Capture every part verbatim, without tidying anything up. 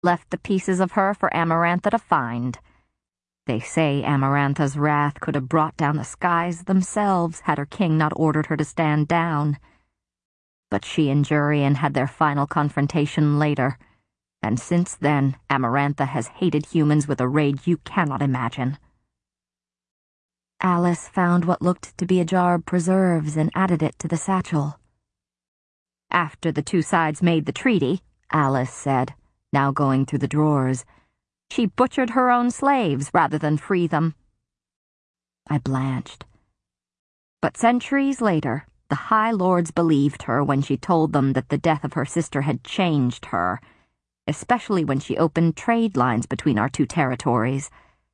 left the pieces of her for Amarantha to find. They say Amarantha's wrath could have brought down the skies themselves had her king not ordered her to stand down. But she and Jurian had their final confrontation later, and since then Amarantha has hated humans with a rage you cannot imagine. Alice found what looked to be a jar of preserves and added it to the satchel. After the two sides made the treaty, Alice said, now going through the drawers, she butchered her own slaves rather than free them. I blanched. But centuries later, the High Lords believed her when she told them that the death of her sister had changed her, especially when she opened trade lines between our two territories.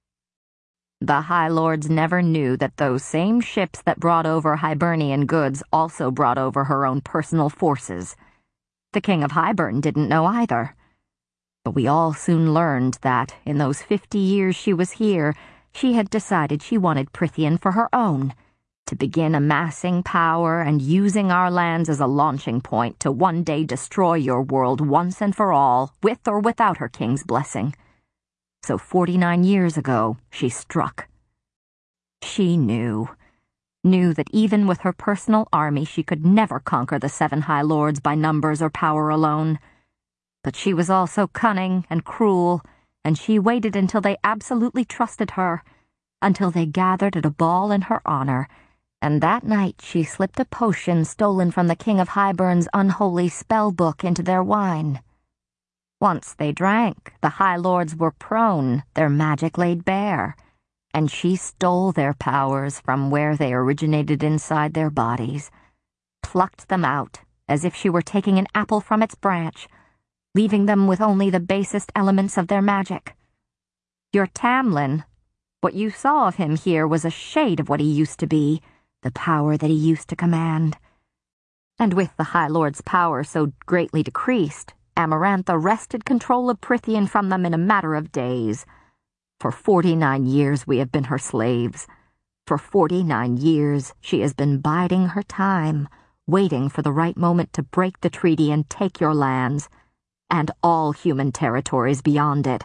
The High Lords never knew that those same ships that brought over Hibernian goods also brought over her own personal forces. The King of Hybern didn't know either. But we all soon learned that, in those fifty years she was here, she had decided she wanted Prythian for her own, to begin amassing power and using our lands as a launching point to one day destroy your world once and for all, with or without her king's blessing. So forty-nine years ago, she struck. She knew, knew that even with her personal army she could never conquer the seven High Lords by numbers or power alone. But she was also cunning and cruel, and she waited until they absolutely trusted her, until they gathered at a ball in her honor, and that night she slipped a potion stolen from the King of Hybern's unholy spell book into their wine. Once they drank, the High Lords were prone, their magic laid bare, and she stole their powers from where they originated inside their bodies, plucked them out as if she were taking an apple from its branch, leaving them with only the basest elements of their magic. Your Tamlin, what you saw of him here was a shade of what he used to be, the power that he used to command. And with the High Lord's power so greatly decreased, Amarantha wrested control of Prythian from them in a matter of days. For forty-nine years we have been her slaves. For forty-nine years she has been biding her time, waiting for the right moment to break the treaty and take your lands, and all human territories beyond it.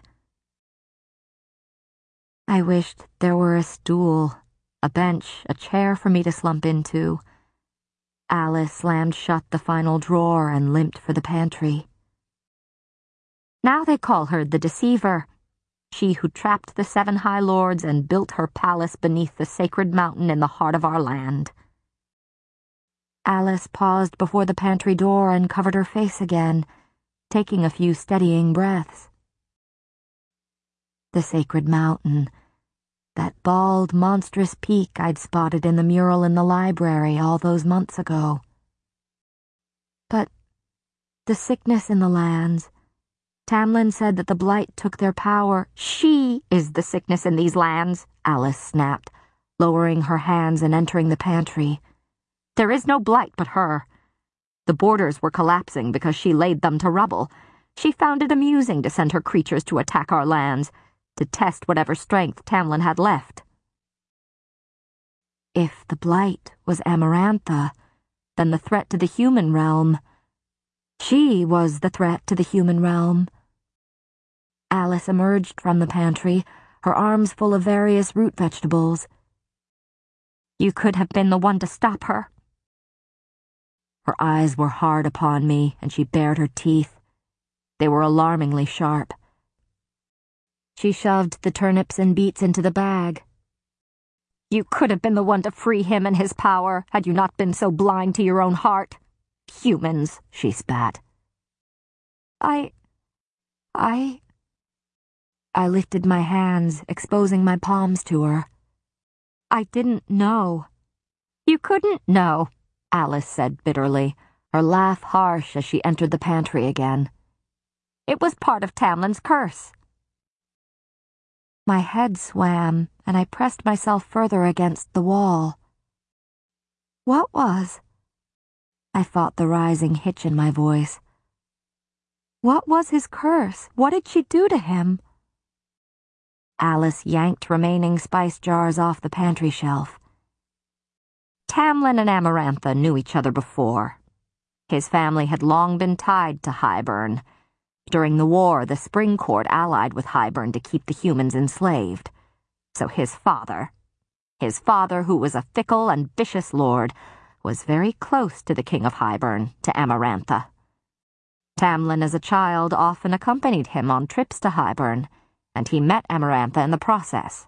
I wished there were a stool, a bench, a chair for me to slump into. Alice slammed shut the final drawer and limped for the pantry. Now they call her the Deceiver, she who trapped the seven High Lords and built her palace beneath the sacred mountain in the heart of our land. Alice paused before the pantry door and covered her face again, taking a few steadying breaths. The sacred mountain, that bald, monstrous peak I'd spotted in the mural in the library all those months ago. But the sickness in the lands, Tamlin said that the blight took their power. She is the sickness in these lands, Alice snapped, lowering her hands and entering the pantry. There is no blight but her. The borders were collapsing because she laid them to rubble. She found it amusing to send her creatures to attack our lands, to test whatever strength Tamlin had left. If the blight was Amarantha, then the threat to the human realm. She was the threat to the human realm. Alice emerged from the pantry, her arms full of various root vegetables. You could have been the one to stop her. Her eyes were hard upon me, and she bared her teeth. They were alarmingly sharp. She shoved the turnips and beets into the bag. You could have been the one to free him and his power, had you not been so blind to your own heart. Humans, she spat. I... I... I lifted my hands, exposing my palms to her. I didn't know. You couldn't know, Alice said bitterly, her laugh harsh as she entered the pantry again. It was part of Tamlin's curse. My head swam, and I pressed myself further against the wall. What was? I fought the rising hitch in my voice. What was his curse? What did she do to him? Alice yanked remaining spice jars off the pantry shelf. Tamlin and Amarantha knew each other before. His family had long been tied to Hybern. During the war, the Spring Court allied with Hybern to keep the humans enslaved. So his father, his father, who was a fickle and vicious lord, was very close to the king of Hybern, to Amarantha. Tamlin as a child often accompanied him on trips to Hybern, and he met Amarantha in the process.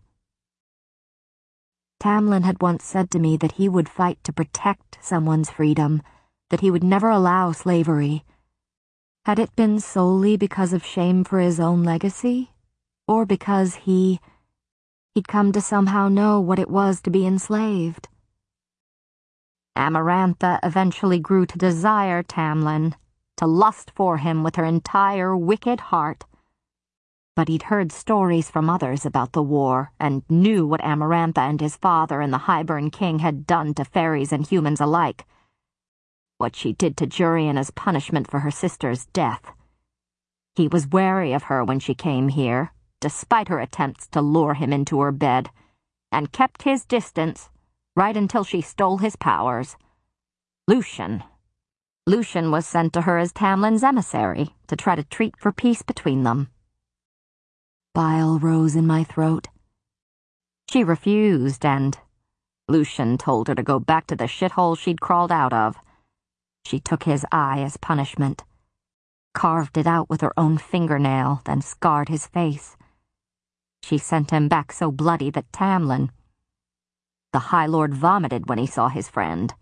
Tamlin had once said to me that he would fight to protect someone's freedom, that he would never allow slavery. Had it been solely because of shame for his own legacy, or because he... he'd come to somehow know what it was to be enslaved? Amarantha eventually grew to desire Tamlin, to lust for him with her entire wicked heart. But he'd heard stories from others about the war, and knew what Amarantha and his father and the Hybern king had done to fairies and humans alike. What she did to Jurian as punishment for her sister's death. He was wary of her when she came here, despite her attempts to lure him into her bed, and kept his distance, right until she stole his powers. Lucian. Lucian was sent to her as Tamlin's emissary, to try to treat for peace between them. Bile rose in my throat. She refused, and Lucian told her to go back to the shithole she'd crawled out of. She took his eye as punishment, carved it out with her own fingernail, then scarred his face. She sent him back so bloody that Tamlin, the High Lord, vomited when he saw his friend.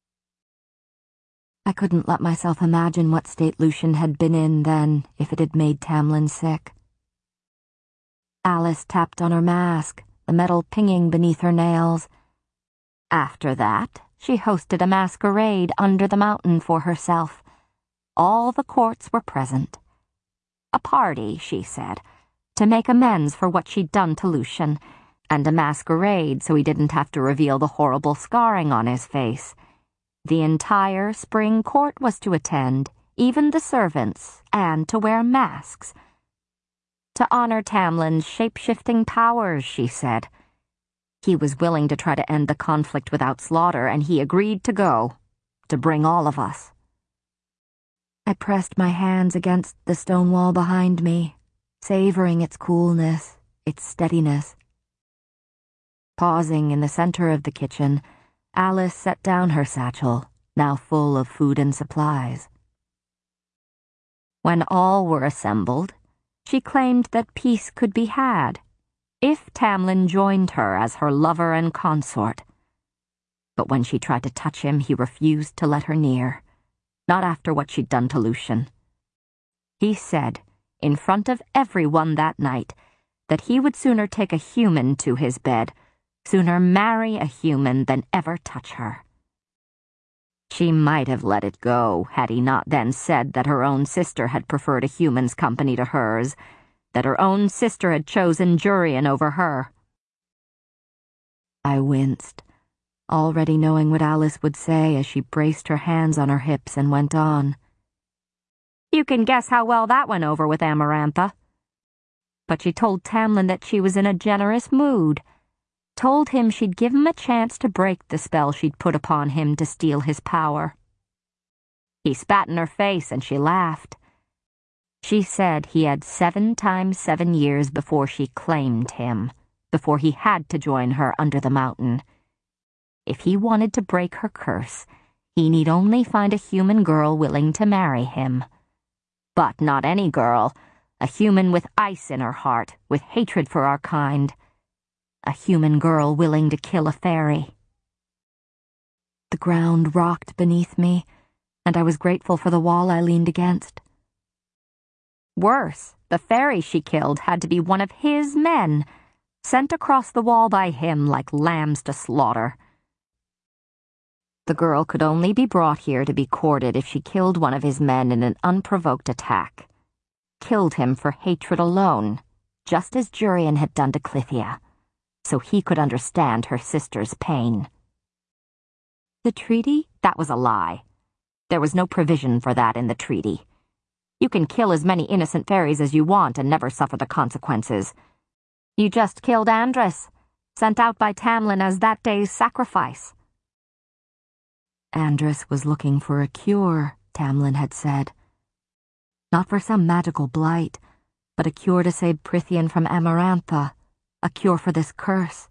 I couldn't let myself imagine what state Lucian had been in then if it had made Tamlin sick. Alice tapped on her mask, the metal pinging beneath her nails. After that, she hosted a masquerade under the mountain for herself. All the courts were present. A party, she said, to make amends for what she'd done to Lucian, and a masquerade so he didn't have to reveal the horrible scarring on his face. The entire Spring Court was to attend, even the servants, and to wear masks. To honor Tamlin's shape-shifting powers, she said. He was willing to try to end the conflict without slaughter, and he agreed to go, to bring all of us. I pressed my hands against the stone wall behind me, savoring its coolness, its steadiness. Pausing in the center of the kitchen, Alice set down her satchel, now full of food and supplies. When all were assembled, she claimed that peace could be had if Tamlin joined her as her lover and consort. But when she tried to touch him, he refused to let her near, not after what she'd done to Lucian. He said, in front of everyone that night, that he would sooner take a human to his bed, sooner marry a human than ever touch her. She might have let it go had he not then said that her own sister had preferred a human's company to hers, that her own sister had chosen Jurian over her. I winced, already knowing what Alice would say as she braced her hands on her hips and went on. You can guess how well that went over with Amarantha. But she told Tamlin that she was in a generous mood, told him she'd give him a chance to break the spell she'd put upon him to steal his power. He spat in her face and she laughed. She said he had seven times seven years before she claimed him, before he had to join her under the mountain. If he wanted to break her curse, he need only find a human girl willing to marry him. But not any girl, a human with ice in her heart, with hatred for our kind. A human girl willing to kill a fairy. The ground rocked beneath me, and I was grateful for the wall I leaned against. Worse, the fairy she killed had to be one of his men, sent across the wall by him like lambs to slaughter. The girl could only be brought here to be courted if she killed one of his men in an unprovoked attack. Killed him for hatred alone, just as Jurian had done to Clythia, so he could understand her sister's pain. The treaty? That was a lie. There was no provision for that in the treaty. You can kill as many innocent fairies as you want and never suffer the consequences. You just killed Andress, sent out by Tamlin as that day's sacrifice. Andress was looking for a cure, Tamlin had said. Not for some magical blight, but a cure to save Prythian from Amarantha, a cure for this curse.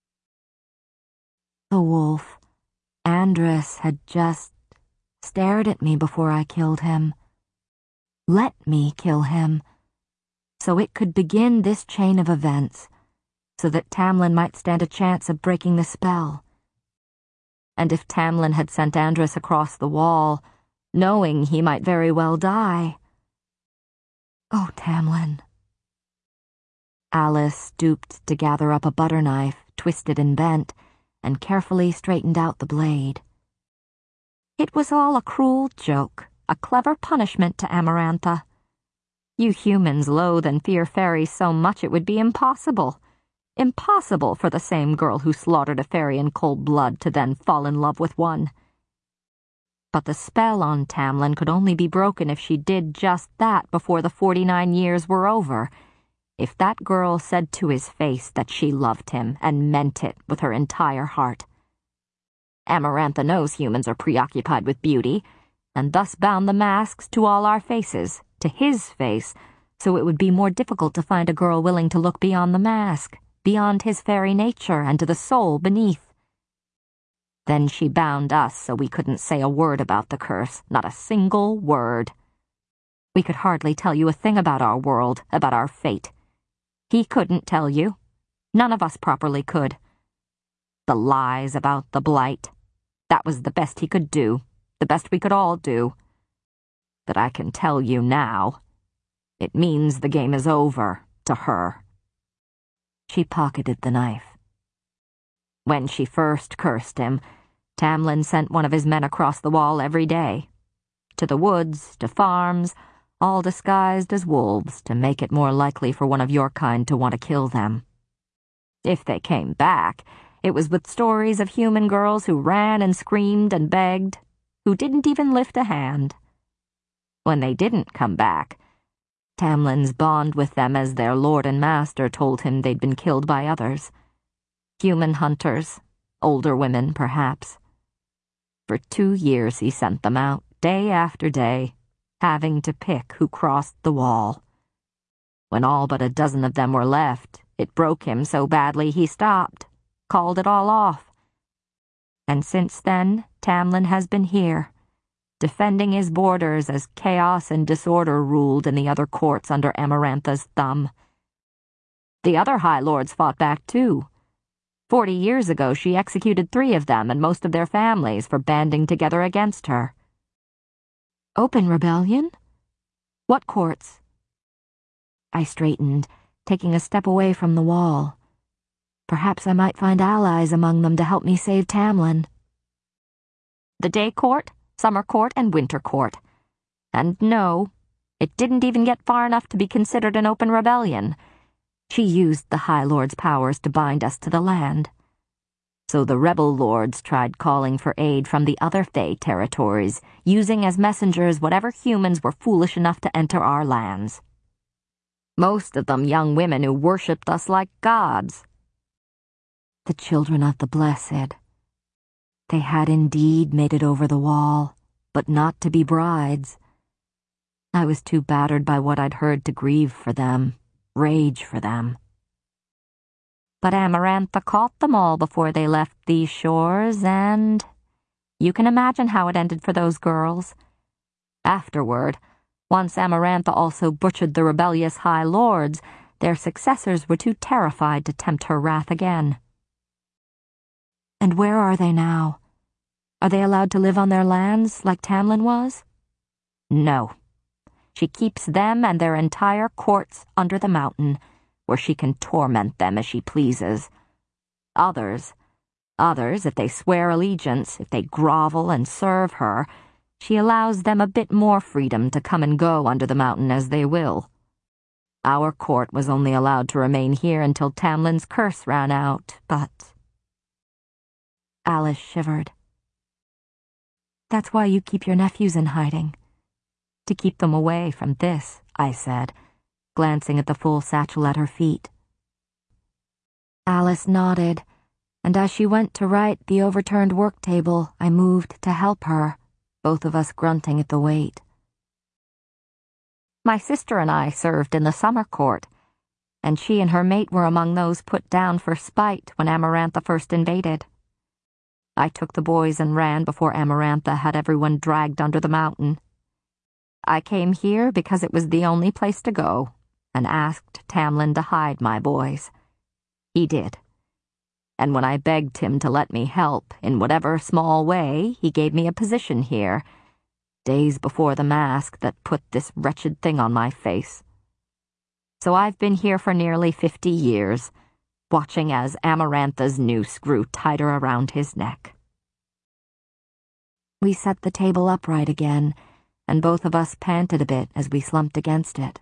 The wolf, Andras, had just stared at me before I killed him. Let me kill him, so it could begin this chain of events, so that Tamlin might stand a chance of breaking the spell. And if Tamlin had sent Andras across the wall, knowing he might very well die... Oh, Tamlin. Alice stooped to gather up a butter knife, twisted and bent, and carefully straightened out the blade. It was all a cruel joke, a clever punishment to Amarantha. You humans loathe and fear fairies so much it would be impossible. Impossible for the same girl who slaughtered a fairy in cold blood to then fall in love with one. But the spell on Tamlin could only be broken if she did just that before the forty-nine years were over. If that girl said to his face that she loved him and meant it with her entire heart. Amarantha knows humans are preoccupied with beauty, and thus bound the masks to all our faces, to his face, so it would be more difficult to find a girl willing to look beyond the mask, beyond his fairy nature and to the soul beneath. Then she bound us so we couldn't say a word about the curse, not a single word. We could hardly tell you a thing about our world, about our fate. He couldn't tell you. None of us properly could. The lies about the blight. That was the best he could do, the best we could all do. But I can tell you now. It means the game is over, to her. She pocketed the knife. When she first cursed him, Tamlin sent one of his men across the wall every day. To the woods, to farms, all disguised as wolves to make it more likely for one of your kind to want to kill them. If they came back, it was with stories of human girls who ran and screamed and begged, who didn't even lift a hand. When they didn't come back, Tamlin's bond with them as their lord and master told him they'd been killed by others. Human hunters, older women, perhaps. For two years he sent them out, day after day, having to pick who crossed the wall. When all but a dozen of them were left, it broke him so badly he stopped, called it all off. And since then, Tamlin has been here, defending his borders as chaos and disorder ruled in the other courts under Amarantha's thumb. The other High Lords fought back too. Forty years ago she executed three of them and most of their families for banding together against her. Open rebellion? What courts? I straightened, taking a step away from the wall. Perhaps I might find allies among them to help me save Tamlin. The Day Court, Summer Court, and Winter Court. And no, it didn't even get far enough to be considered an open rebellion. She used the High Lord's powers to bind us to the land. So the rebel lords tried calling for aid from the other Fae territories, using as messengers whatever humans were foolish enough to enter our lands. Most of them young women who worshipped us like gods. The children of the blessed. They had indeed made it over the wall, but not to be brides. I was too battered by what I'd heard to grieve for them, rage for them. But Amarantha caught them all before they left these shores, and you can imagine how it ended for those girls. Afterward, once Amarantha also butchered the rebellious High Lords, their successors were too terrified to tempt her wrath again. And where are they now? Are they allowed to live on their lands like Tamlin was? No. She keeps them and their entire courts under the mountain, where she can torment them as she pleases. Others, others, if they swear allegiance, if they grovel and serve her, she allows them a bit more freedom to come and go under the mountain as they will. Our court was only allowed to remain here until Tamlin's curse ran out, but... Alice shivered. That's why you keep your nephews in hiding. To keep them away from this, I said, glancing at the full satchel at her feet. Alice nodded, and as she went to right the overturned work table, I moved to help her, both of us grunting at the weight. My sister and I served in the summer court, and she and her mate were among those put down for spite when Amarantha first invaded. I took the boys and ran before Amarantha had everyone dragged under the mountain. I came here because it was the only place to go, and asked Tamlin to hide my boys. He did. And when I begged him to let me help, in whatever small way, he gave me a position here, days before the mask that put this wretched thing on my face. So I've been here for nearly fifty years, watching as Amarantha's noose grew tighter around his neck. We set the table upright again, and both of us panted a bit as we slumped against it.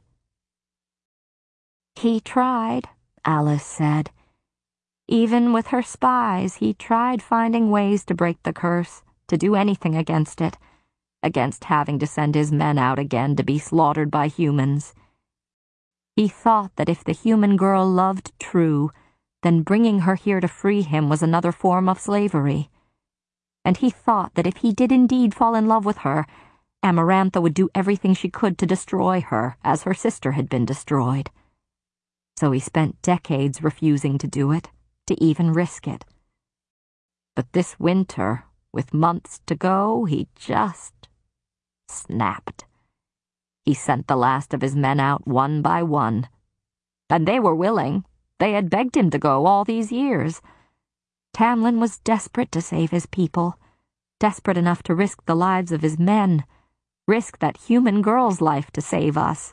He tried, Alice said. Even with her spies, he tried finding ways to break the curse, to do anything against it, against having to send his men out again to be slaughtered by humans. He thought that if the human girl loved true, then bringing her here to free him was another form of slavery. And he thought that if he did indeed fall in love with her, Amarantha would do everything she could to destroy her, as her sister had been destroyed. So he spent decades refusing to do it, to even risk it. But this winter, with months to go, he just snapped. He sent the last of his men out one by one. And they were willing. They had begged him to go all these years. Tamlin was desperate to save his people, desperate enough to risk the lives of his men, risk that human girl's life to save us.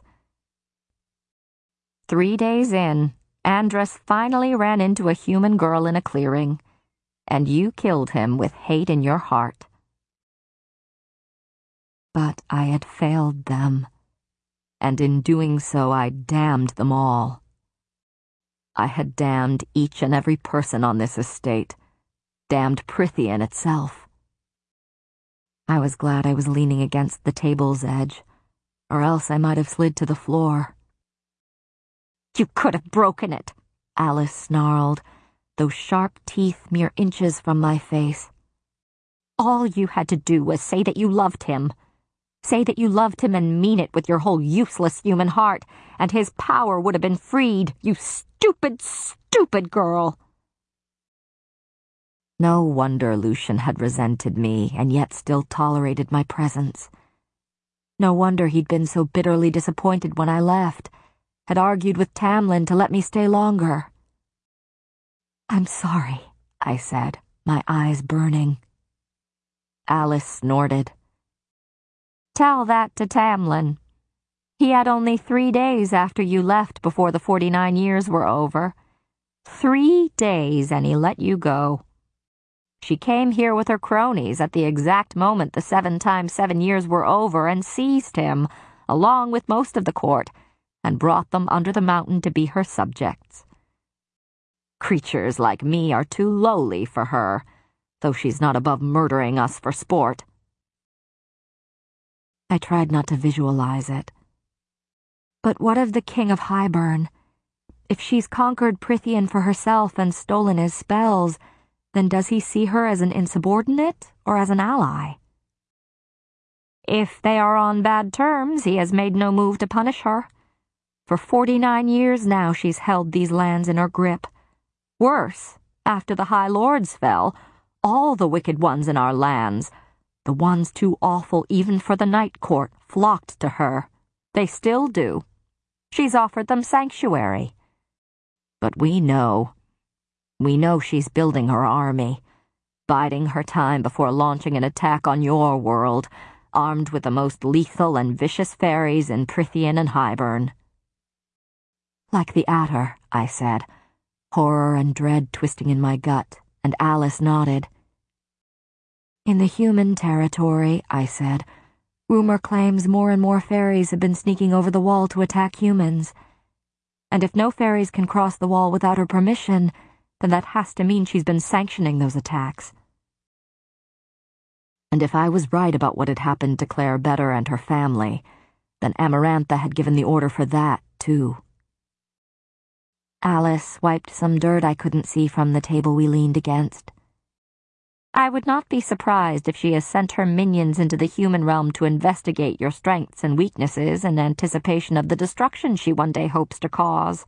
Three days in, Andras finally ran into a human girl in a clearing, and you killed him with hate in your heart. But I had failed them, and in doing so I damned them all. I had damned each and every person on this estate, damned Prythian itself. I was glad I was leaning against the table's edge, or else I might have slid to the floor. You could have broken it, Alice snarled, those sharp teeth mere inches from my face. All you had to do was say that you loved him. Say that you loved him and mean it with your whole useless human heart, and his power would have been freed, you stupid, stupid girl. No wonder Lucien had resented me and yet still tolerated my presence. No wonder he'd been so bitterly disappointed when I left, had argued with Tamlin to let me stay longer. I'm sorry, I said, my eyes burning. Alice snorted. Tell that to Tamlin. He had only three days after you left before the forty-nine years were over. Three days and he let you go. She came here with her cronies at the exact moment the seven times seven years were over and seized him, along with most of the court, and brought them under the mountain to be her subjects. Creatures like me are too lowly for her, though she's not above murdering us for sport. I tried not to visualize it. But what of the King of Hybern? If she's conquered Prythian for herself and stolen his spells, then does he see her as an insubordinate or as an ally? If they are on bad terms, he has made no move to punish her. For forty-nine years now she's held these lands in her grip. Worse, after the High Lords fell, all the wicked ones in our lands, the ones too awful even for the Night Court, flocked to her. They still do. She's offered them sanctuary. But we know. We know she's building her army, biding her time before launching an attack on your world, armed with the most lethal and vicious fairies in Prythian and Hybern. Like the Adder, I said, horror and dread twisting in my gut, and Alice nodded. In the human territory, I said, rumor claims more and more fairies have been sneaking over the wall to attack humans. And if no fairies can cross the wall without her permission, then that has to mean she's been sanctioning those attacks. And if I was right about what had happened to Claire Better and her family, then Amarantha had given the order for that, too. Alice wiped some dirt I couldn't see from the table we leaned against. I would not be surprised if she has sent her minions into the human realm to investigate your strengths and weaknesses in anticipation of the destruction she one day hopes to cause.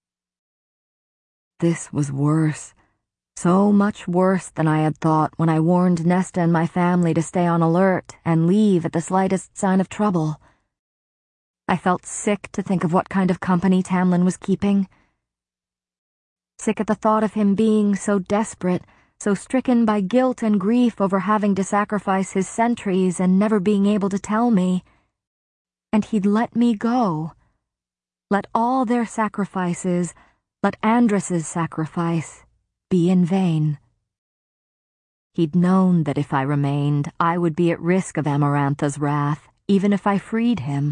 This was worse. So much worse than I had thought when I warned Nesta and my family to stay on alert and leave at the slightest sign of trouble. I felt sick to think of what kind of company Tamlin was keeping. Sick at the thought of him being so desperate, so stricken by guilt and grief over having to sacrifice his sentries and never being able to tell me. And he'd let me go. Let all their sacrifices, let Andros's sacrifice, be in vain. He'd known that if I remained, I would be at risk of Amarantha's wrath, even if I freed him.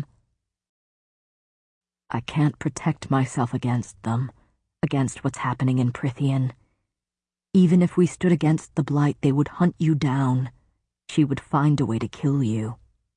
I can't protect myself against them, against what's happening in Prythian. Even if we stood against the Blight, they would hunt you down. She would find a way to kill you.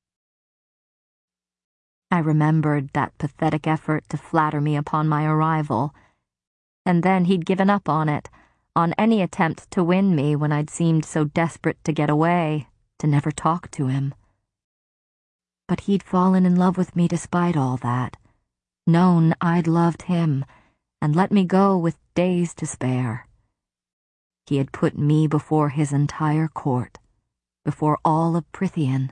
I remembered that pathetic effort to flatter me upon my arrival, and then he'd given up on it, on any attempt to win me when I'd seemed so desperate to get away, to never talk to him. But he'd fallen in love with me despite all that, known I'd loved him, and let me go with days to spare. He had put me before his entire court, before all of Prythian.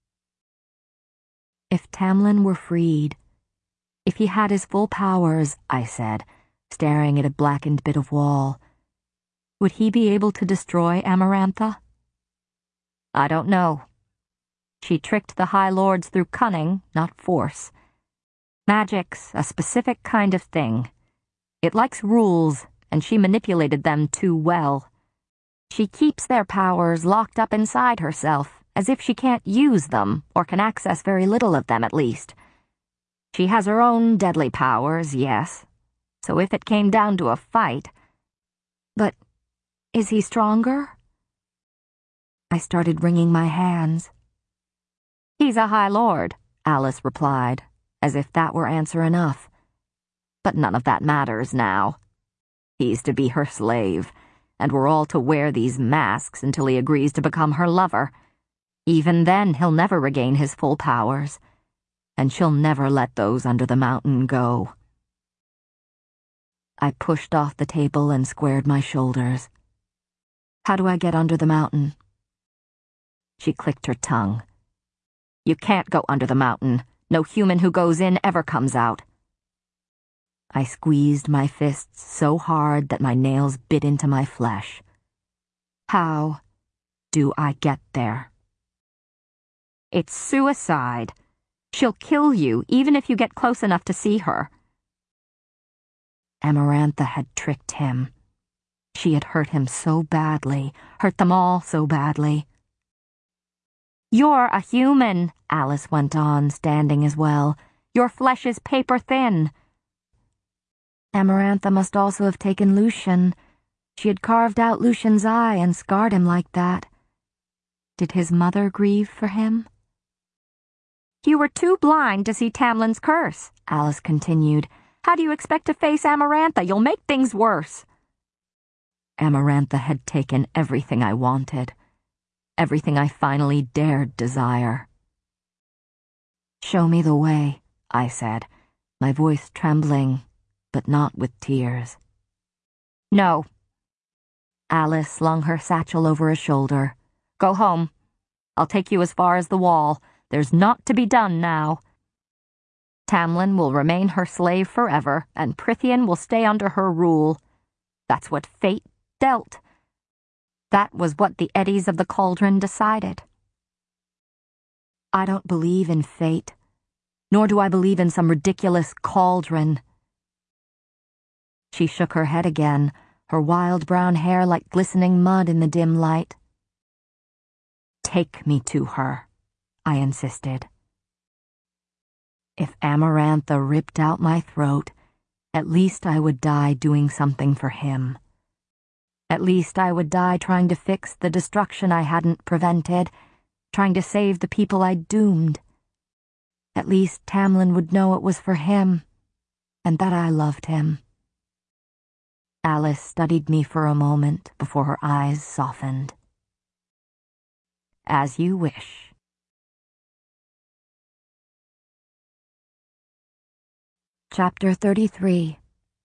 If Tamlin were freed, if he had his full powers, I said, staring at a blackened bit of wall, would he be able to destroy Amarantha? I don't know. She tricked the High Lords through cunning, not force. Magic's a specific kind of thing. It likes rules, and she manipulated them too well. She keeps their powers locked up inside herself, as if she can't use them, or can access very little of them at least. She has her own deadly powers, yes, so if it came down to a fight... But is he stronger? I started wringing my hands. He's a High Lord, Alice replied, as if that were answer enough. But none of that matters now. He's to be her slave, and we're all to wear these masks until he agrees to become her lover. Even then, he'll never regain his full powers, and she'll never let those under the mountain go. I pushed off the table and squared my shoulders. How do I get under the mountain? She clicked her tongue. You can't go under the mountain. No human who goes in ever comes out. I squeezed my fists so hard that my nails bit into my flesh. How do I get there? It's suicide. She'll kill you, even if you get close enough to see her. Amarantha had tricked him. She had hurt him so badly, hurt them all so badly. You're a human, Alice went on, standing as well. Your flesh is paper thin. Amarantha must also have taken Lucian. She had carved out Lucian's eye and scarred him like that. Did his mother grieve for him? You were too blind to see Tamlin's curse, Alice continued. How do you expect to face Amarantha? You'll make things worse. Amarantha had taken everything I wanted, everything I finally dared desire. Show me the way, I said, my voice trembling, but not with tears. No. Alice slung her satchel over a shoulder. Go home. I'll take you as far as the wall. There's naught to be done now. Tamlin will remain her slave forever, and Prythian will stay under her rule. That's what fate dealt. That was what the eddies of the cauldron decided. I don't believe in fate, nor do I believe in some ridiculous cauldron. She shook her head again, her wild brown hair like glistening mud in the dim light. Take me to her, I insisted. If Amarantha ripped out my throat, at least I would die doing something for him. At least I would die trying to fix the destruction I hadn't prevented, trying to save the people I'd doomed. At least Tamlin would know it was for him, and that I loved him. Alice studied me for a moment before her eyes softened. As you wish. Chapter thirty-three.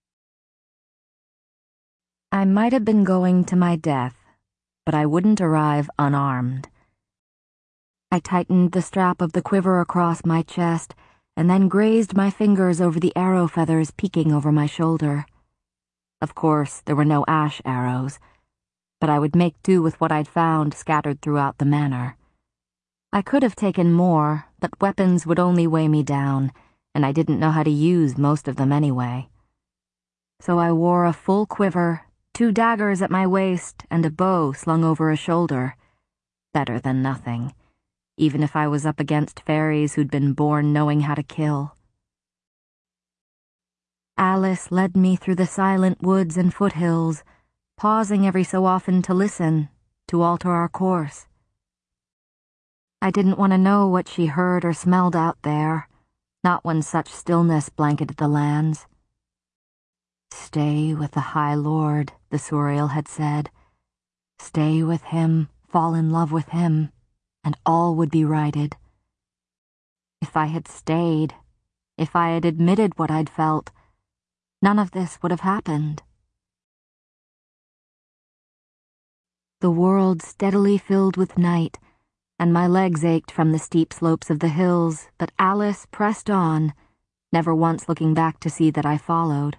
I might have been going to my death, but I wouldn't arrive unarmed. I tightened the strap of the quiver across my chest and then grazed my fingers over the arrow feathers peeking over my shoulder. Of course, there were no ash arrows, but I would make do with what I'd found scattered throughout the manor. I could have taken more, but weapons would only weigh me down, and I didn't know how to use most of them anyway. So I wore a full quiver, two daggers at my waist, and a bow slung over a shoulder. Better than nothing, even if I was up against fairies who'd been born knowing how to kill. Alice led me through the silent woods and foothills, pausing every so often to listen, to alter our course. I didn't want to know what she heard or smelled out there, not when such stillness blanketed the lands. Stay with the High Lord, the Suriel had said. Stay with him, fall in love with him, and all would be righted. If I had stayed, if I had admitted what I'd felt, none of this would have happened. The world steadily filled with night, and my legs ached from the steep slopes of the hills, but Alice pressed on, never once looking back to see that I followed.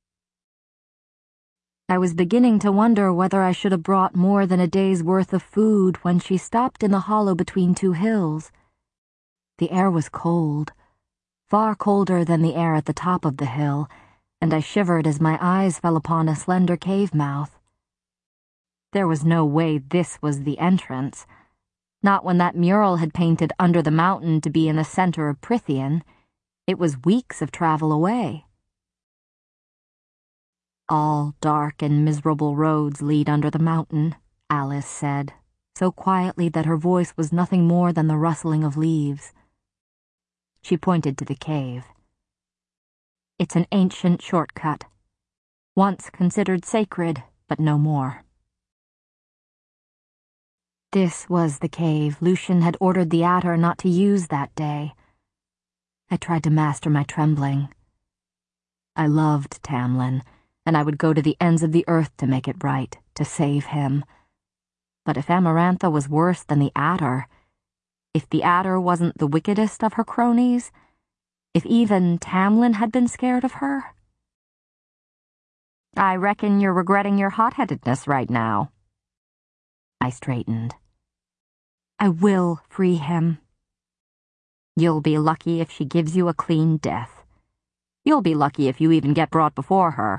I was beginning to wonder whether I should have brought more than a day's worth of food when she stopped in the hollow between two hills. The air was cold, far colder than the air at the top of the hill, and I shivered as my eyes fell upon a slender cave mouth. There was no way this was the entrance. Not when that mural had painted under the mountain to be in the center of Prythian. It was weeks of travel away. All dark and miserable roads lead under the mountain, Alice said, so quietly that her voice was nothing more than the rustling of leaves. She pointed to the cave. It's an ancient shortcut, once considered sacred, but no more. This was the cave Lucian had ordered the Adder not to use that day. I tried to master my trembling. I loved Tamlin, and I would go to the ends of the earth to make it right, to save him. But if Amarantha was worse than the Adder, if the Adder wasn't the wickedest of her cronies, if even Tamlin had been scared of her... I reckon you're regretting your hot-headedness right now. I straightened. I will free him. You'll be lucky if she gives you a clean death. You'll be lucky if you even get brought before her.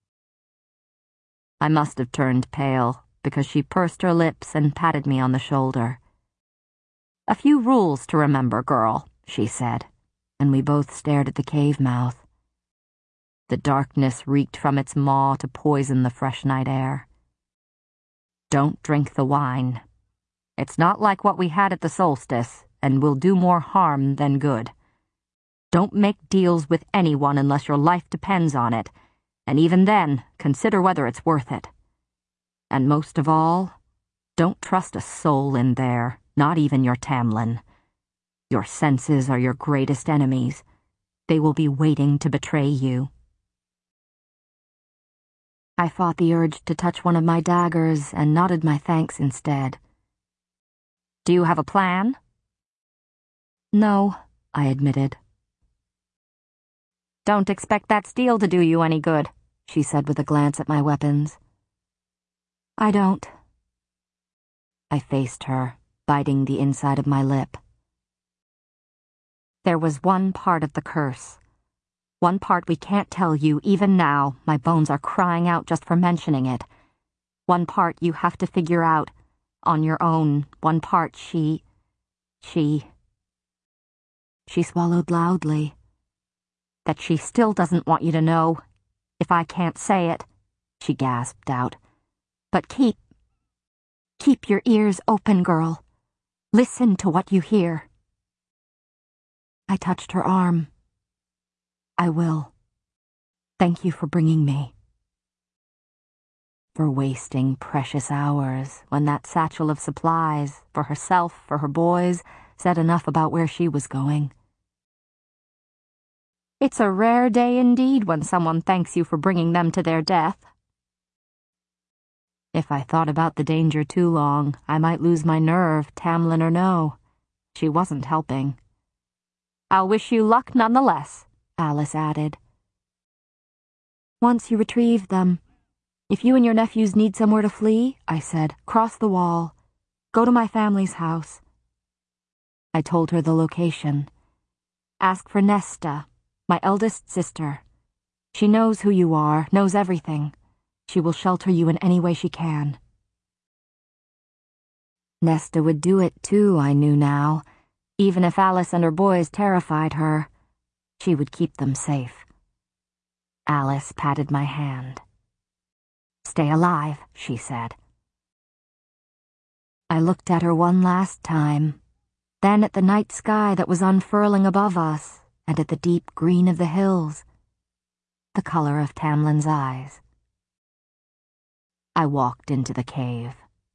I must have turned pale, because she pursed her lips and patted me on the shoulder. A few rules to remember, girl, she said, and we both stared at the cave mouth. The darkness reeked from its maw to poison the fresh night air. Don't drink the wine. It's not like what we had at the solstice, and will do more harm than good. Don't make deals with anyone unless your life depends on it, and even then, consider whether it's worth it. And most of all, don't trust a soul in there, not even your Tamlin. Your senses are your greatest enemies. They will be waiting to betray you. I fought the urge to touch one of my daggers and nodded my thanks instead. Do you have a plan? No, I admitted. Don't expect that steel to do you any good, she said with a glance at my weapons. I don't. I faced her, biting the inside of my lip. There was one part of the curse. One part we can't tell you, even now. My bones are crying out just for mentioning it. One part you have to figure out, on your own. One part she... she... She swallowed loudly. That she still doesn't want you to know. If I can't say it, she gasped out. But keep... keep your ears open, girl. Listen to what you hear. I touched her arm. I will. Thank you for bringing me. for wasting precious hours when that satchel of supplies, for herself, for her boys, said enough about where she was going. It's a rare day indeed when someone thanks you for bringing them to their death. If I thought about the danger too long, I might lose my nerve, Tamlin or no. She wasn't helping. I'll wish you luck nonetheless, Alice added. Once you retrieve them, if you and your nephews need somewhere to flee, I said, cross the wall. Go to my family's house. I told her the location. Ask for Nesta, my eldest sister. She knows who you are, knows everything. She will shelter you in any way she can. Nesta would do it too, I knew now. Even if Alice and her boys terrified her, she would keep them safe. Alice patted my hand. Stay alive, she said. I looked at her one last time, then at the night sky that was unfurling above us, and at the deep green of the hills, the color of Tamlin's eyes. I walked into the cave.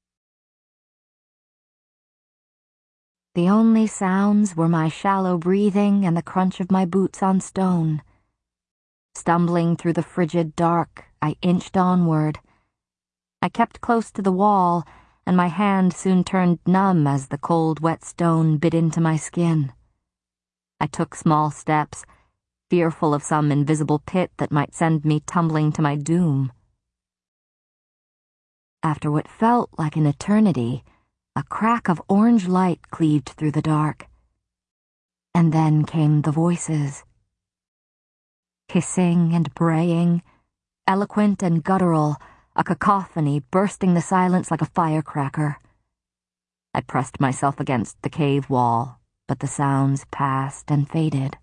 The only sounds were my shallow breathing and the crunch of my boots on stone. Stumbling through the frigid dark, I inched onward. I kept close to the wall, and my hand soon turned numb as the cold, wet stone bit into my skin. I took small steps, fearful of some invisible pit that might send me tumbling to my doom. After what felt like an eternity, a crack of orange light cleaved through the dark. And then came the voices. Hissing and braying, eloquent and guttural, a cacophony bursting the silence like a firecracker. I pressed myself against the cave wall, but the sounds passed and faded.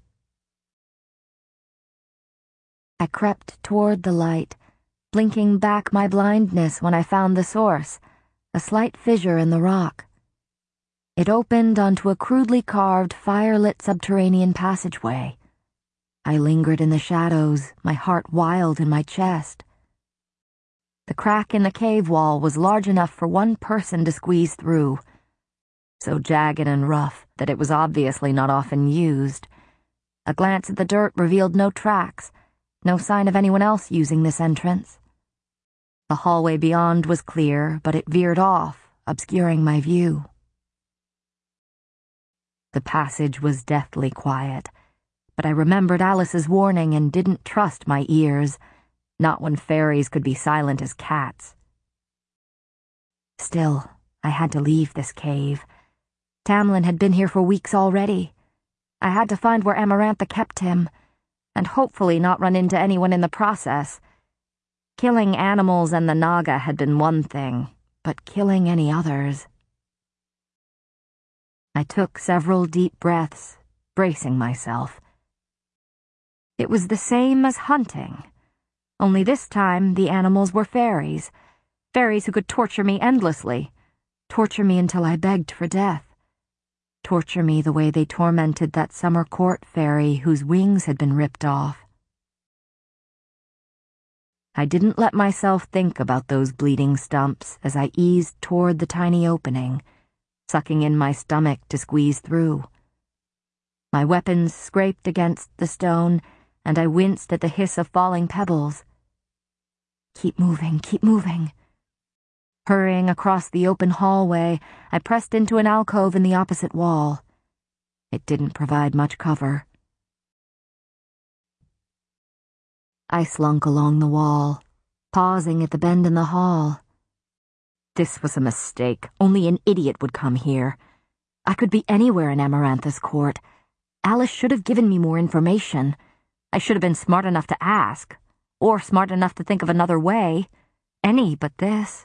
I crept toward the light, blinking back my blindness when I found the source, a slight fissure in the rock. It opened onto a crudely carved, fire-lit subterranean passageway. I lingered in the shadows, my heart wild in my chest. The crack in the cave wall was large enough for one person to squeeze through, so jagged and rough that it was obviously not often used. A glance at the dirt revealed no tracks, no sign of anyone else using this entrance. The hallway beyond was clear, but it veered off, obscuring my view. The passage was deathly quiet, but I remembered Alice's warning and didn't trust my ears, not when fairies could be silent as cats. Still, I had to leave this cave. Tamlin had been here for weeks already. I had to find where Amarantha kept him, and hopefully not run into anyone in the process. Killing animals and the Naga had been one thing, but killing any others... I took several deep breaths, bracing myself. It was the same as hunting, only this time the animals were fairies, fairies who could torture me endlessly, torture me until I begged for death, torture me the way they tormented that summer court fairy whose wings had been ripped off. I didn't let myself think about those bleeding stumps as I eased toward the tiny opening, sucking in my stomach to squeeze through. My weapons scraped against the stone, and I winced at the hiss of falling pebbles. Keep moving, keep moving. Hurrying across the open hallway, I pressed into an alcove in the opposite wall. It didn't provide much cover. I slunk along the wall, pausing at the bend in the hall. This was a mistake. Only an idiot would come here. I could be anywhere in Amarantha's court. Alice should have given me more information. I should have been smart enough to ask, or smart enough to think of another way. Any but this.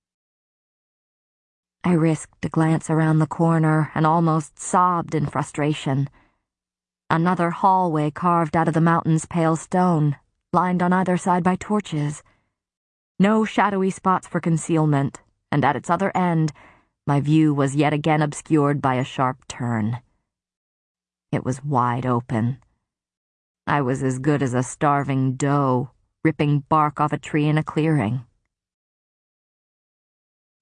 I risked a glance around the corner and almost sobbed in frustration. Another hallway carved out of the mountain's pale stone, lined on either side by torches. No shadowy spots for concealment, and at its other end, my view was yet again obscured by a sharp turn. It was wide open. I was as good as a starving doe, ripping bark off a tree in a clearing.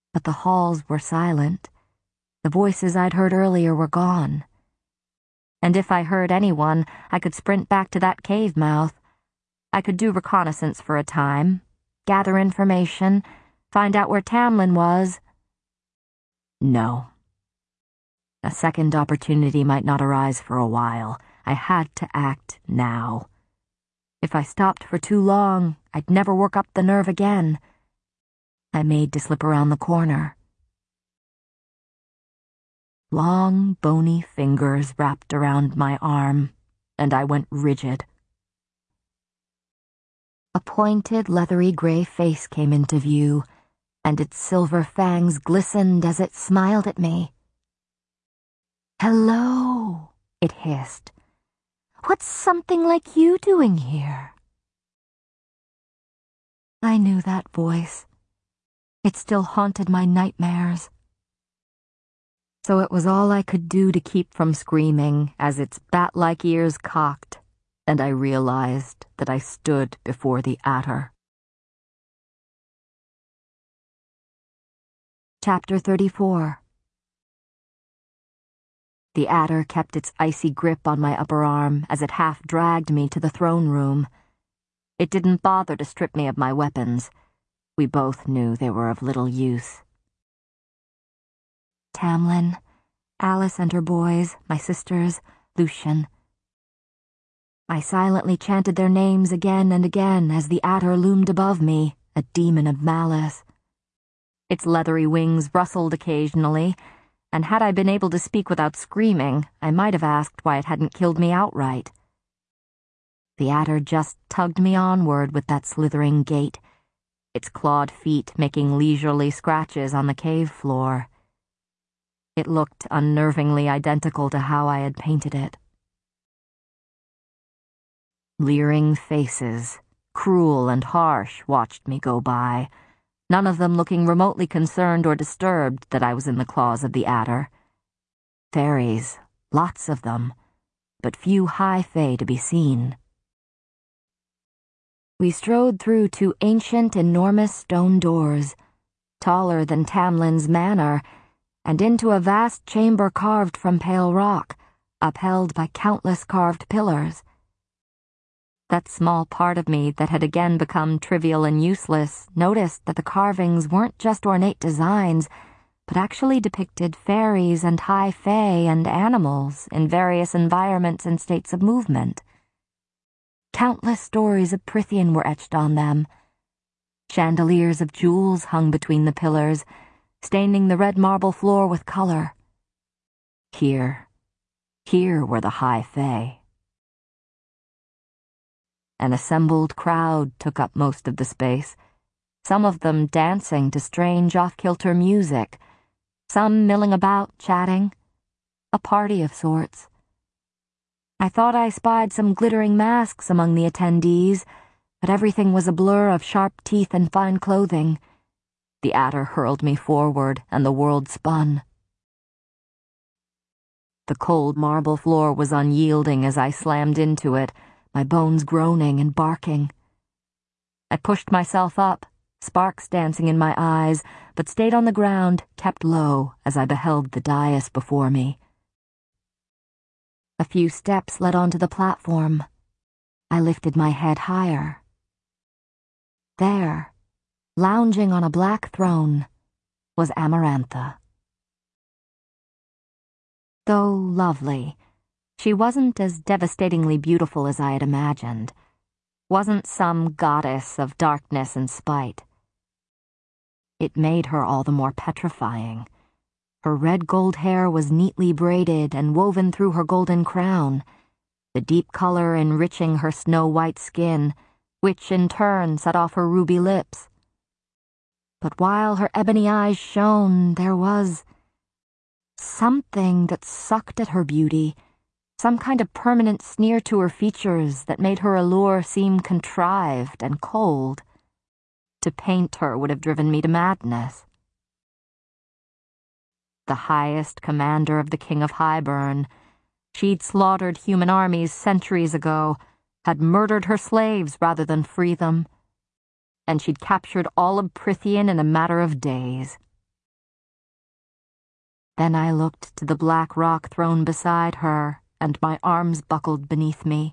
but the halls were silent. The voices I'd heard earlier were gone. And if I heard anyone, I could sprint back to that cave mouth. I could do reconnaissance for a time, gather information, find out where Tamlin was. No. A second opportunity might not arise for a while. I had to act now. If I stopped for too long, I'd never work up the nerve again. I made to slip around the corner. Long, bony fingers wrapped around my arm, and I went rigid. A pointed, leathery gray face came into view, and its silver fangs glistened as it smiled at me. "Hello," it hissed. "What's something like you doing here?" I knew that voice. It still haunted my nightmares. So it was all I could do to keep from screaming as its bat-like ears cocked, and I realized that I stood before the Adder. Chapter thirty-four. The Adder kept its icy grip on my upper arm as it half-dragged me to the throne room. It didn't bother to strip me of my weapons. We both knew they were of little use. Tamlin, Alice and her boys, my sisters, Lucien. I silently chanted their names again and again as the Adder loomed above me, a demon of malice. Its leathery wings rustled occasionally, and had I been able to speak without screaming, I might have asked why it hadn't killed me outright. The Adder just tugged me onward with that slithering gait, its clawed feet making leisurely scratches on the cave floor. It looked unnervingly identical to how I had painted it. Leering faces, cruel and harsh, watched me go by, none of them looking remotely concerned or disturbed that I was in the claws of the Adder. Fairies, lots of them, but few high fae to be seen. We strode through two ancient, enormous stone doors, taller than Tamlin's manor, and into a vast chamber carved from pale rock, upheld by countless carved pillars. That small part of me that had again become trivial and useless noticed that the carvings weren't just ornate designs, but actually depicted fairies and high fae and animals in various environments and states of movement. Countless stories of Prythian were etched on them. Chandeliers of jewels hung between the pillars, staining the red marble floor with color. Here, here were the high fae. An assembled crowd took up most of the space, some of them dancing to strange off-kilter music, some milling about, chatting, a party of sorts. I thought I spied some glittering masks among the attendees, but everything was a blur of sharp teeth and fine clothing. The Adder hurled me forward, and the world spun. The cold marble floor was unyielding as I slammed into it, my bones groaning and barking. I pushed myself up, sparks dancing in my eyes, but stayed on the ground, kept low as I beheld the dais before me. A few steps led onto the platform. I lifted my head higher. There, lounging on a black throne, was Amarantha. Though lovely, she wasn't as devastatingly beautiful as I had imagined, wasn't some goddess of darkness and spite. It made her all the more petrifying. Her red gold hair was neatly braided and woven through her golden crown, the deep color enriching her snow-white skin, which in turn set off her ruby lips. But while her ebony eyes shone, there was something that sucked at her beauty, some kind of permanent sneer to her features that made her allure seem contrived and cold. To paint her would have driven me to madness. The highest commander of the King of Hybern, she'd slaughtered human armies centuries ago, had murdered her slaves rather than free them, and she'd captured all of Prythian in a matter of days. Then I looked to the black rock thrown beside her, and my arms buckled beneath me.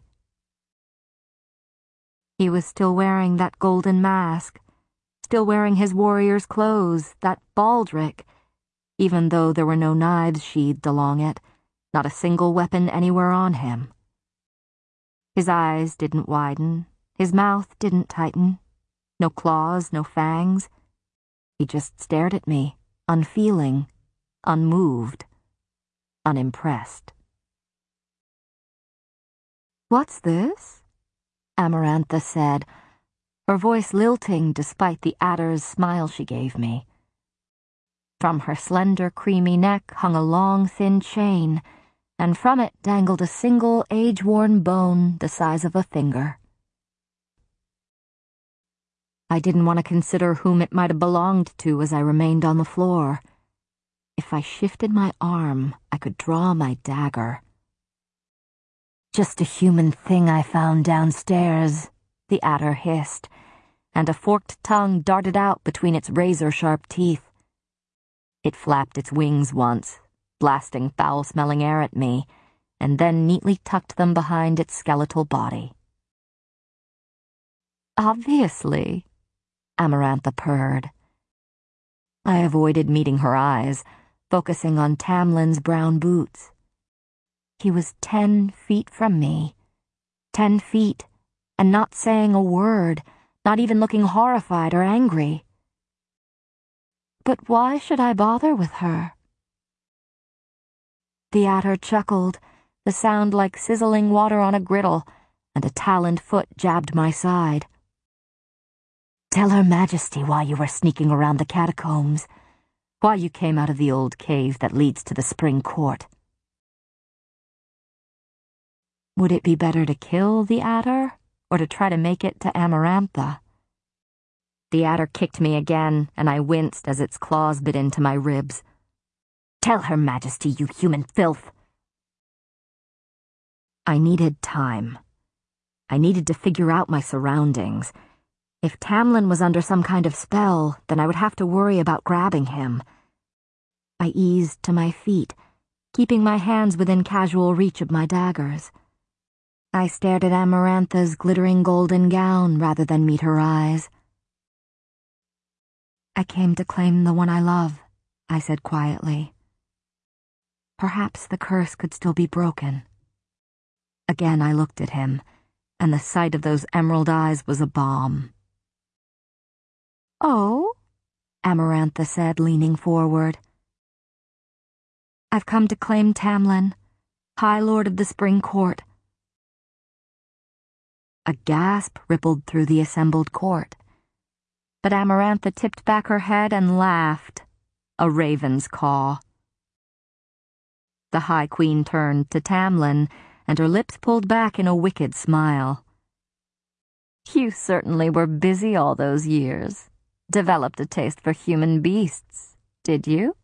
He was still wearing that golden mask, still wearing his warrior's clothes, that baldric, even though there were no knives sheathed along it, not a single weapon anywhere on him. His eyes didn't widen, his mouth didn't tighten, no claws, no fangs. He just stared at me, unfeeling, unmoved, unimpressed. "What's this?" Amarantha said, her voice lilting despite the adder's smile she gave me. From her slender, creamy neck hung a long, thin chain, and from it dangled a single age-worn bone the size of a finger. I didn't want to consider whom it might have belonged to as I remained on the floor. If I shifted my arm, I could draw my dagger. "Just a human thing I found downstairs," the adder hissed, and a forked tongue darted out between its razor-sharp teeth. It flapped its wings once, blasting foul-smelling air at me, and then neatly tucked them behind its skeletal body. "Obviously," Amarantha purred. I avoided meeting her eyes, focusing on Tamlin's brown boots. He was ten feet from me. Ten feet, and not saying a word, not even looking horrified or angry. But why should I bother with her? The adder chuckled, the sound like sizzling water on a griddle, and a taloned foot jabbed my side. "Tell Her Majesty why you were sneaking around the catacombs, why you came out of the old cave that leads to the spring court." Would it be better to kill the adder, or to try to make it to Amarantha? The adder kicked me again, and I winced as its claws bit into my ribs. "Tell Her Majesty, you human filth!" I needed time. I needed to figure out my surroundings. If Tamlin was under some kind of spell, then I would have to worry about grabbing him. I eased to my feet, keeping my hands within casual reach of my daggers. I stared at Amarantha's glittering golden gown rather than meet her eyes. "I came to claim the one I love," I said quietly. Perhaps the curse could still be broken. Again I looked at him, and the sight of those emerald eyes was a balm. "Oh?" Amarantha said, leaning forward. "I've come to claim Tamlin, High Lord of the Spring Court." A gasp rippled through the assembled court, but Amarantha tipped back her head and laughed, a raven's caw. The High Queen turned to Tamlin, and her lips pulled back in a wicked smile. "You certainly were busy all those years. Developed a taste for human beasts, did you?"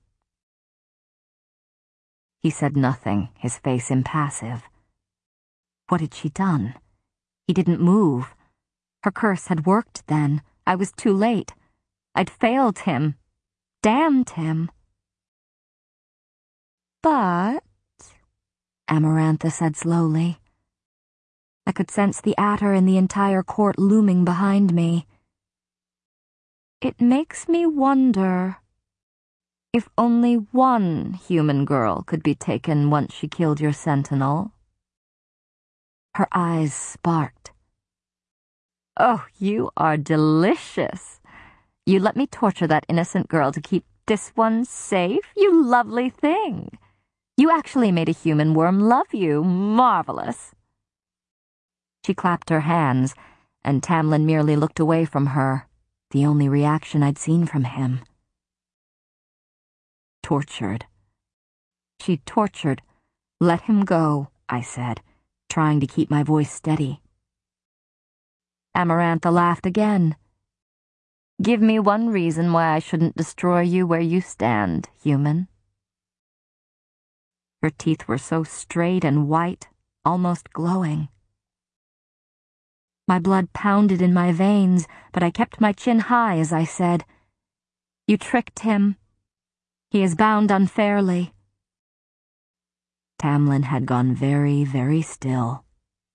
He said nothing, his face impassive. What had she done? He didn't move. Her curse had worked then. I was too late. I'd failed him. Damned him. "But," Amarantha said slowly. I could sense the adder in the entire court looming behind me. "It makes me wonder if only one human girl could be taken once she killed your sentinel." Her eyes sparked. "Oh, you are delicious. You let me torture that innocent girl to keep this one safe? You lovely thing. You actually made a human worm love you. Marvelous." She clapped her hands, and Tamlin merely looked away from her, the only reaction I'd seen from him. Tortured. She tortured. "Let him go," I said, trying to keep my voice steady. Amarantha laughed again. "Give me one reason why I shouldn't destroy you where you stand, human." Her teeth were so straight and white, almost glowing. My blood pounded in my veins, but I kept my chin high as I said, "You tricked him. He is bound unfairly." Tamlin had gone very, very still.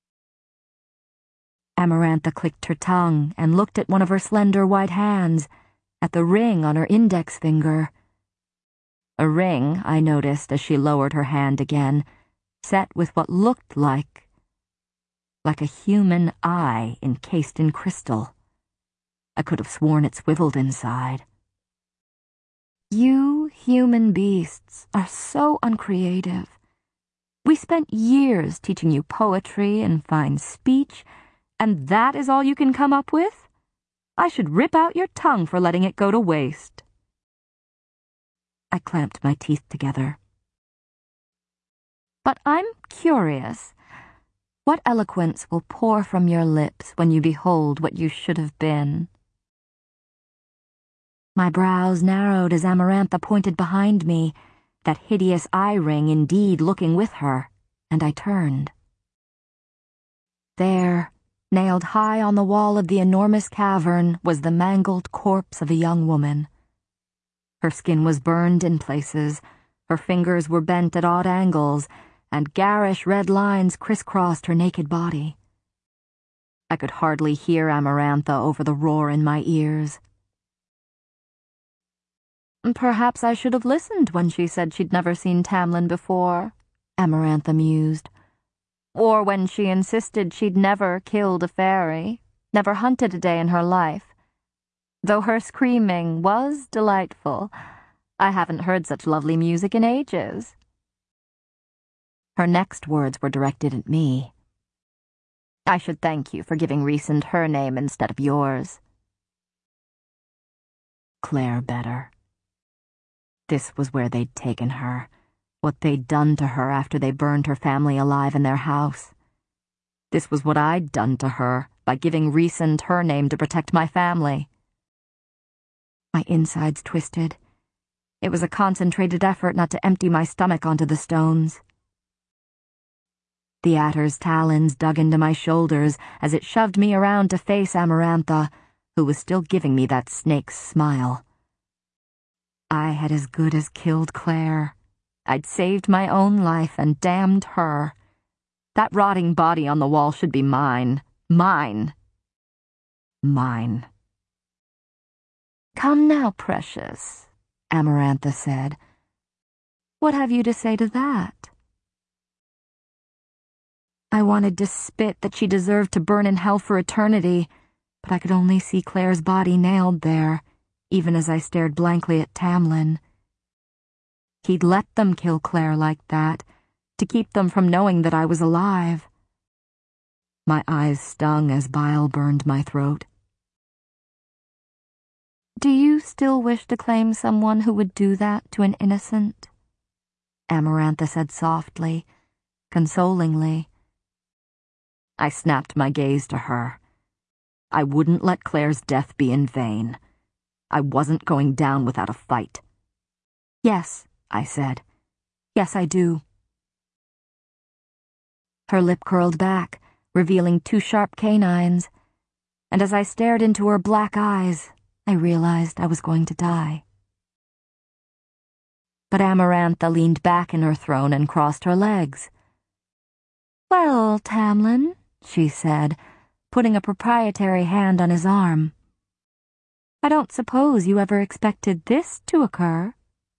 Amarantha clicked her tongue and looked at one of her slender white hands, at the ring on her index finger. A ring, I noticed as she lowered her hand again, set with what looked like, like a human eye encased in crystal. I could have sworn it swiveled inside. "You human beasts are so uncreative. We spent years teaching you poetry and fine speech, and that is all you can come up with? I should rip out your tongue for letting it go to waste." I clamped my teeth together. "But I'm curious. What eloquence will pour from your lips when you behold what you should have been?" My brows narrowed as Amarantha pointed behind me, that hideous eye ring indeed looking with her, and I turned. There, nailed high on the wall of the enormous cavern, was the mangled corpse of a young woman. Her skin was burned in places, her fingers were bent at odd angles, and garish red lines crisscrossed her naked body. I could hardly hear Amarantha over the roar in my ears. "Perhaps I should have listened when she said she'd never seen Tamlin before," Amarantha mused. "Or when she insisted she'd never killed a fairy, never hunted a day in her life. Though her screaming was delightful, I haven't heard such lovely music in ages." Her next words were directed at me. "I should thank you for giving Rhysand her name instead of yours." Claire better. This was where they'd taken her, what they'd done to her after they burned her family alive in their house. This was what I'd done to her by giving Rhysand her name to protect my family. My insides twisted. It was a concentrated effort not to empty my stomach onto the stones. The adder's talons dug into my shoulders as it shoved me around to face Amarantha, who was still giving me that snake's smile. I had as good as killed Claire. I'd saved my own life and damned her. That rotting body on the wall should be mine. Mine. Mine. "Come now, precious," Amarantha said. "What have you to say to that?" I wanted to spit that she deserved to burn in hell for eternity, but I could only see Claire's body nailed there, even as I stared blankly at Tamlin. He'd let them kill Claire like that, to keep them from knowing that I was alive. My eyes stung as bile burned my throat. "Do you still wish to claim someone who would do that to an innocent?" Amarantha said softly, consolingly. I snapped my gaze to her. I wouldn't let Claire's death be in vain. I wasn't going down without a fight. "Yes," I said. "Yes, I do." Her lip curled back, revealing two sharp canines, and as I stared into her black eyes, I realized I was going to die. But Amarantha leaned back in her throne and crossed her legs. "Well, Tamlin," she said, putting a proprietary hand on his arm, "I don't suppose you ever expected this to occur."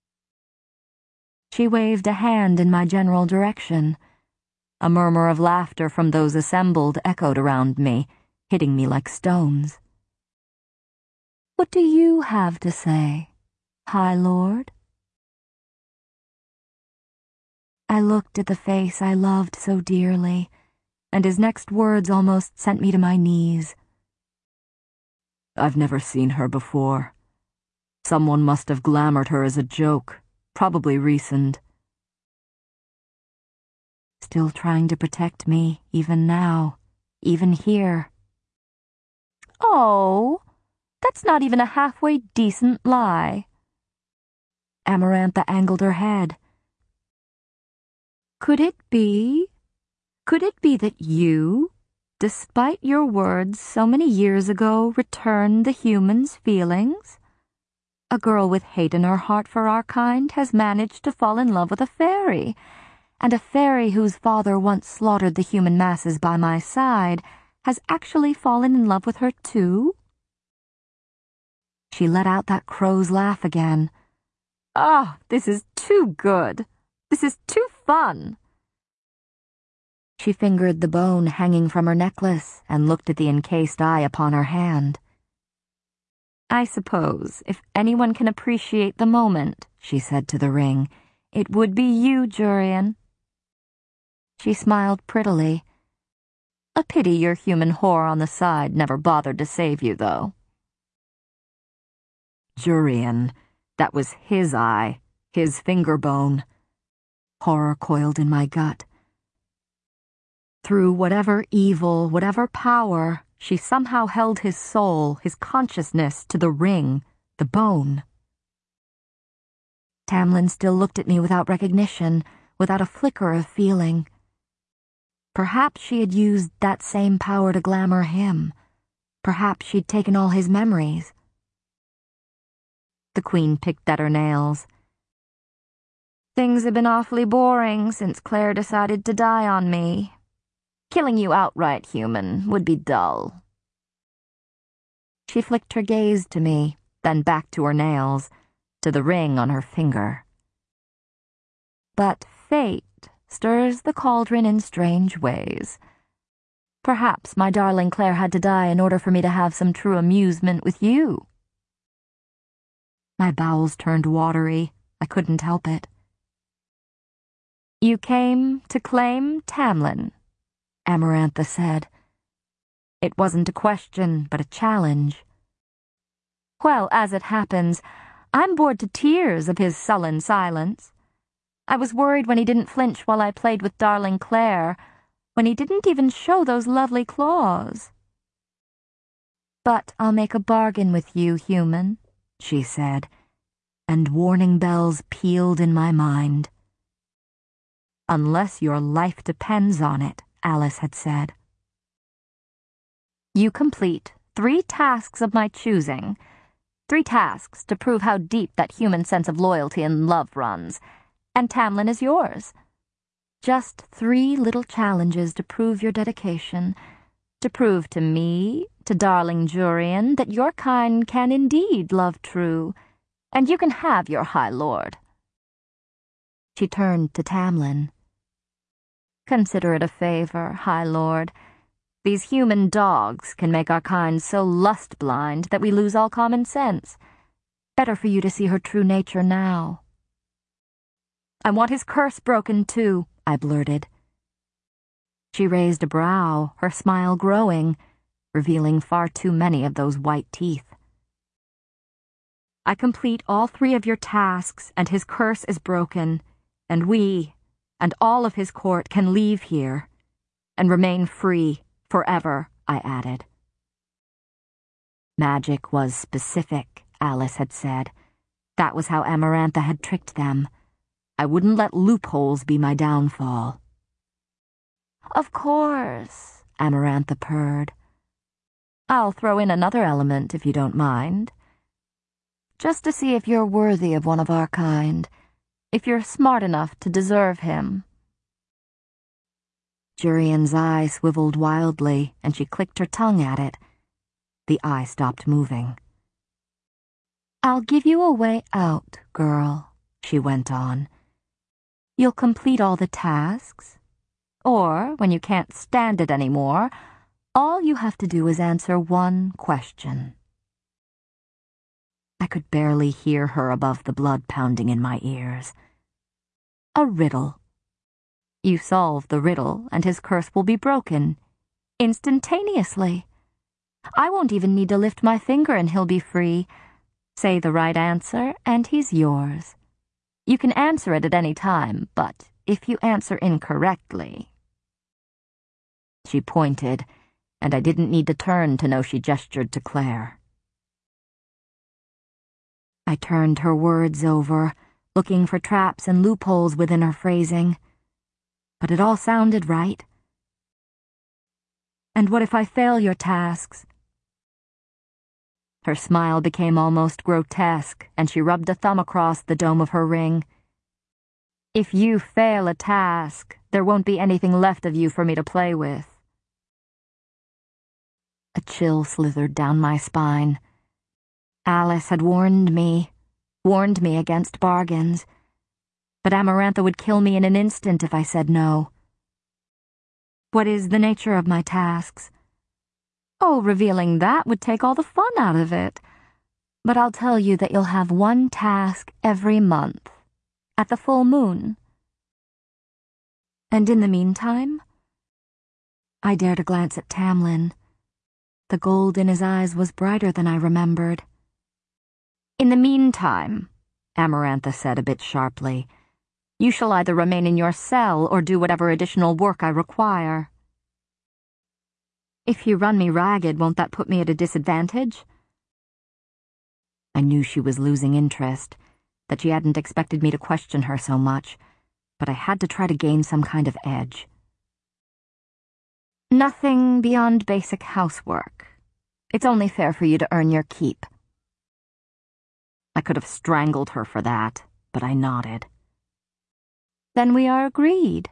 She waved a hand in my general direction. A murmur of laughter from those assembled echoed around me, hitting me like stones. "What do you have to say, High Lord?" I looked at the face I loved so dearly, and his next words almost sent me to my knees. "I've never seen her before. Someone must have glamoured her as a joke, probably Rhysand. Still trying to protect me, even now, even here." "Oh, that's not even a halfway decent lie." Amarantha angled her head. "Could it be? Could it be that you, despite your words so many years ago, returned the humans' feelings? A girl with hate in her heart for our kind has managed to fall in love with a fairy, and a fairy whose father once slaughtered the human masses by my side has actually fallen in love with her too?" She let out that crow's laugh again. "Ah, this is too good. This is too fun." She fingered the bone hanging from her necklace and looked at the encased eye upon her hand. "I suppose if anyone can appreciate the moment," she said to the ring, "it would be you, Jurian." She smiled prettily. "A pity your human whore on the side never bothered to save you, though." Jurian, that was his eye, his finger bone. Horror coiled in my gut. Through whatever evil, whatever power, she somehow held his soul, his consciousness, to the ring, the bone. Tamlin still looked at me without recognition, without a flicker of feeling. Perhaps she had used that same power to glamour him. Perhaps she'd taken all his memories. The Queen picked at her nails. "Things have been awfully boring since Claire decided to die on me. Killing you outright, human, would be dull." She flicked her gaze to me, then back to her nails, to the ring on her finger. "But fate stirs the cauldron in strange ways. Perhaps my darling Claire had to die in order for me to have some true amusement with you." My bowels turned watery. I couldn't help it. "You came to claim Tamlin," Amarantha said. It wasn't a question, but a challenge. "Well, as it happens, I'm bored to tears of his sullen silence. I was worried when he didn't flinch while I played with darling Claire, when he didn't even show those lovely claws." "But I'll make a bargain with you, human," she said, and warning bells pealed in my mind. "Unless your life depends on it," Alice had said. "You complete three tasks of my choosing, three tasks to prove how deep that human sense of loyalty and love runs, and Tamlin is yours. Just three little challenges to prove your dedication, to prove to me, to darling Jurian, that your kind can indeed love true, and you can have your High Lord." She turned to Tamlin. "Consider it a favor, High Lord. These human dogs can make our kind so lust-blind that we lose all common sense. Better for you to see her true nature now." "I want his curse broken, too," I blurted. She raised a brow, her smile growing, revealing far too many of those white teeth. "I complete all three of your tasks, and his curse is broken, and we, and all of his court, can leave here, and remain free forever," I added. Magic was specific, Alice had said. That was how Amarantha had tricked them. I wouldn't let loopholes be my downfall. "Of course," Amarantha purred. "I'll throw in another element if you don't mind. Just to see if you're worthy of one of our kind, if you're smart enough to deserve him." Jurian's eye swiveled wildly, and she clicked her tongue at it. The eye stopped moving. "I'll give you a way out, girl," she went on. "You'll complete all the tasks, or, when you can't stand it anymore, all you have to do is answer one question." I could barely hear her above the blood pounding in my ears. "A riddle. You solve the riddle, and his curse will be broken. Instantaneously. I won't even need to lift my finger and he'll be free. Say the right answer, and he's yours. You can answer it at any time, but if you answer incorrectly..." She pointed, and I didn't need to turn to know she gestured to Claire. I turned her words over, looking for traps and loopholes within her phrasing. But it all sounded right. "And what if I fail your tasks?" Her smile became almost grotesque, and she rubbed a thumb across the dome of her ring. "If you fail a task, there won't be anything left of you for me to play with." A chill slithered down my spine. Alice had warned me, warned me against bargains, but Amarantha would kill me in an instant if I said no. "What is the nature of my tasks?" "Oh, revealing that would take all the fun out of it. But I'll tell you that you'll have one task every month, at the full moon." "And in the meantime?" I dared to glance at Tamlin. The gold in his eyes was brighter than I remembered. "In the meantime," Amarantha said a bit sharply, "you shall either remain in your cell or do whatever additional work I require." "If you run me ragged, won't that put me at a disadvantage?" I knew she was losing interest, that she hadn't expected me to question her so much, but I had to try to gain some kind of edge. "Nothing beyond basic housework. It's only fair for you to earn your keep." I could have strangled her for that, but I nodded. "Then we are agreed."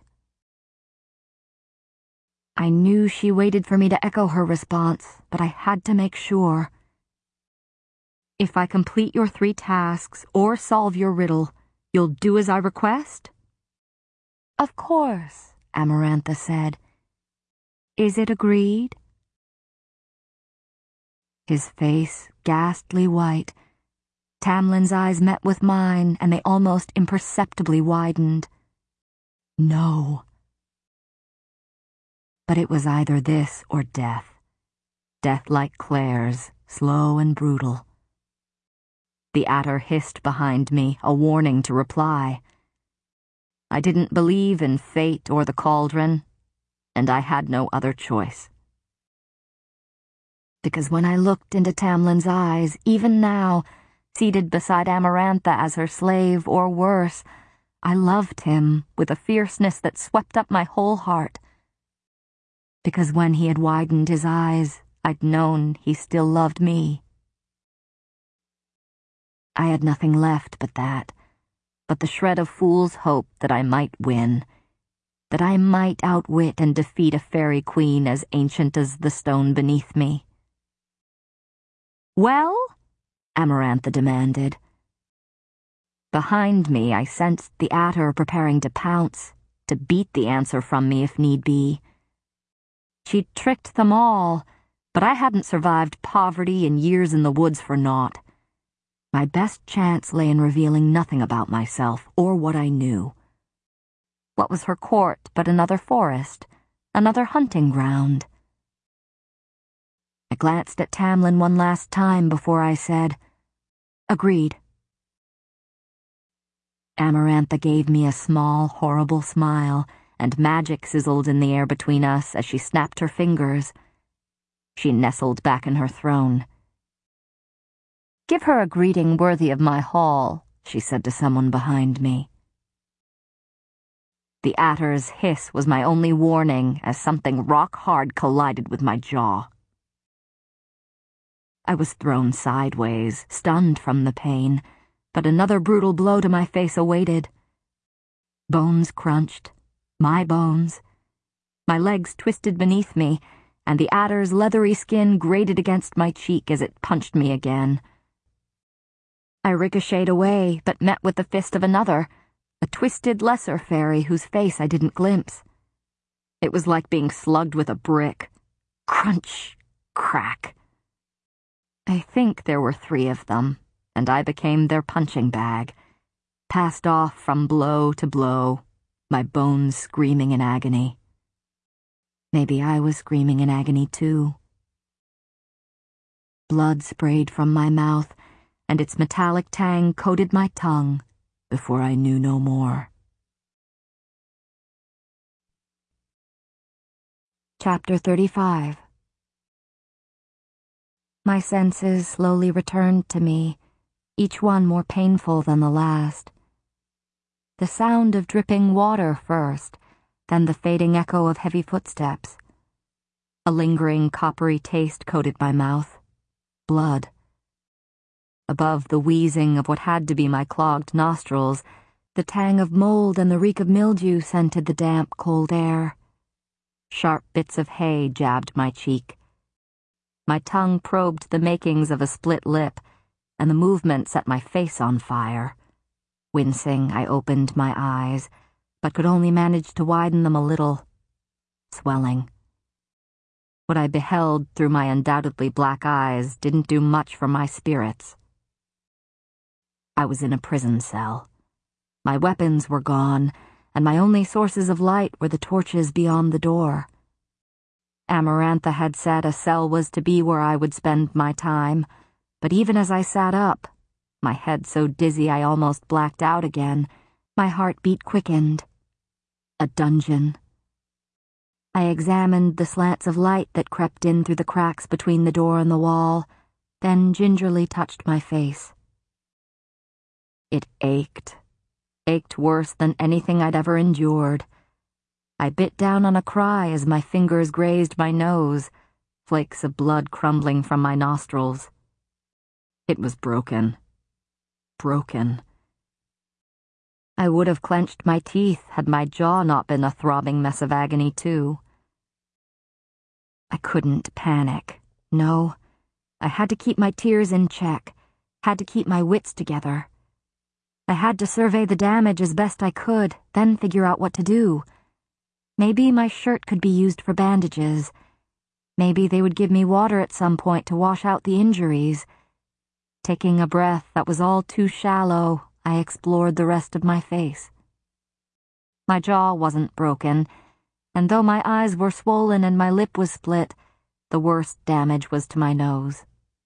I knew she waited for me to echo her response, but I had to make sure. "If I complete your three tasks or solve your riddle, you'll do as I request?" "Of course," Amarantha said. "Is it agreed?" His face ghastly white. Tamlin's eyes met with mine, and they almost imperceptibly widened. No. But it was either this or death. Death like Claire's, slow and brutal. The adder hissed behind me, a warning to reply. I didn't believe in fate or the cauldron, and I had no other choice. Because when I looked into Tamlin's eyes, even now, seated beside Amarantha as her slave or worse, I loved him with a fierceness that swept up my whole heart. Because when he had widened his eyes, I'd known he still loved me. I had nothing left but that, but the shred of fool's hope that I might win, that I might outwit and defeat a fairy queen as ancient as the stone beneath me. "Well?" Amarantha demanded. Behind me, I sensed the adder preparing to pounce, to beat the answer from me if need be. She'd tricked them all, but I hadn't survived poverty and years in the woods for naught. My best chance lay in revealing nothing about myself or what I knew. What was her court but another forest, another hunting ground? I glanced at Tamlin one last time before I said, "Agreed." Amarantha gave me a small, horrible smile, and magic sizzled in the air between us as she snapped her fingers. She nestled back in her throne. "Give her a greeting worthy of my hall," she said to someone behind me. The adder's hiss was my only warning as something rock-hard collided with my jaw. I was thrown sideways, stunned from the pain, but another brutal blow to my face awaited. Bones crunched, my bones. My legs twisted beneath me, and the adder's leathery skin grated against my cheek as it punched me again. I ricocheted away, but met with the fist of another, a twisted lesser fairy whose face I didn't glimpse. It was like being slugged with a brick. Crunch, crack. I think there were three of them, and I became their punching bag, passed off from blow to blow, my bones screaming in agony. Maybe I was screaming in agony too. Blood sprayed from my mouth, and its metallic tang coated my tongue before I knew no more. Chapter thirty-five. My senses slowly returned to me, each one more painful than the last. The sound of dripping water first, then the fading echo of heavy footsteps. A lingering coppery taste coated my mouth. Blood. Above the wheezing of what had to be my clogged nostrils, the tang of mold and the reek of mildew scented the damp, cold air. Sharp bits of hay jabbed my cheek. My tongue probed the makings of a split lip, and the movement set my face on fire. Wincing, I opened my eyes, but could only manage to widen them a little. Swelling. What I beheld through my undoubtedly black eyes didn't do much for my spirits. I was in a prison cell. My weapons were gone, and my only sources of light were the torches beyond the door. Amarantha had said a cell was to be where I would spend my time, but even as I sat up, my head so dizzy I almost blacked out again, my heartbeat quickened. A dungeon. I examined the slants of light that crept in through the cracks between the door and the wall, then gingerly touched my face. It ached. Ached worse than anything I'd ever endured. I bit down on a cry as my fingers grazed my nose, flakes of blood crumbling from my nostrils. It was broken. Broken. I would have clenched my teeth had my jaw not been a throbbing mess of agony, too. I couldn't panic. No. I had to keep my tears in check, had to keep my wits together. I had to survey the damage as best I could, then figure out what to do. Maybe my shirt could be used for bandages. Maybe they would give me water at some point to wash out the injuries. Taking a breath that was all too shallow, I explored the rest of my face. My jaw wasn't broken, and though my eyes were swollen and my lip was split, the worst damage was to my nose.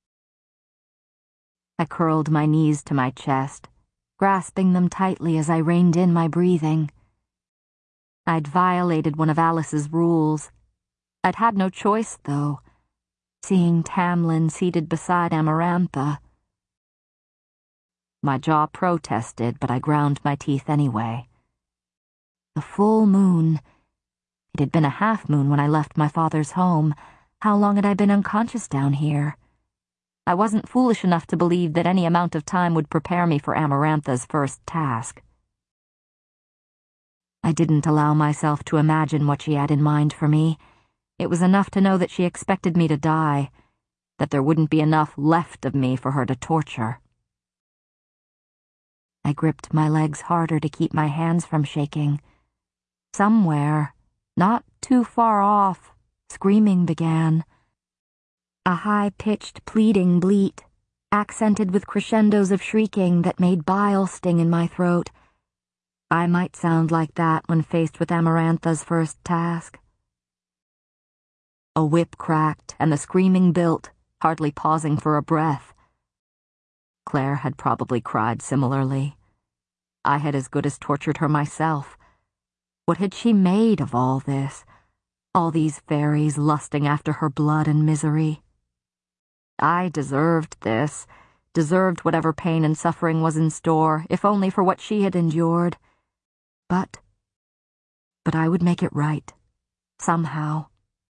I curled my knees to my chest, grasping them tightly as I reined in my breathing. I'd violated one of Alice's rules. I'd had no choice, though, seeing Tamlin seated beside Amarantha. My jaw protested, but I ground my teeth anyway. The full moon. It had been a half moon when I left my father's home. How long had I been unconscious down here? I wasn't foolish enough to believe that any amount of time would prepare me for Amarantha's first task. I didn't allow myself to imagine what she had in mind for me. It was enough to know that she expected me to die, that there wouldn't be enough left of me for her to torture. I gripped my legs harder to keep my hands from shaking. Somewhere, not too far off, screaming began. A high-pitched, pleading bleat, accented with crescendos of shrieking that made bile sting in my throat. I might sound like that when faced with Amarantha's first task. A whip cracked, and the screaming built, hardly pausing for a breath. Claire had probably cried similarly. I had as good as tortured her myself. What had she made of all this? All these fairies lusting after her blood and misery? I deserved this, deserved whatever pain and suffering was in store, if only for what she had endured. But, but I would make it right, somehow.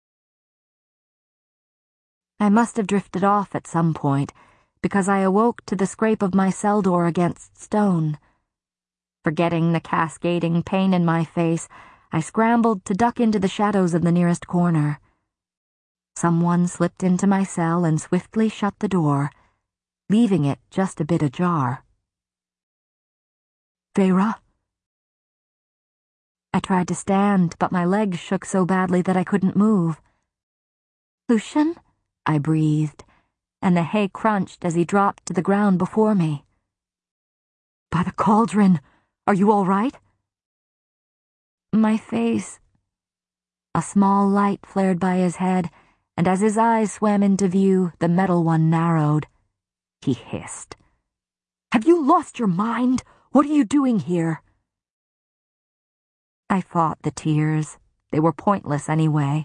I must have drifted off at some point, because I awoke to the scrape of my cell door against stone. Forgetting the cascading pain in my face, I scrambled to duck into the shadows of the nearest corner. Someone slipped into my cell and swiftly shut the door, leaving it just a bit ajar. Feyre? I tried to stand, but my legs shook so badly that I couldn't move. Lucien? I breathed, and the hay crunched as he dropped to the ground before me. By the cauldron! Are you all right? My face. A small light flared by his head, and as his eyes swam into view, the metal one narrowed. He hissed. Have you lost your mind? What are you doing here? I fought the tears. They were pointless anyway.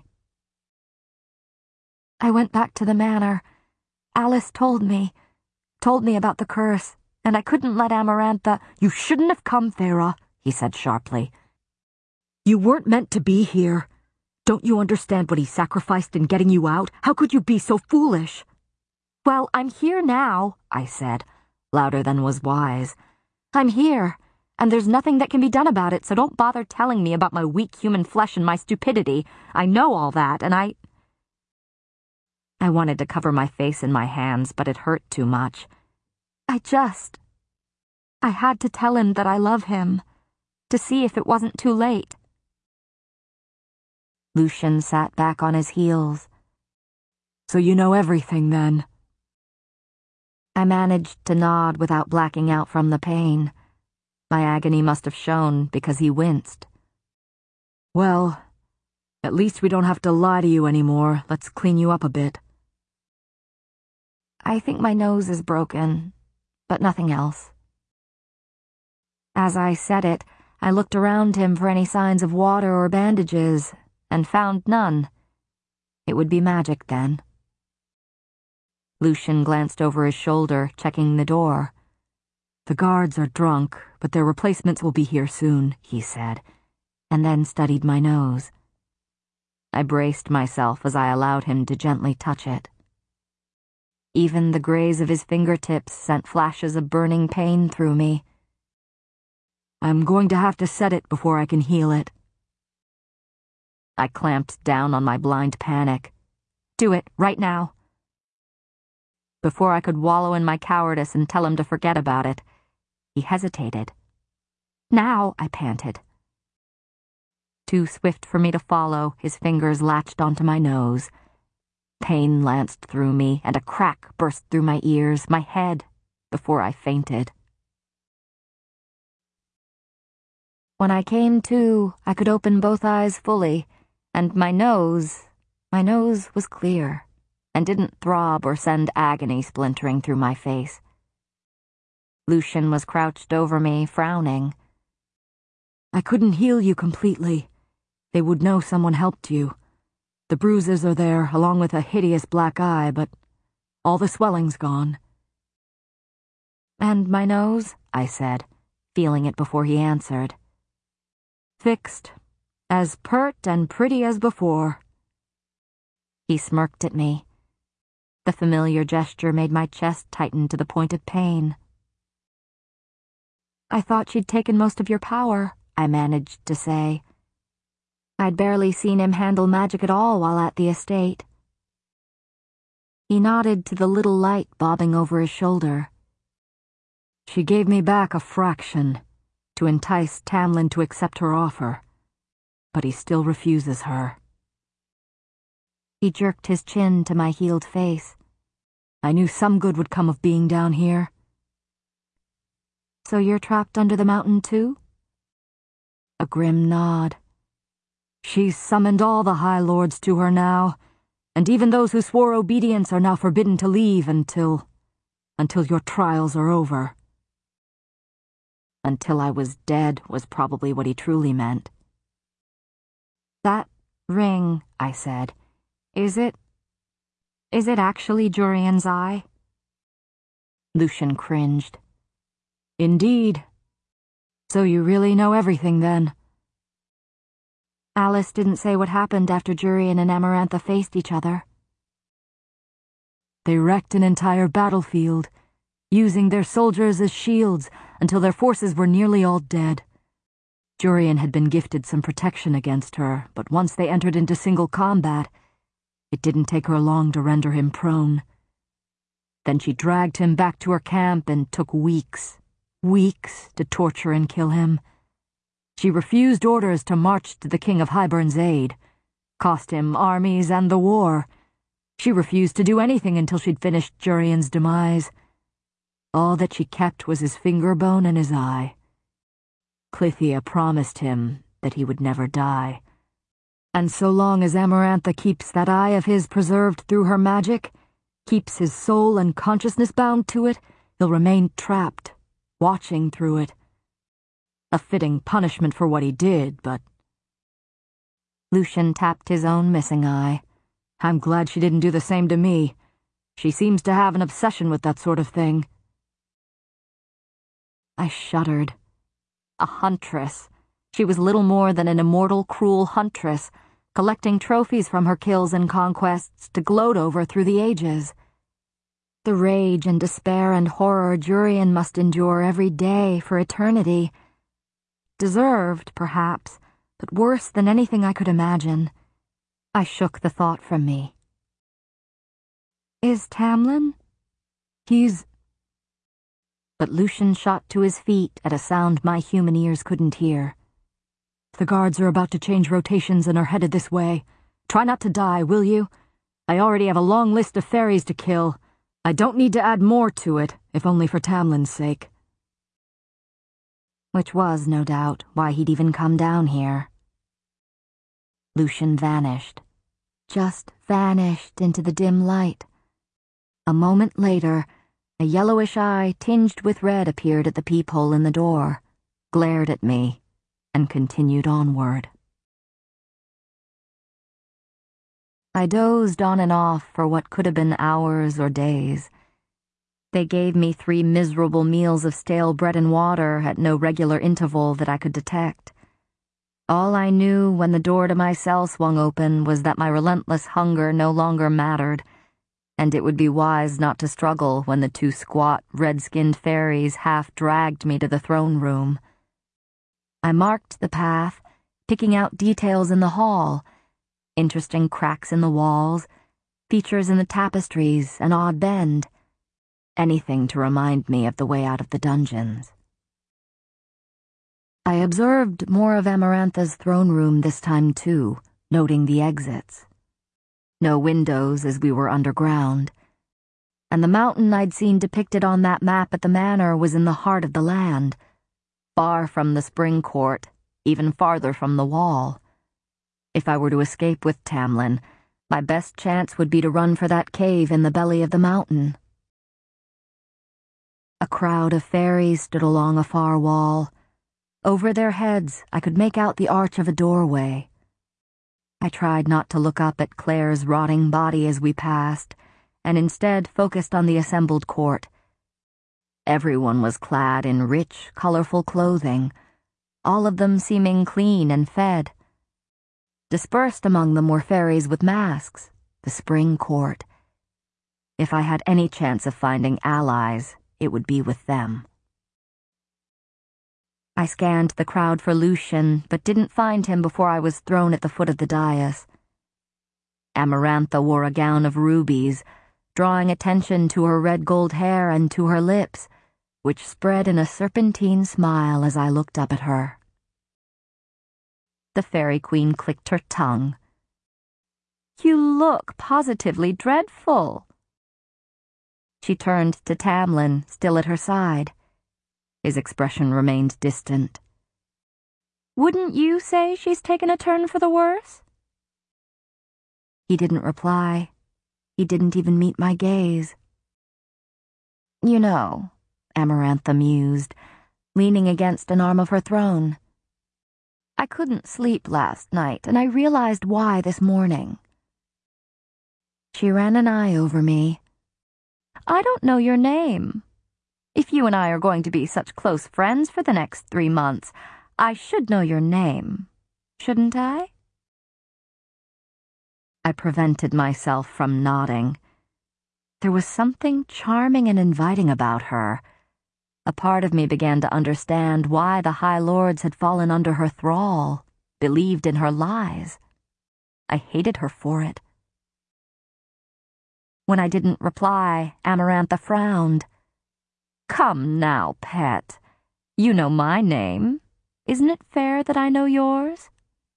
I went back to the manor. Alice told me, told me about the curse, and I couldn't let Amarantha— You shouldn't have come, Feyre, he said sharply. You weren't meant to be here. Don't you understand what he sacrificed in getting you out? How could you be so foolish? Well, I'm here now, I said. louder than was wise. "I'm here, and there's nothing that can be done about it, so don't bother telling me about my weak human flesh and my stupidity. I know all that, and I—" I wanted to cover my face in my hands, but it hurt too much. I just... I had to tell him that I love him, to see if it wasn't too late. Lucian sat back on his heels. "So you know everything, then?" I managed to nod without blacking out from the pain. My agony must have shown because he winced. "Well, at least we don't have to lie to you anymore. Let's clean you up a bit." "I think my nose is broken, but nothing else." As I said it, I looked around him for any signs of water or bandages, and found none. It would be magic, then. Lucian glanced over his shoulder, checking the door. "The guards are drunk, but their replacements will be here soon," he said, and then studied my nose. I braced myself as I allowed him to gently touch it. Even the graze of his fingertips sent flashes of burning pain through me. "I'm going to have to set it before I can heal it." I clamped down on my blind panic. "Do it, right now." Before I could wallow in my cowardice and tell him to forget about it, he hesitated. "Now," I panted. Too swift for me to follow, his fingers latched onto my nose. Pain lanced through me, and a crack burst through my ears, my head, before I fainted. When I came to, I could open both eyes fully, and my nose, my nose was clear, and didn't throb or send agony splintering through my face. Lucian was crouched over me, frowning. "I couldn't heal you completely. They would know someone helped you. The bruises are there, along with a hideous black eye, but all the swelling's gone." "And my nose?" I said, feeling it before he answered. "Fixed. As pert and pretty as before." He smirked at me. The familiar gesture made my chest tighten to the point of pain. "I thought you'd taken most of your power," I managed to say. I'd barely seen him handle magic at all while at the estate. He nodded to the little light bobbing over his shoulder. "She gave me back a fraction, to entice Tamlin to accept her offer, but he still refuses her." He jerked his chin to my healed face. "I knew some good would come of being down here." "So you're trapped under the mountain too?" A grim nod. "She's summoned all the High Lords to her now, and even those who swore obedience are now forbidden to leave until... until your trials are over." Until I was dead was probably what he truly meant. "That ring," I said, is it... is it actually Jurian's eye?" Lucian cringed. "Indeed. So you really know everything, then?" "Alice didn't say what happened after Jurian and Amarantha faced each other." "They wrecked an entire battlefield, using their soldiers as shields until their forces were nearly all dead. Jurian had been gifted some protection against her, but once they entered into single combat, it didn't take her long to render him prone. Then she dragged him back to her camp and took weeks, weeks to torture and kill him. She refused orders to march to the King of Hybern's aid, cost him armies and the war. She refused to do anything until she'd finished Jurian's demise. All that she kept was his finger bone and his eye. Clythia promised him that he would never die. And so long as Amarantha keeps that eye of his preserved through her magic, keeps his soul and consciousness bound to it, he'll remain trapped, watching through it. A fitting punishment for what he did, but..." Lucian tapped his own missing eye. "I'm glad she didn't do the same to me. She seems to have an obsession with that sort of thing." I shuddered. A huntress. She was little more than an immortal, cruel huntress, collecting trophies from her kills and conquests to gloat over through the ages. The rage and despair and horror Jurien must endure every day for eternity. Deserved, perhaps, but worse than anything I could imagine. I shook the thought from me. Is Tamlin? He's... But Lucien shot to his feet at a sound my human ears couldn't hear. The guards are about to change rotations and are headed this way. Try not to die, will you? I already have a long list of fairies to kill. I don't need to add more to it, if only for Tamlin's sake. Which was, no doubt, why he'd even come down here. Lucien vanished. Just vanished into the dim light. A moment later, a yellowish eye tinged with red appeared at the peephole in the door, glared at me, and continued onward. I dozed on and off for what could have been hours or days. They gave me three miserable meals of stale bread and water at no regular interval that I could detect. All I knew when the door to my cell swung open was that my relentless hunger no longer mattered, and it would be wise not to struggle when the two squat, red-skinned fairies half-dragged me to the throne room. I marked the path, picking out details in the hall, interesting cracks in the walls, features in the tapestries, an odd bend. Anything to remind me of the way out of the dungeons. I observed more of Amarantha's throne room this time too, noting the exits. No windows as we were underground, and the mountain I'd seen depicted on that map at the manor was in the heart of the land, far from the spring court, even farther from the wall. If I were to escape with Tamlin, my best chance would be to run for that cave in the belly of the mountain. A crowd of fairies stood along a far wall. Over their heads, I could make out the arch of a doorway. I tried not to look up at Claire's rotting body as we passed, and instead focused on the assembled court. Everyone was clad in rich, colorful clothing, all of them seeming clean and fed. Dispersed among them were fairies with masks, the spring court. If I had any chance of finding allies, it would be with them. I scanned the crowd for Lucien, but didn't find him before I was thrown at the foot of the dais. Amarantha wore a gown of rubies, drawing attention to her red gold hair and to her lips, which spread in a serpentine smile as I looked up at her. The Fairy Queen clicked her tongue. "You look positively dreadful." She turned to Tamlin, still at her side. His expression remained distant. "Wouldn't you say she's taken a turn for the worse?" He didn't reply. He didn't even meet my gaze. "You know," Amarantha mused, leaning against an arm of her throne, "I couldn't sleep last night, and I realized why this morning." She ran an eye over me. "I don't know your name. If you and I are going to be such close friends for the next three months, I should know your name, shouldn't I?" I prevented myself from nodding. There was something charming and inviting about her. A part of me began to understand why the High Lords had fallen under her thrall, believed in her lies. I hated her for it. When I didn't reply, Amarantha frowned. "Come now, pet. You know my name. Isn't it fair that I know yours?"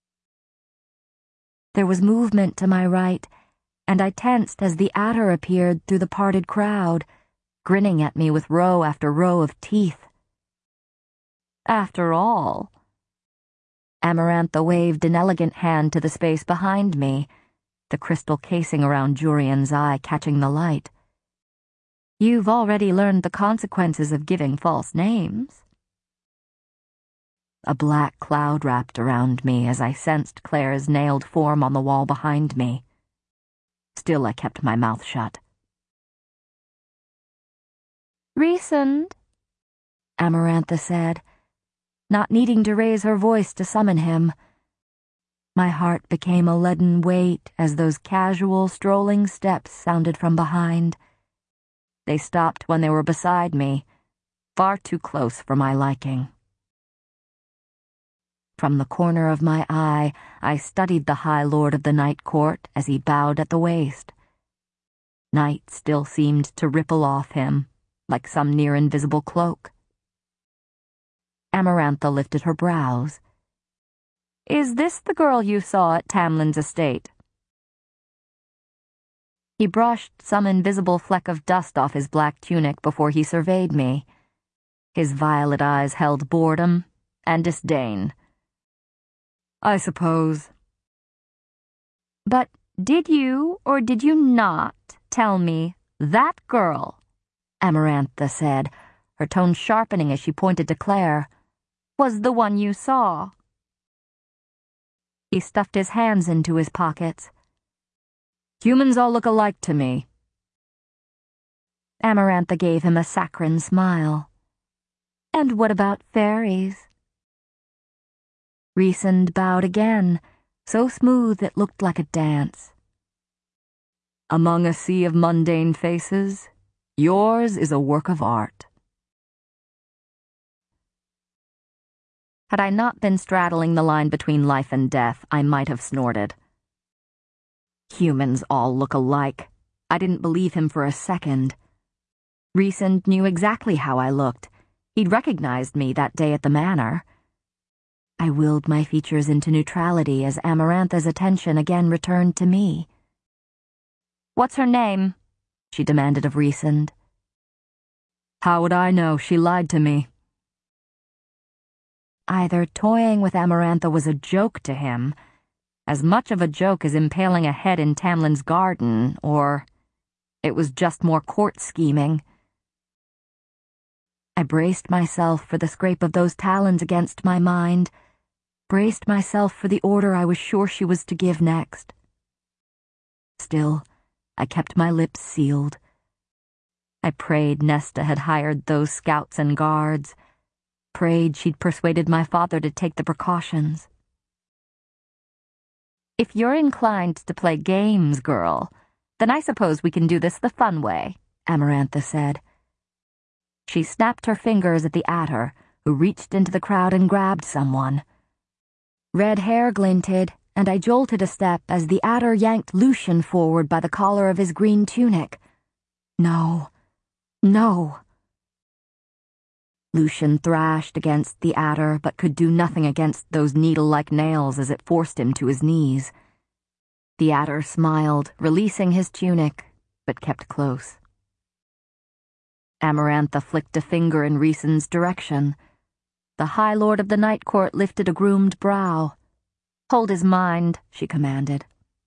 There was movement to my right, and I tensed as the Adder appeared through the parted crowd, grinning at me with row after row of teeth. "After all," Amarantha waved an elegant hand to the space behind me, the crystal casing around Jurien's eye catching the light, "you've already learned the consequences of giving false names." A black cloud wrapped around me as I sensed Claire's nailed form on the wall behind me. Still I kept my mouth shut. "Rhysand," Amarantha said, not needing to raise her voice to summon him. My heart became a leaden weight as those casual, strolling steps sounded from behind. They stopped when they were beside me, far too close for my liking. From the corner of my eye, I studied the High Lord of the Night Court as he bowed at the waist. Night still seemed to ripple off him, like some near-invisible cloak. Amarantha lifted her brows. "Is this the girl you saw at Tamlin's estate?" He brushed some invisible fleck of dust off his black tunic before he surveyed me. His violet eyes held boredom and disdain. "I suppose." "But did you or did you not tell me that girl," Amarantha said, her tone sharpening as she pointed to Claire, "was the one you saw?" He stuffed his hands into his pockets. "Humans all look alike to me." Amarantha gave him a saccharine smile. "And what about fairies?" Rhysand bowed again, so smooth it looked like a dance. "Among a sea of mundane faces, yours is a work of art." Had I not been straddling the line between life and death, I might have snorted. Humans all look alike. I didn't believe him for a second. Rhysand knew exactly how I looked. He'd recognized me that day at the manor. I willed my features into neutrality as Amarantha's attention again returned to me. "What's her name?" she demanded of Rhysand. "How would I know? She lied to me." Either toying with Amarantha was a joke to him, as much of a joke as impaling a head in Tamlin's garden, or it was just more court scheming. I braced myself for the scrape of those talons against my mind, braced myself for the order I was sure she was to give next. Still, I kept my lips sealed. I prayed Nesta had hired those scouts and guards, prayed she'd persuaded my father to take the precautions. "If you're inclined to play games, girl, then I suppose we can do this the fun way," Amarantha said. She snapped her fingers at the Adder, who reached into the crowd and grabbed someone. Red hair glinted, and I jolted a step as the Adder yanked Lucien forward by the collar of his green tunic. No, no. Lucien thrashed against the Adder, but could do nothing against those needle-like nails as it forced him to his knees. The Adder smiled, releasing his tunic, but kept close. Amarantha flicked a finger in Rhysand's direction. The High Lord of the Night Court lifted a groomed brow. "Hold his mind," she commanded.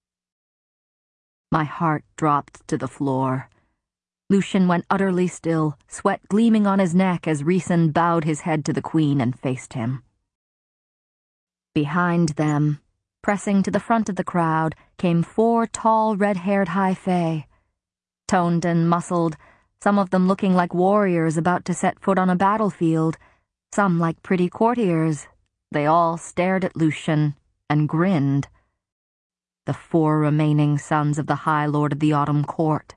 My heart dropped to the floor. Lucien went utterly still, sweat gleaming on his neck as Rhysand bowed his head to the Queen and faced him. Behind them, pressing to the front of the crowd, came four tall, red-haired High Fae. Toned and muscled, some of them looking like warriors about to set foot on a battlefield, some like pretty courtiers. They all stared at Lucien and grinned. The four remaining sons of the High Lord of the Autumn Court.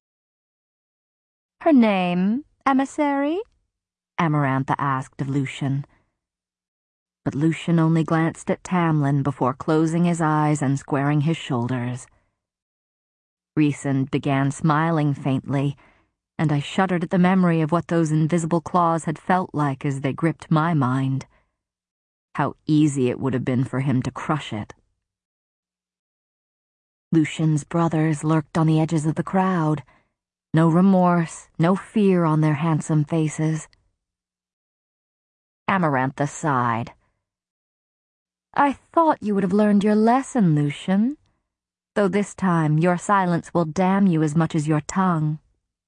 "Her name, emissary?" Amarantha asked of Lucien. But Lucien only glanced at Tamlin before closing his eyes and squaring his shoulders. Rhysand began smiling faintly, and I shuddered at the memory of what those invisible claws had felt like as they gripped my mind. How easy it would have been for him to crush it. Lucien's brothers lurked on the edges of the crowd. No remorse, no fear on their handsome faces. Amarantha sighed. "I thought you would have learned your lesson, Lucien, though this time your silence will damn you as much as your tongue."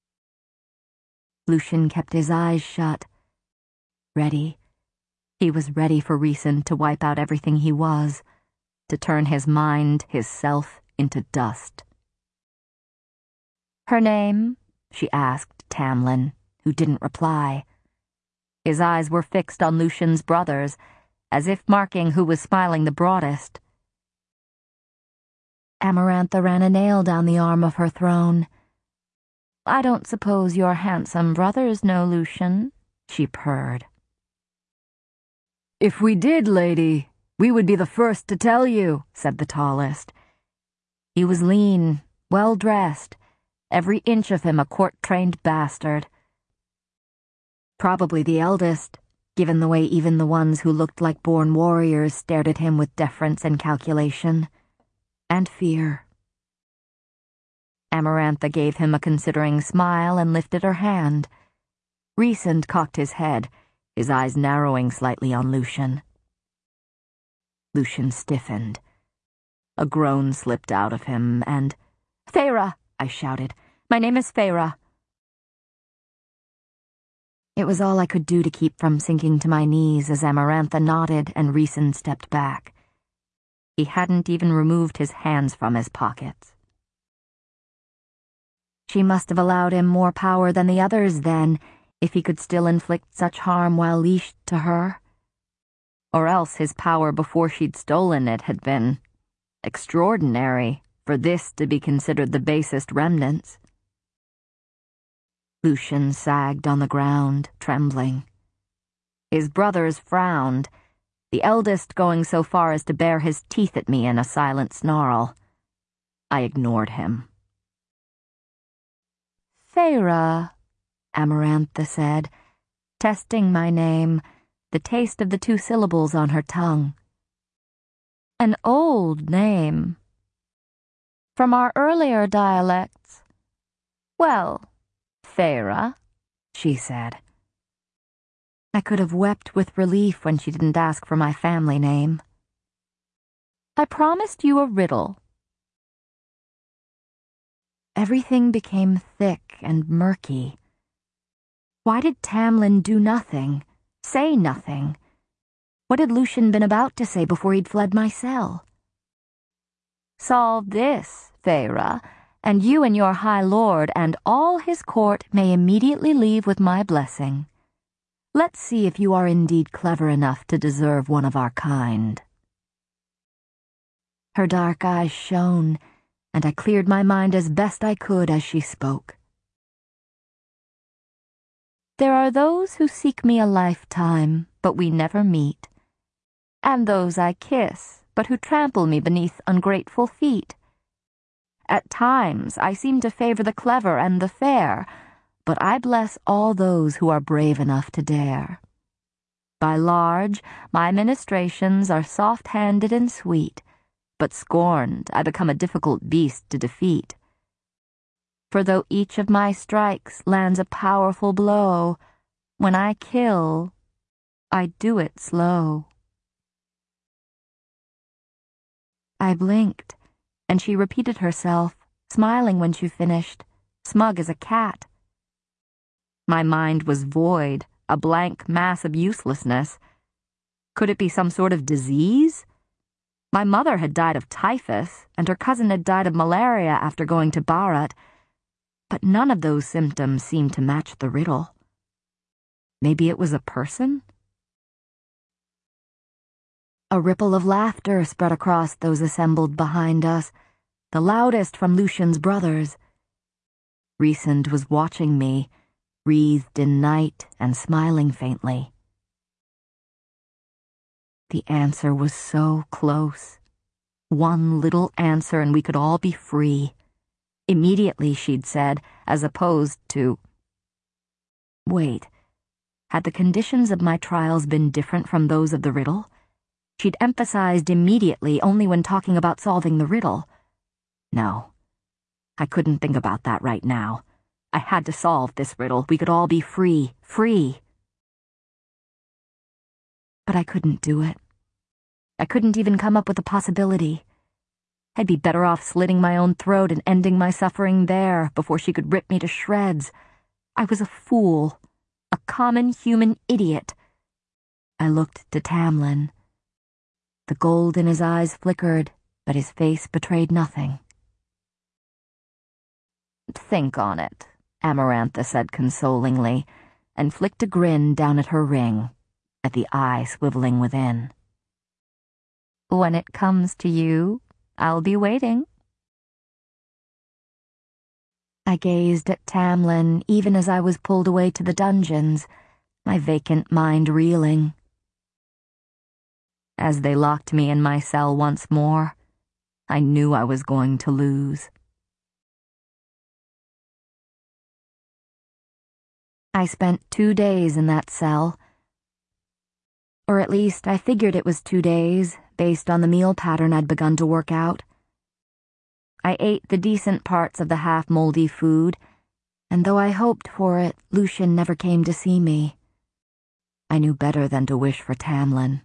Lucien kept his eyes shut. Ready. He was ready for Rhysand to wipe out everything he was, to turn his mind, his self, into dust. "Her name?" she asked Tamlin, who didn't reply. His eyes were fixed on Lucien's brothers, as if marking who was smiling the broadest. Amarantha ran a nail down the arm of her throne. I don't suppose your handsome brothers know Lucian, she purred. If we did, lady, we would be the first to tell you, said the tallest. He was lean, well-dressed, every inch of him a court-trained bastard. Probably the eldest, given the way even the ones who looked like born warriors stared at him with deference and calculation. And fear. Amarantha gave him a considering smile and lifted her hand. Rhysand cocked his head, his eyes narrowing slightly on Lucian. Lucian stiffened. A groan slipped out of him, and, "Feyre!" I shouted. "My name is Feyre." It was all I could do to keep from sinking to my knees as Amarantha nodded and Rhysand stepped back. He hadn't even removed his hands from his pockets. She must have allowed him more power than the others, then, if he could still inflict such harm while leashed to her. Or else his power before she'd stolen it had been extraordinary for this to be considered the basest remnants. Lucian sagged on the ground, trembling. His brothers frowned, the eldest going so far as to bare his teeth at me in a silent snarl. I ignored him. "Feyre," Amarantha said, testing my name, the taste of the two syllables on her tongue. "An old name. From our earlier dialects. Well, Feyre," she said. I could have wept with relief when she didn't ask for my family name. "I promised you a riddle." Everything became thick and murky. Why did Tamlin do nothing, say nothing? What had Lucian been about to say before he'd fled my cell? "Solve this, Feyre, and you and your high lord and all his court may immediately leave with my blessing. Let's see if you are indeed clever enough to deserve one of our kind." Her dark eyes shone, and I cleared my mind as best I could as she spoke. "There are those who seek me a lifetime, but we never meet, and those I kiss, but who trample me beneath ungrateful feet. At times I seem to favor the clever and the fair, but I bless all those who are brave enough to dare. By large, my ministrations are soft-handed and sweet, but scorned, I become a difficult beast to defeat. For though each of my strikes lands a powerful blow, when I kill, I do it slow." I blinked, and she repeated herself, smiling when she finished, smug as a cat. My mind was void, a blank mass of uselessness. Could it be some sort of disease? My mother had died of typhus, and her cousin had died of malaria after going to Bharat, but none of those symptoms seemed to match the riddle. Maybe it was a person? A ripple of laughter spread across those assembled behind us, the loudest from Lucian's brothers. Rhysand was watching me, wreathed in night and smiling faintly. The answer was so close. One little answer and we could all be free. Immediately, she'd said, as opposed to... Wait, had the conditions of my trials been different from those of the riddle? She'd emphasized immediately only when talking about solving the riddle. No, I couldn't think about that right now. I had to solve this riddle. We could all be free, free. But I couldn't do it. I couldn't even come up with a possibility. I'd be better off slitting my own throat and ending my suffering there before she could rip me to shreds. I was a fool, a common human idiot. I looked to Tamlin. The gold in his eyes flickered, but his face betrayed nothing. "Think on it," Amarantha said consolingly, and flicked a grin down at her ring, at the eye swiveling within. "When it comes to you, I'll be waiting." I gazed at Tamlin even as I was pulled away to the dungeons, my vacant mind reeling. As they locked me in my cell once more, I knew I was going to lose. I spent two days in that cell. Or at least I figured it was two days, based on the meal pattern I'd begun to work out. I ate the decent parts of the half-moldy food, and though I hoped for it, Lucien never came to see me. I knew better than to wish for Tamlin.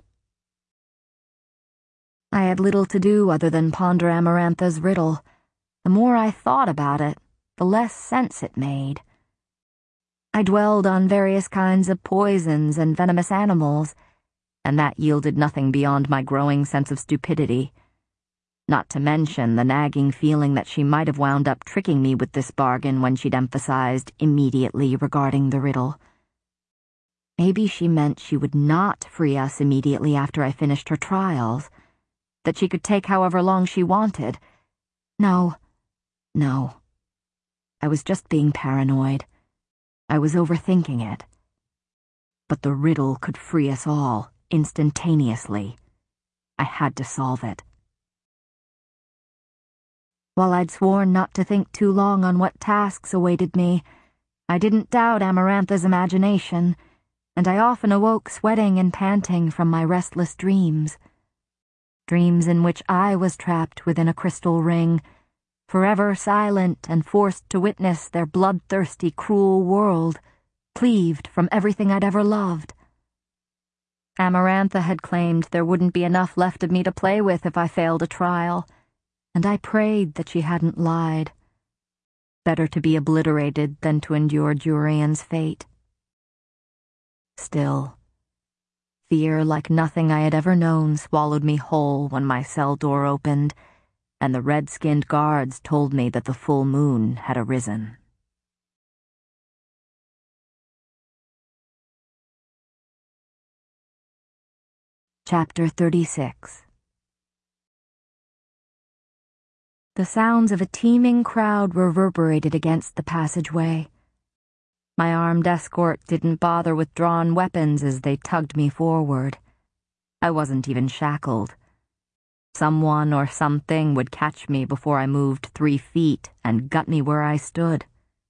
I had little to do other than ponder Amarantha's riddle. The more I thought about it, the less sense it made. I dwelled on various kinds of poisons and venomous animals, and that yielded nothing beyond my growing sense of stupidity. Not to mention the nagging feeling that she might have wound up tricking me with this bargain when she'd emphasized immediately regarding the riddle. Maybe she meant she would not free us immediately after I finished her trials, that she could take however long she wanted. No, no. I was just being paranoid. I was overthinking it. But the riddle could free us all, instantaneously. I had to solve it. While I'd sworn not to think too long on what tasks awaited me, I didn't doubt Amarantha's imagination, and I often awoke sweating and panting from my restless dreams. Dreams in which I was trapped within a crystal ring, forever silent and forced to witness their bloodthirsty, cruel world, cleaved from everything I'd ever loved. Amarantha had claimed there wouldn't be enough left of me to play with if I failed a trial, and I prayed that she hadn't lied. Better to be obliterated than to endure Jurian's fate. Still, fear like nothing I had ever known swallowed me whole when my cell door opened, and the red-skinned guards told me that the full moon had arisen. Chapter thirty-six. The sounds of a teeming crowd reverberated against the passageway. My armed escort didn't bother with drawn weapons as they tugged me forward. I wasn't even shackled. Someone or something would catch me before I moved three feet and gut me where I stood.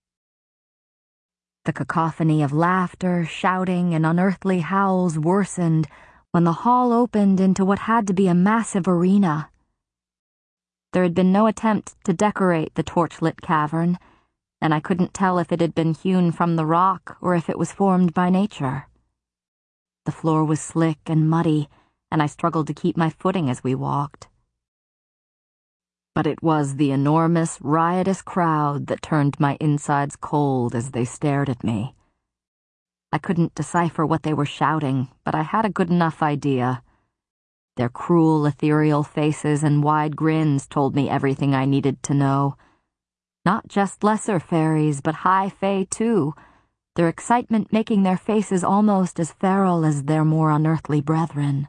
The cacophony of laughter, shouting, and unearthly howls worsened when the hall opened into what had to be a massive arena. There had been no attempt to decorate the torchlit cavern, and I couldn't tell if it had been hewn from the rock or if it was formed by nature. The floor was slick and muddy, and I struggled to keep my footing as we walked. But it was the enormous, riotous crowd that turned my insides cold as they stared at me. I couldn't decipher what they were shouting, but I had a good enough idea. Their cruel, ethereal faces and wide grins told me everything I needed to know. Not just lesser fairies, but high fae too, their excitement making their faces almost as feral as their more unearthly brethren.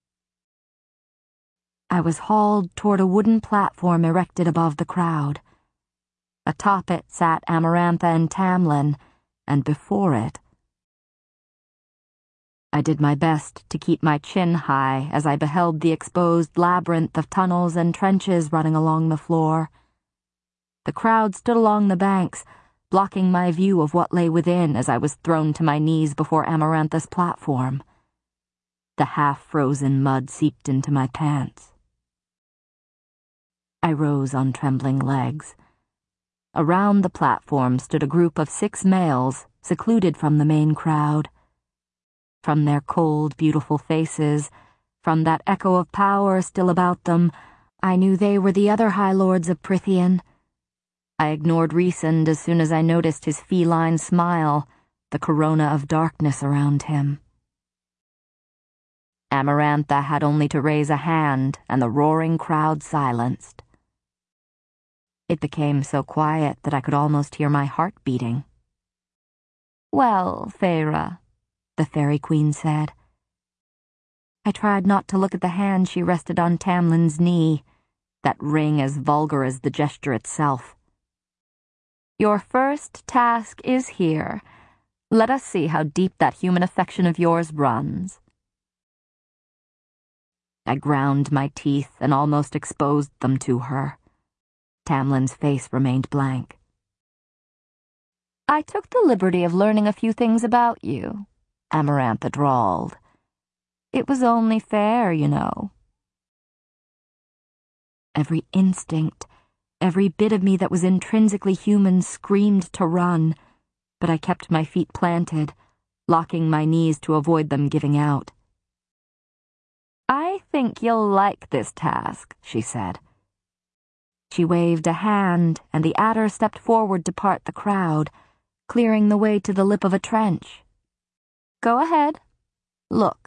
I was hauled toward a wooden platform erected above the crowd. Atop it sat Amarantha and Tamlin, and before it, I did my best to keep my chin high as I beheld the exposed labyrinth of tunnels and trenches running along the floor. The crowd stood along the banks, blocking my view of what lay within as I was thrown to my knees before Amarantha's platform. The half-frozen mud seeped into my pants. I rose on trembling legs. Around the platform stood a group of six males, secluded from the main crowd. From their cold, beautiful faces, from that echo of power still about them, I knew they were the other High Lords of Prythian. I ignored Rhysand as soon as I noticed his feline smile, the corona of darkness around him. Amarantha had only to raise a hand, and the roaring crowd silenced. It became so quiet that I could almost hear my heart beating. "Well, Feyre," the Fairy Queen said. I tried not to look at the hand she rested on Tamlin's knee, that ring as vulgar as the gesture itself. Your first task is here. Let us see how deep that human affection of yours runs. I ground my teeth and almost exposed them to her. Tamlin's face remained blank. I took the liberty of learning a few things about you, Amarantha drawled. It was only fair, you know. Every instinct, every bit of me that was intrinsically human screamed to run, but I kept my feet planted, locking my knees to avoid them giving out. I think you'll like this task, she said. She waved a hand, and the adder stepped forward to part the crowd, clearing the way to the lip of a trench. Go ahead. Look.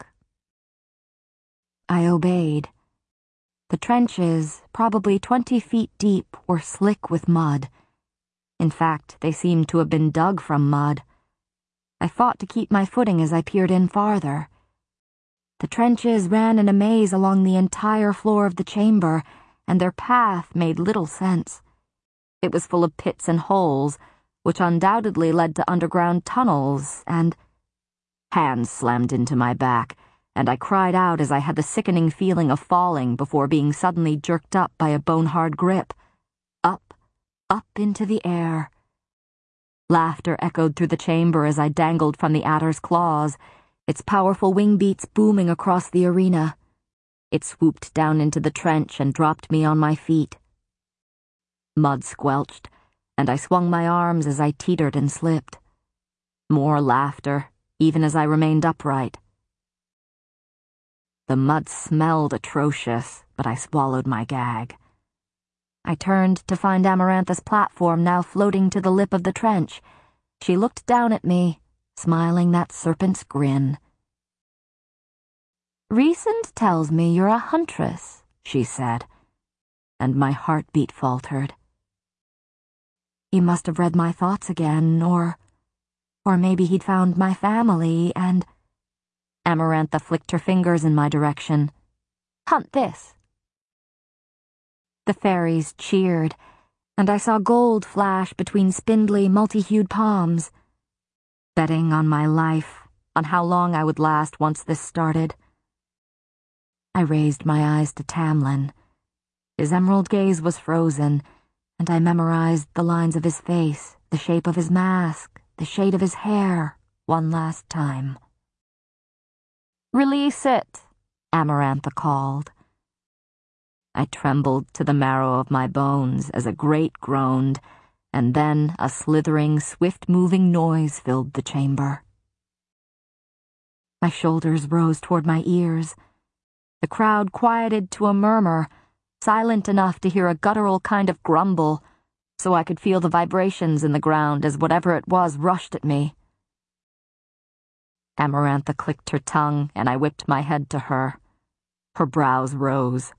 I obeyed. The trenches, probably twenty feet deep, were slick with mud. In fact, they seemed to have been dug from mud. I fought to keep my footing as I peered in farther. The trenches ran in a maze along the entire floor of the chamber, and their path made little sense. It was full of pits and holes, which undoubtedly led to underground tunnels, and... Hands slammed into my back, and I cried out as I had the sickening feeling of falling before being suddenly jerked up by a bone-hard grip. Up, up into the air. Laughter echoed through the chamber as I dangled from the adder's claws, its powerful wing beats booming across the arena. It swooped down into the trench and dropped me on my feet. Mud squelched, and I swung my arms as I teetered and slipped. More laughter, even as I remained upright. The mud smelled atrocious, but I swallowed my gag. I turned to find Amarantha's platform now floating to the lip of the trench. She looked down at me, smiling that serpent's grin. Rhysand tells me you're a huntress, she said, and my heartbeat faltered. He must have read my thoughts again, or... or maybe he'd found my family, and... Amarantha flicked her fingers in my direction. Hunt this. The fairies cheered, and I saw gold flash between spindly, multi-hued palms. Betting on my life, on how long I would last once this started. I raised my eyes to Tamlin. His emerald gaze was frozen, and I memorized the lines of his face, the shape of his mask, the shade of his hair, one last time. Release it, Amarantha called. I trembled to the marrow of my bones as a grate groaned, and then a slithering, swift-moving noise filled the chamber. My shoulders rose toward my ears. The crowd quieted to a murmur, silent enough to hear a guttural kind of grumble, so I could feel the vibrations in the ground as whatever it was rushed at me. Amarantha clicked her tongue, and I whipped my head to her. Her brows rose.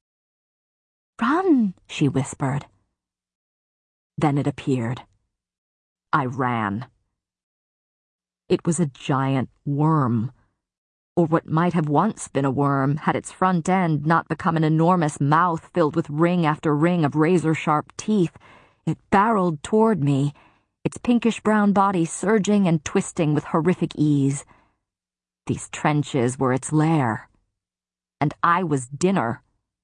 Run, she whispered. Then it appeared. I ran. It was a giant worm, or what might have once been a worm had its front end not become an enormous mouth filled with ring after ring of razor-sharp teeth. It barreled toward me, its pinkish-brown body surging and twisting with horrific ease. These trenches were its lair, and I was dinner.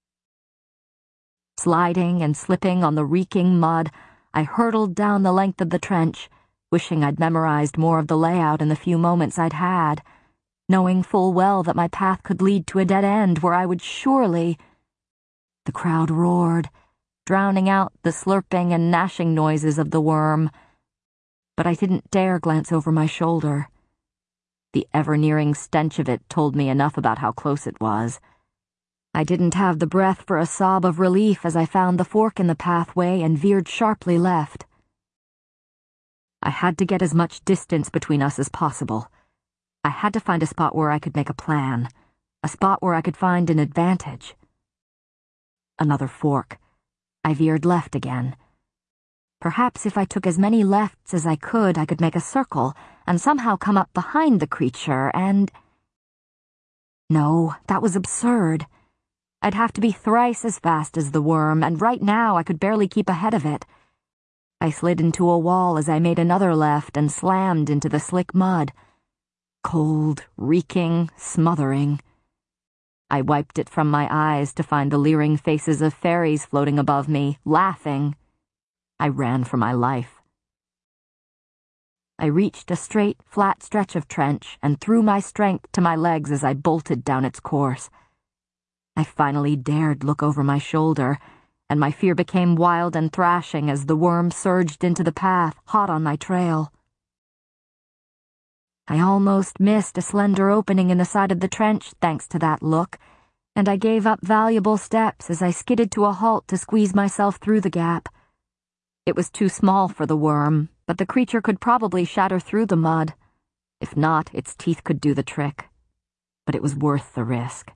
Sliding and slipping on the reeking mud, I hurtled down the length of the trench, wishing I'd memorized more of the layout in the few moments I'd had, knowing full well that my path could lead to a dead end where I would surely... The crowd roared, drowning out the slurping and gnashing noises of the worm, but I didn't dare glance over my shoulder. The ever-nearing stench of it told me enough about how close it was. I didn't have the breath for a sob of relief as I found the fork in the pathway and veered sharply left. I had to get as much distance between us as possible. I had to find a spot where I could make a plan, a spot where I could find an advantage. Another fork. I veered left again. Perhaps if I took as many lefts as I could, I could make a circle and somehow come up behind the creature and... No, that was absurd. I'd have to be thrice as fast as the worm, and right now I could barely keep ahead of it. I slid into a wall as I made another left and slammed into the slick mud. Cold, reeking, smothering. I wiped it from my eyes to find the leering faces of fairies floating above me, laughing. I ran for my life. I reached a straight, flat stretch of trench and threw my strength to my legs as I bolted down its course. I finally dared look over my shoulder, and my fear became wild and thrashing as the worm surged into the path, hot on my trail. I almost missed a slender opening in the side of the trench thanks to that look, and I gave up valuable steps as I skidded to a halt to squeeze myself through the gap. It was too small for the worm, but the creature could probably shatter through the mud. If not, its teeth could do the trick. But it was worth the risk.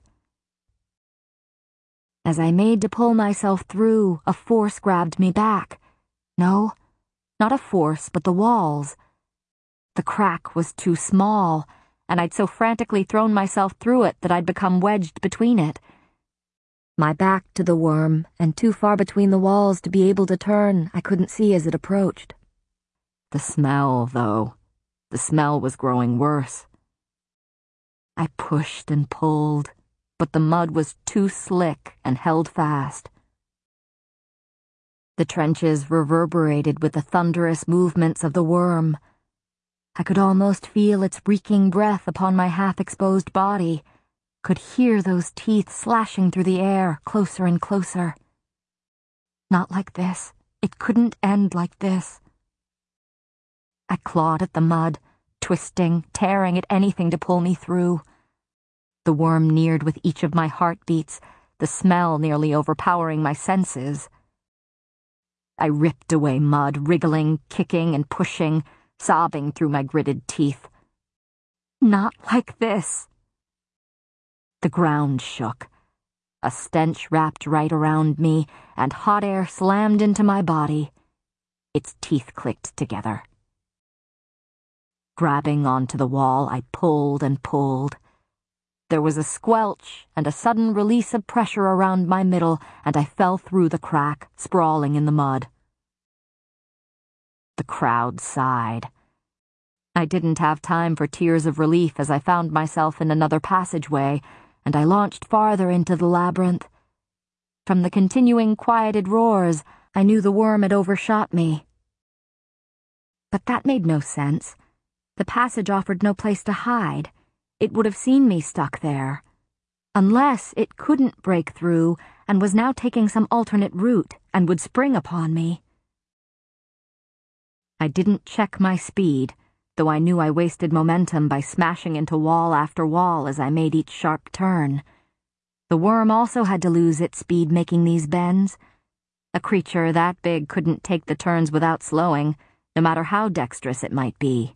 As I made to pull myself through, a force grabbed me back. No, not a force, but the walls. The crack was too small, and I'd so frantically thrown myself through it that I'd become wedged between it. My back to the worm, and too far between the walls to be able to turn, I couldn't see as it approached. The smell, though. The smell was growing worse. I pushed and pulled, but the mud was too slick and held fast. The trenches reverberated with the thunderous movements of the worm. I could almost feel its reeking breath upon my half-exposed body, could hear those teeth slashing through the air, closer and closer. Not like this. It couldn't end like this. I clawed at the mud, twisting, tearing at anything to pull me through. The worm neared with each of my heartbeats, the smell nearly overpowering my senses. I ripped away mud, wriggling, kicking, and pushing, sobbing through my gritted teeth. Not like this. The ground shook. A stench wrapped right around me, and hot air slammed into my body. Its teeth clicked together. Grabbing onto the wall, I pulled and pulled. There was a squelch and a sudden release of pressure around my middle, and I fell through the crack, sprawling in the mud. The crowd sighed. I didn't have time for tears of relief as I found myself in another passageway, and I launched farther into the labyrinth. From the continuing quieted roars, I knew the worm had overshot me. But that made no sense. The passage offered no place to hide. It would have seen me stuck there. Unless it couldn't break through and was now taking some alternate route and would spring upon me. I didn't check my speed, though I knew I wasted momentum by smashing into wall after wall as I made each sharp turn. The worm also had to lose its speed making these bends. A creature that big couldn't take the turns without slowing, no matter how dexterous it might be.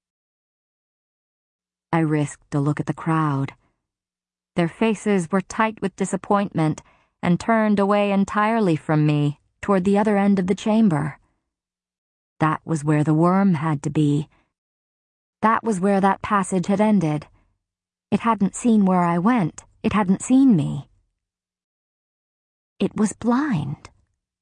I risked a look at the crowd. Their faces were tight with disappointment and turned away entirely from me, toward the other end of the chamber. That was where the worm had to be. That was where that passage had ended. It hadn't seen where I went. It hadn't seen me. It was blind.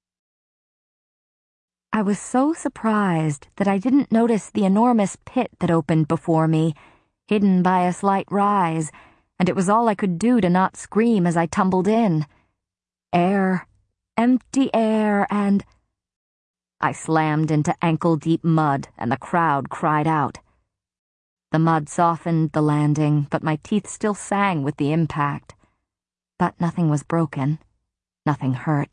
I was so surprised that I didn't notice the enormous pit that opened before me, hidden by a slight rise, and it was all I could do to not scream as I tumbled in. Air, empty air, and... I slammed into ankle-deep mud, and the crowd cried out. The mud softened the landing, but my teeth still sang with the impact. But nothing was broken. Nothing hurt.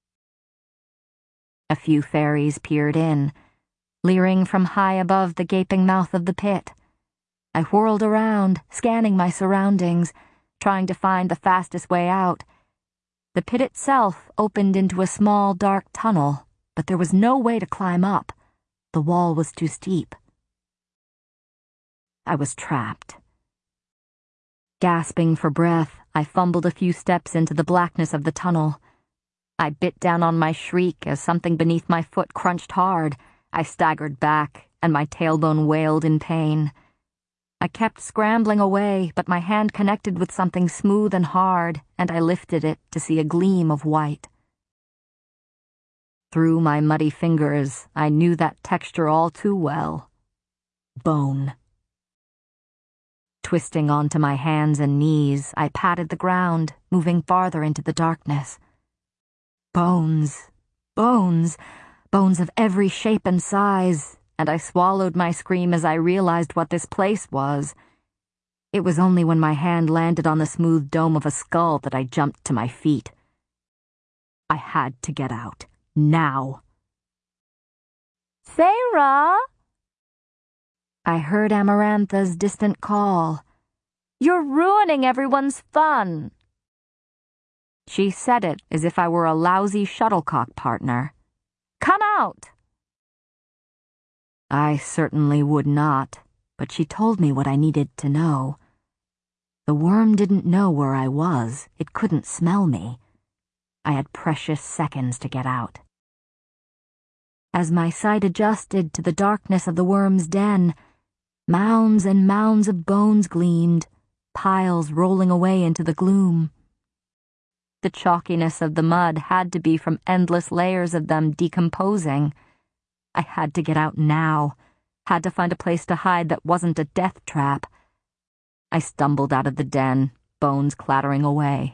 A few fairies peered in, leering from high above the gaping mouth of the pit. I whirled around, scanning my surroundings, trying to find the fastest way out. The pit itself opened into a small, dark tunnel, but there was no way to climb up. The wall was too steep. I was trapped. Gasping for breath, I fumbled a few steps into the blackness of the tunnel. I bit down on my shriek as something beneath my foot crunched hard. I staggered back, and my tailbone wailed in pain. I kept scrambling away, but my hand connected with something smooth and hard, and I lifted it to see a gleam of white. Through my muddy fingers, I knew that texture all too well. Bone. Twisting onto my hands and knees, I patted the ground, moving farther into the darkness. Bones. Bones. Bones of every shape and size, and I swallowed my scream as I realized what this place was. It was only when my hand landed on the smooth dome of a skull that I jumped to my feet. I had to get out. Now. Sarah! I heard Amarantha's distant call. You're ruining everyone's fun. She said it as if I were a lousy shuttlecock partner. Come out! I certainly would not, but she told me what I needed to know. The worm didn't know where I was. It couldn't smell me. I had precious seconds to get out. As my sight adjusted to the darkness of the worm's den, mounds and mounds of bones gleamed, piles rolling away into the gloom. The chalkiness of the mud had to be from endless layers of them decomposing. I had to get out now, had to find a place to hide that wasn't a death trap. I stumbled out of the den, bones clattering away.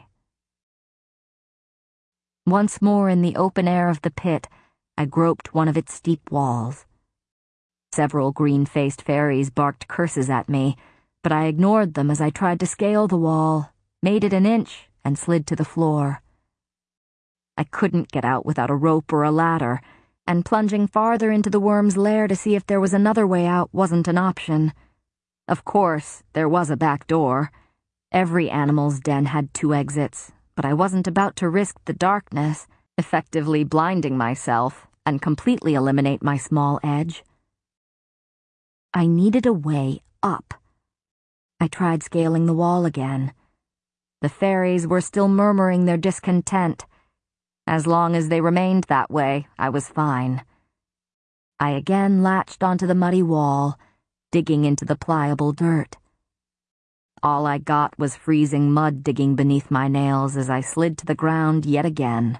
Once more in the open air of the pit, I groped one of its steep walls. Several green-faced fairies barked curses at me, but I ignored them as I tried to scale the wall, made it an inch, and slid to the floor. I couldn't get out without a rope or a ladder, and plunging farther into the worm's lair to see if there was another way out wasn't an option. Of course, there was a back door. Every animal's den had two exits, but I wasn't about to risk the darkness, effectively blinding myself, and completely eliminate my small edge. I needed a way up. I tried scaling the wall again. The fairies were still murmuring their discontent. As long as they remained that way, I was fine. I again latched onto the muddy wall, digging into the pliable dirt. All I got was freezing mud digging beneath my nails as I slid to the ground yet again.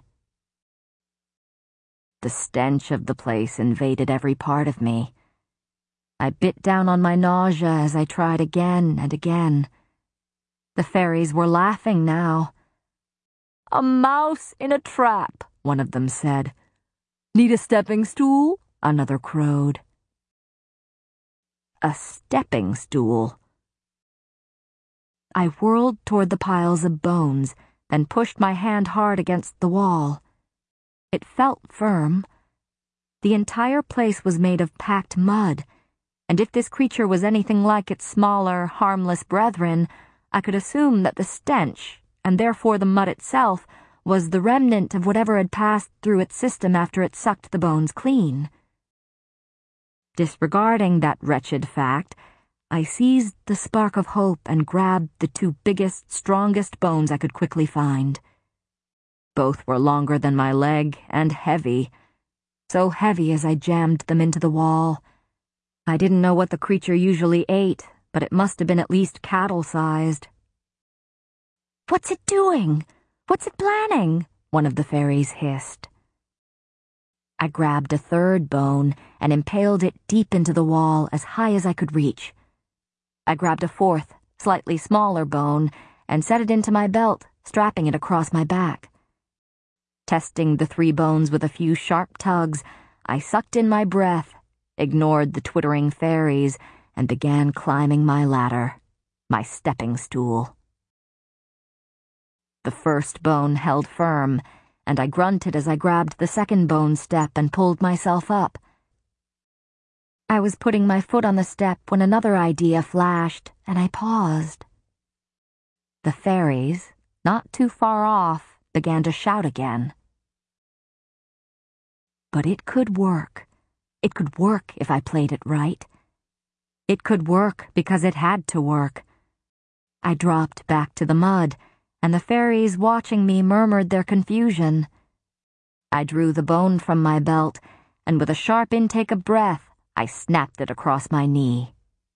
The stench of the place invaded every part of me. I bit down on my nausea as I tried again and again. The fairies were laughing now. A mouse in a trap, one of them said. Need a stepping stool? Another crowed. A stepping stool. I whirled toward the piles of bones, then pushed my hand hard against the wall. It felt firm. The entire place was made of packed mud, and if this creature was anything like its smaller, harmless brethren, I could assume that the stench, and therefore the mud itself, was the remnant of whatever had passed through its system after it sucked the bones clean. Disregarding that wretched fact, I seized the spark of hope and grabbed the two biggest, strongest bones I could quickly find. Both were longer than my leg and heavy, so heavy as I jammed them into the wall. I didn't know what the creature usually ate, but it must have been at least cattle-sized. What's it doing? What's it planning? One of the fairies hissed. I grabbed a third bone and impaled it deep into the wall as high as I could reach. I grabbed a fourth, slightly smaller bone and set it into my belt, strapping it across my back. Testing the three bones with a few sharp tugs, I sucked in my breath, ignored the twittering fairies, and began climbing my ladder, my stepping stool. The first bone held firm, and I grunted as I grabbed the second bone step and pulled myself up. I was putting my foot on the step when another idea flashed, and I paused. The fairies, not too far off, began to shout again. But it could work. It could work if I played it right. It could work because it had to work. I dropped back to the mud, and the fairies watching me murmured their confusion. I drew the bone from my belt, and with a sharp intake of breath, I snapped it across my knee.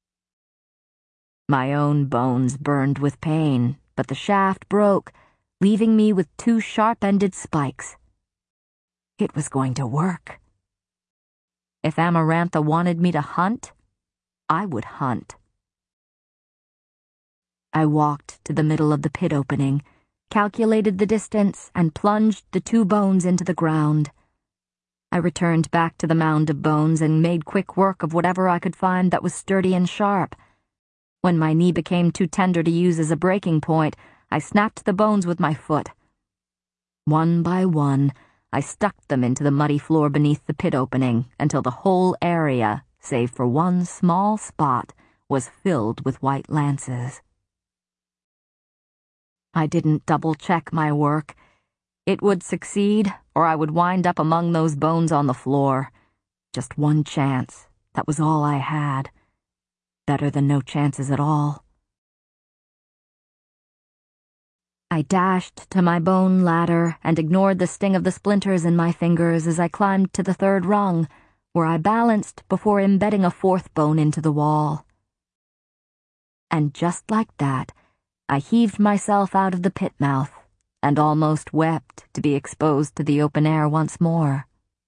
My own bones burned with pain, but the shaft broke, leaving me with two sharp-ended spikes. It was going to work. If Amarantha wanted me to hunt, I would hunt. I walked to the middle of the pit opening, calculated the distance, and plunged the two bones into the ground. I returned back to the mound of bones and made quick work of whatever I could find that was sturdy and sharp. When my knee became too tender to use as a breaking point, I snapped the bones with my foot. One by one, I stuck them into the muddy floor beneath the pit opening until the whole area, save for one small spot, was filled with white lances. I didn't double-check my work. It would succeed, or I would wind up among those bones on the floor. Just one chance. That was all I had. Better than no chances at all. I dashed to my bone ladder and ignored the sting of the splinters in my fingers as I climbed to the third rung, where I balanced before embedding a fourth bone into the wall. And just like that, I heaved myself out of the pit mouth and almost wept to be exposed to the open air once more.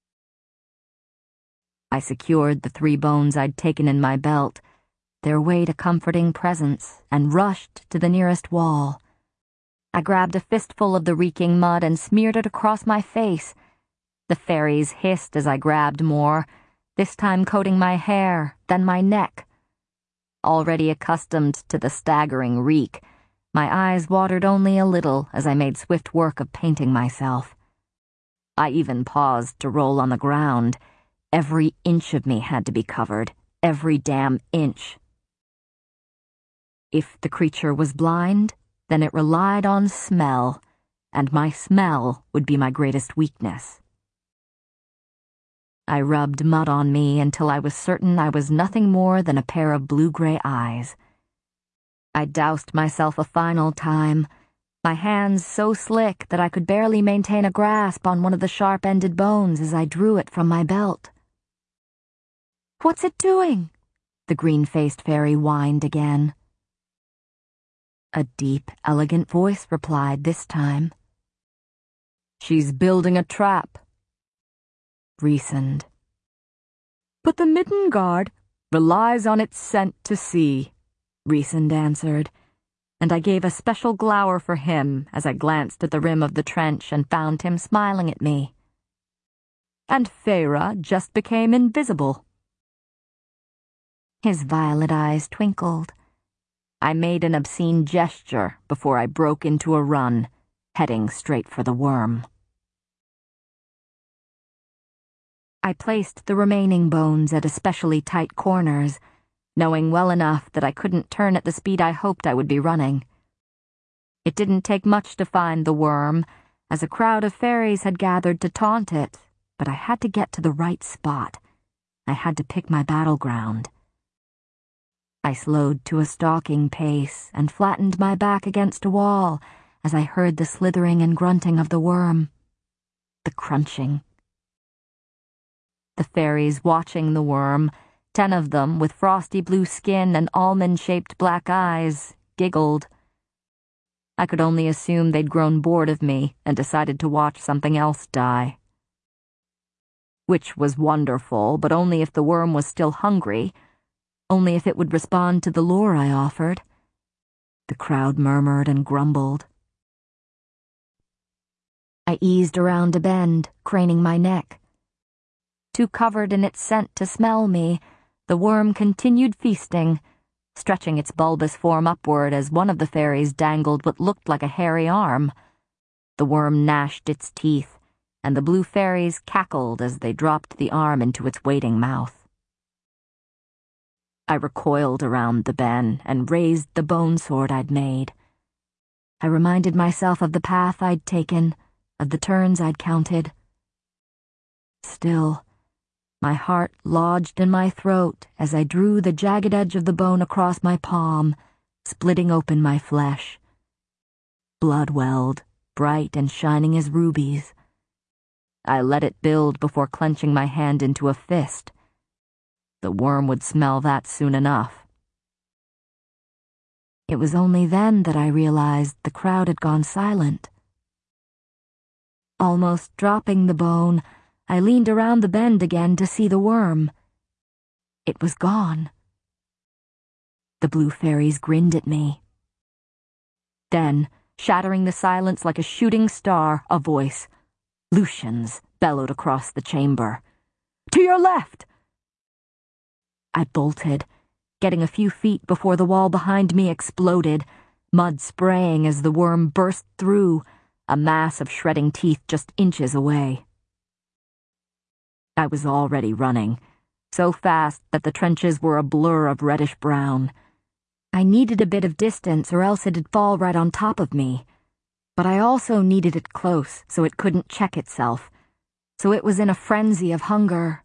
I secured the three bones I'd taken in my belt, their weight a comforting presence, and rushed to the nearest wall. I grabbed a fistful of the reeking mud and smeared it across my face. The fairies hissed as I grabbed more, this time coating my hair, then my neck. Already accustomed to the staggering reek, my eyes watered only a little as I made swift work of painting myself. I even paused to roll on the ground. Every inch of me had to be covered, every damn inch. If the creature was blind, then it relied on smell, and my smell would be my greatest weakness. I rubbed mud on me until I was certain I was nothing more than a pair of blue-gray eyes. I doused myself a final time, my hands so slick that I could barely maintain a grasp on one of the sharp-ended bones as I drew it from my belt. "What's it doing?" the green-faced fairy whined again. A deep, elegant voice replied this time. "She's building a trap." Rhysand. "But the Middengard relies on its scent to see," Rhysand answered, and I gave a special glower for him as I glanced at the rim of the trench and found him smiling at me. "And Feyre just became invisible." His violet eyes twinkled. I made an obscene gesture before I broke into a run, heading straight for the worm. I placed the remaining bones at especially tight corners, knowing well enough that I couldn't turn at the speed I hoped I would be running. It didn't take much to find the worm, as a crowd of fairies had gathered to taunt it, but I had to get to the right spot. I had to pick my battleground. I slowed to a stalking pace and flattened my back against a wall as I heard the slithering and grunting of the worm, the crunching. The fairies watching the worm, ten of them with frosty blue skin and almond-shaped black eyes, giggled. I could only assume they'd grown bored of me and decided to watch something else die. Which was wonderful, but only if the worm was still hungry, only if it would respond to the lure I offered. The crowd murmured and grumbled. I eased around a bend, craning my neck. Too covered in its scent to smell me, the worm continued feasting, stretching its bulbous form upward as one of the fairies dangled what looked like a hairy arm. The worm gnashed its teeth, and the blue fairies cackled as they dropped the arm into its waiting mouth. I recoiled around the ben and raised the bone sword I'd made. I reminded myself of the path I'd taken, of the turns I'd counted. Still, my heart lodged in my throat as I drew the jagged edge of the bone across my palm, splitting open my flesh. Blood welled, bright and shining as rubies. I let it build before clenching my hand into a fist. The worm would smell that soon enough. It was only then that I realized the crowd had gone silent. Almost dropping the bone, I leaned around the bend again to see the worm. It was gone. The blue fairies grinned at me. Then, shattering the silence like a shooting star, a voice, Lucian's, bellowed across the chamber. "To your left!" I bolted, getting a few feet before the wall behind me exploded, mud spraying as the worm burst through, a mass of shredding teeth just inches away. I was already running, so fast that the trenches were a blur of reddish-brown. I needed a bit of distance or else it'd fall right on top of me, but I also needed it close so it couldn't check itself, so it was in a frenzy of hunger.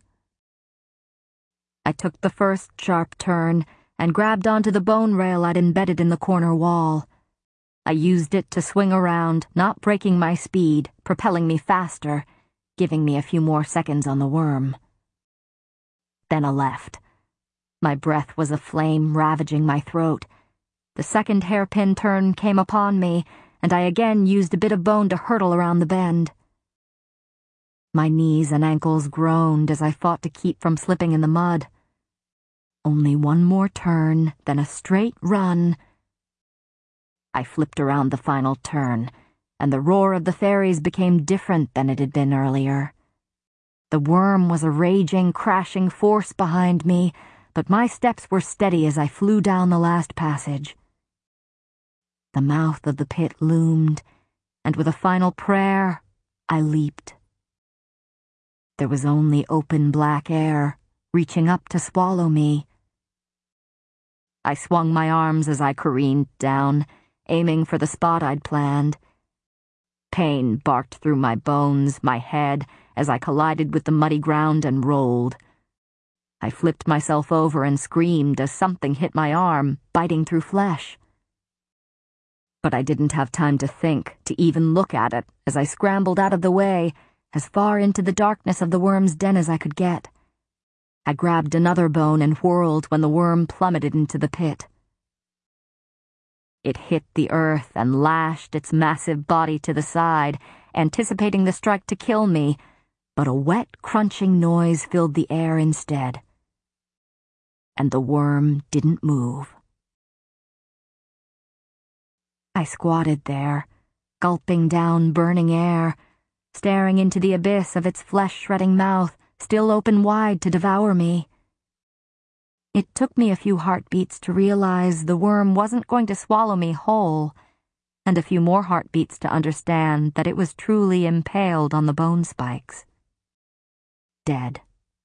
I took the first sharp turn and grabbed onto the bone rail I'd embedded in the corner wall. I used it to swing around, not breaking my speed, propelling me faster, giving me a few more seconds on the worm. Then a left. My breath was a flame ravaging my throat. The second hairpin turn came upon me, and I again used a bit of bone to hurtle around the bend. My knees and ankles groaned as I fought to keep from slipping in the mud. Only one more turn, then a straight run. I flipped around the final turn, and the roar of the fairies became different than it had been earlier. The worm was a raging, crashing force behind me, but my steps were steady as I flew down the last passage. The mouth of the pit loomed, and with a final prayer, I leaped. There was only open black air, reaching up to swallow me. I swung my arms as I careened down, aiming for the spot I'd planned. Pain barked through my bones, my head, as I collided with the muddy ground and rolled. I flipped myself over and screamed as something hit my arm, biting through flesh. But I didn't have time to think, to even look at it, as I scrambled out of the way, as far into the darkness of the worm's den as I could get. I grabbed another bone and whirled when the worm plummeted into the pit. It hit the earth and lashed its massive body to the side, anticipating the strike to kill me, but a wet, crunching noise filled the air instead. And the worm didn't move. I squatted there, gulping down burning air, staring into the abyss of its flesh-shredding mouth, still open wide to devour me. It took me a few heartbeats to realize the worm wasn't going to swallow me whole, and a few more heartbeats to understand that it was truly impaled on the bone spikes. Dead.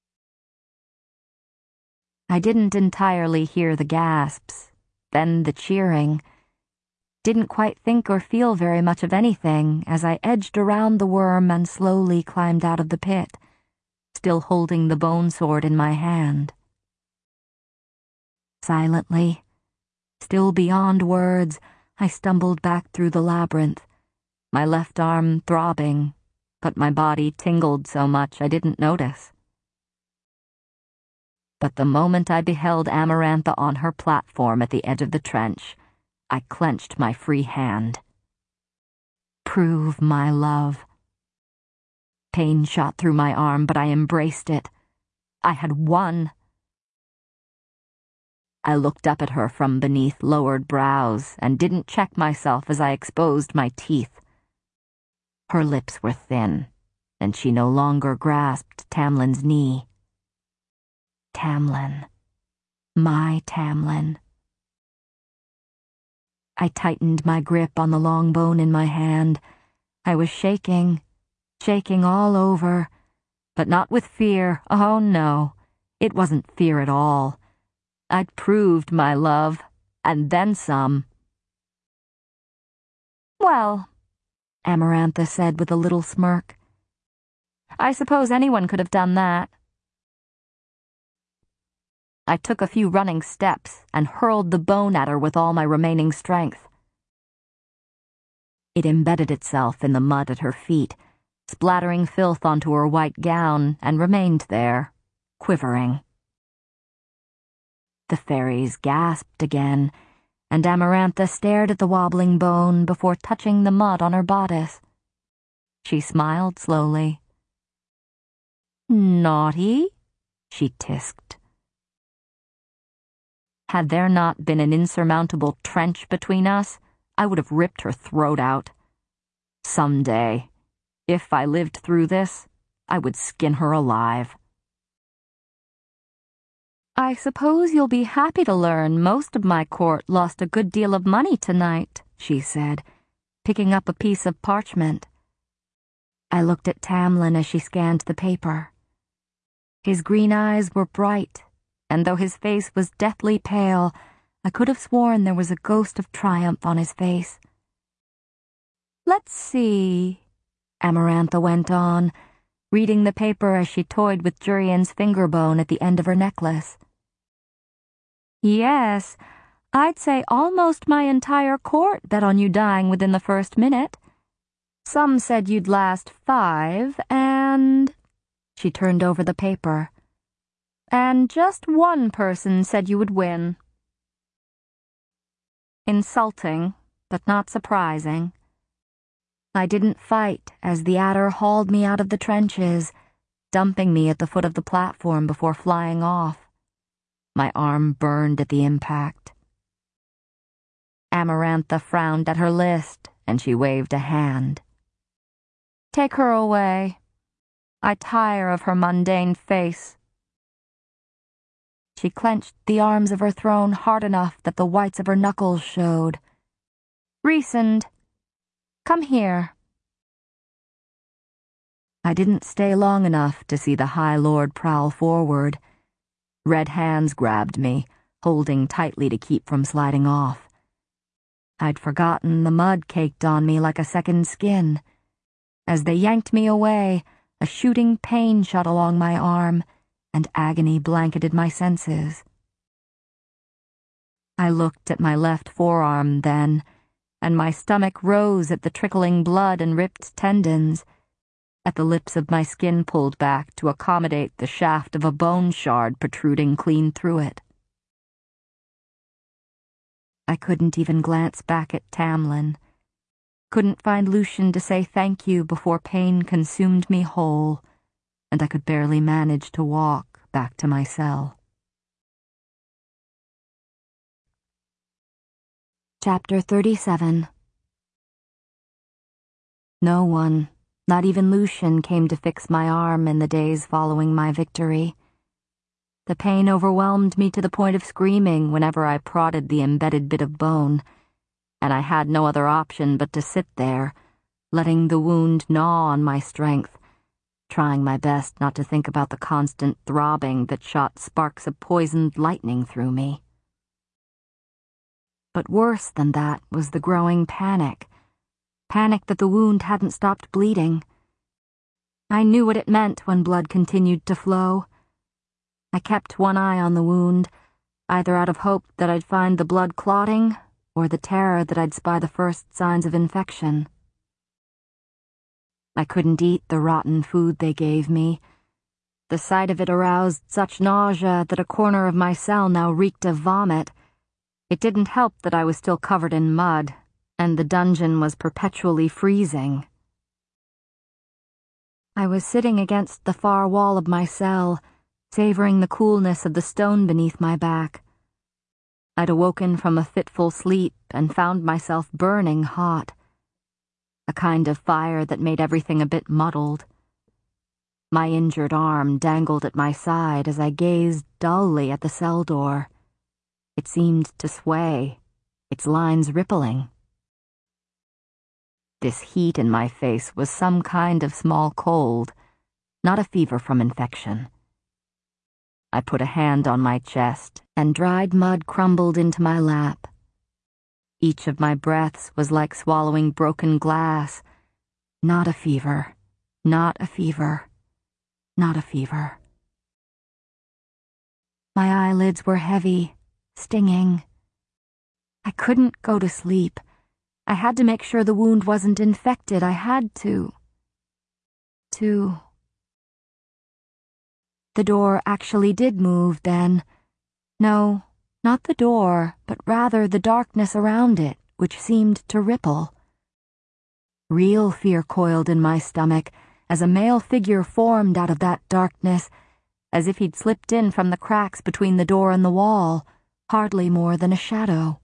I didn't entirely hear the gasps, then the cheering. Didn't quite think or feel very much of anything as I edged around the worm and slowly climbed out of the pit, still holding the bone sword in my hand. Silently, still beyond words, I stumbled back through the labyrinth, my left arm throbbing, but my body tingled so much I didn't notice. But the moment I beheld Amarantha on her platform at the edge of the trench, I clenched my free hand. Prove my love. Pain shot through my arm, but I embraced it. I had won. I looked up at her from beneath lowered brows and didn't check myself as I exposed my teeth. Her lips were thin, and she no longer grasped Tamlin's knee. Tamlin. My Tamlin. I tightened my grip on the long bone in my hand. I was shaking, shaking all over, but not with fear. Oh no, it wasn't fear at all. I'd proved my love, and then some. Well, Amarantha said with a little smirk, I suppose anyone could have done that. I took a few running steps and hurled the bone at her with all my remaining strength. It embedded itself in the mud at her feet, splattering filth onto her white gown, and remained there, quivering. The fairies gasped again, and Amarantha stared at the wobbling bone before touching the mud on her bodice. She smiled slowly. "Naughty," she tisked. Had there not been an insurmountable trench between us, I would have ripped her throat out. Some day, if I lived through this, I would skin her alive. "I suppose you'll be happy to learn most of my court lost a good deal of money tonight," she said, picking up a piece of parchment. I looked at Tamlin as she scanned the paper. His green eyes were bright, and though his face was deathly pale, I could have sworn there was a ghost of triumph on his face. "Let's see," Amarantha went on, reading the paper as she toyed with Jurian's finger bone at the end of her necklace. "Yes, I'd say almost my entire court bet on you dying within the first minute. Some said you'd last five, and..." She turned over the paper. "And just one person said you would win." Insulting, but not surprising. I didn't fight as the adder hauled me out of the trenches, dumping me at the foot of the platform before flying off. My arm burned at the impact. Amarantha frowned at her list, and she waved a hand. "Take her away. I tire of her mundane face." She clenched the arms of her throne hard enough that the whites of her knuckles showed. "Rhysand, come here." I didn't stay long enough to see the High Lord prowl forward. Red hands grabbed me, holding tightly to keep from sliding off. I'd forgotten the mud caked on me like a second skin. As they yanked me away, a shooting pain shot along my arm, and agony blanketed my senses. I looked at my left forearm then, and my stomach rose at the trickling blood and ripped tendons, at the lips of my skin pulled back to accommodate the shaft of a bone shard protruding clean through it. I couldn't even glance back at Tamlin, couldn't find Lucien to say thank you before pain consumed me whole, and I could barely manage to walk back to my cell. Chapter thirty-seven. No one, not even Lucien, came to fix my arm in the days following my victory. The pain overwhelmed me to the point of screaming whenever I prodded the embedded bit of bone, and I had no other option but to sit there, letting the wound gnaw on my strength, trying my best not to think about the constant throbbing that shot sparks of poisoned lightning through me. But worse than that was the growing panic. Panic that the wound hadn't stopped bleeding. I knew what it meant when blood continued to flow. I kept one eye on the wound, either out of hope that I'd find the blood clotting, or the terror that I'd spy the first signs of infection. I couldn't eat the rotten food they gave me. The sight of it aroused such nausea that a corner of my cell now reeked of vomit. It didn't help that I was still covered in mud, and the dungeon was perpetually freezing. I was sitting against the far wall of my cell, savoring the coolness of the stone beneath my back. I'd awoken from a fitful sleep and found myself burning hot, a kind of fire that made everything a bit muddled. My injured arm dangled at my side as I gazed dully at the cell door. It seemed to sway, its lines rippling. This heat in my face was some kind of small cold, not a fever from infection. I put a hand on my chest, and dried mud crumbled into my lap. Each of my breaths was like swallowing broken glass. Not a fever, not a fever, not a fever. My eyelids were heavy, stinging. I couldn't go to sleep. I had to make sure the wound wasn't infected. I had to. To... The door actually did move then. No, not the door, but rather the darkness around it, which seemed to ripple. Real fear coiled in my stomach, as a male figure formed out of that darkness, as if he'd slipped in from the cracks between the door and the wall, hardly more than a shadow.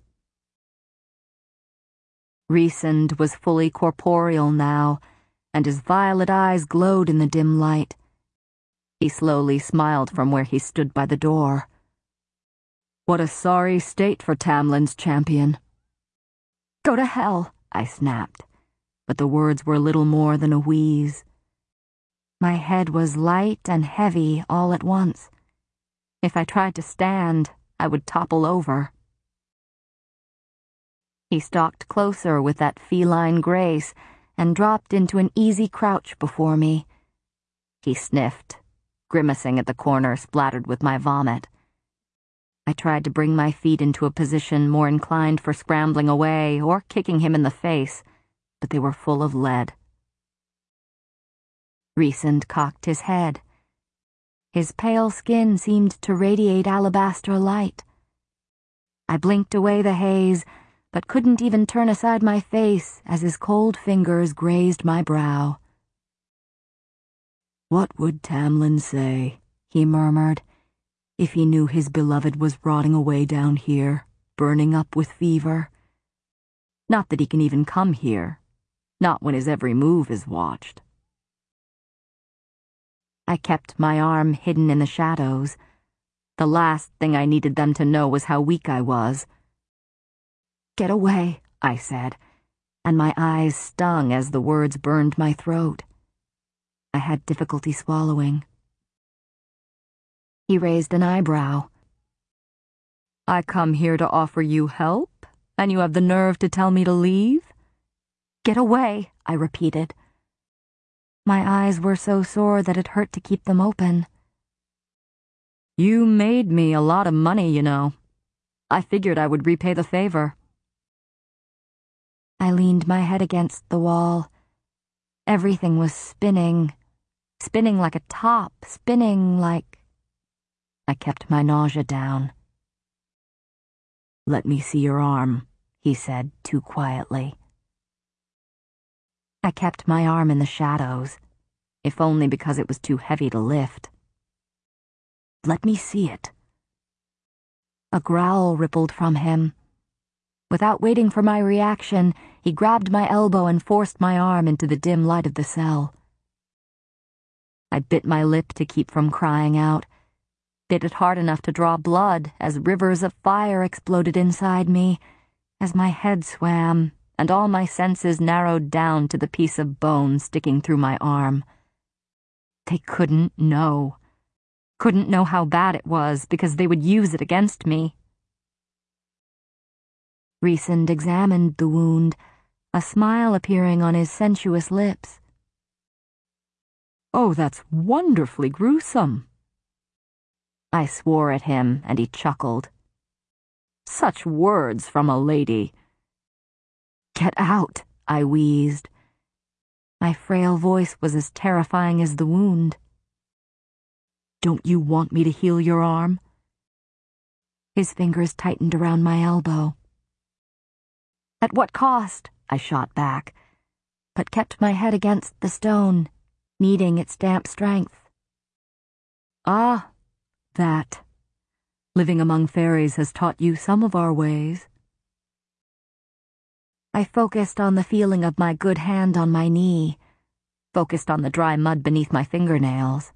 Rhysand was fully corporeal now, and his violet eyes glowed in the dim light. He slowly smiled from where he stood by the door. What a sorry state for Tamlin's champion. Go to hell, I snapped, but the words were little more than a wheeze. My head was light and heavy all at once. If I tried to stand, I would topple over. He stalked closer with that feline grace and dropped into an easy crouch before me. He sniffed, grimacing at the corner splattered with my vomit. I tried to bring my feet into a position more inclined for scrambling away or kicking him in the face, but they were full of lead. Rhysand cocked his head. His pale skin seemed to radiate alabaster light. I blinked away the haze, but couldn't even turn aside my face as his cold fingers grazed my brow. What would Tamlin say, he murmured, if he knew his beloved was rotting away down here, burning up with fever? Not that he can even come here, not when his every move is watched. I kept my arm hidden in the shadows. The last thing I needed them to know was how weak I was. Get away, I said, and my eyes stung as the words burned my throat. I had difficulty swallowing. He raised an eyebrow. I come here to offer you help, and you have the nerve to tell me to leave? Get away, I repeated. My eyes were so sore that it hurt to keep them open. You made me a lot of money, you know. I figured I would repay the favor. I leaned my head against the wall. Everything was spinning, spinning like a top, spinning like... I kept my nausea down. Let me see your arm, he said too quietly. I kept my arm in the shadows, if only because it was too heavy to lift. Let me see it. A growl rippled from him. Without waiting for my reaction, he grabbed my elbow and forced my arm into the dim light of the cell. I bit my lip to keep from crying out, bit it hard enough to draw blood as rivers of fire exploded inside me, as my head swam and all my senses narrowed down to the piece of bone sticking through my arm. They couldn't know. Couldn't know how bad it was because they would use it against me. Rhysand examined the wound, a smile appearing on his sensuous lips. Oh, that's wonderfully gruesome. I swore at him, and he chuckled. Such words from a lady. Get out, I wheezed. My frail voice was as terrifying as the wound. Don't you want me to heal your arm? His fingers tightened around my elbow. At what cost? I shot back, but kept my head against the stone, needing its damp strength. Ah, that. Living among fairies has taught you some of our ways. I focused on the feeling of my good hand on my knee, focused on the dry mud beneath my fingernails.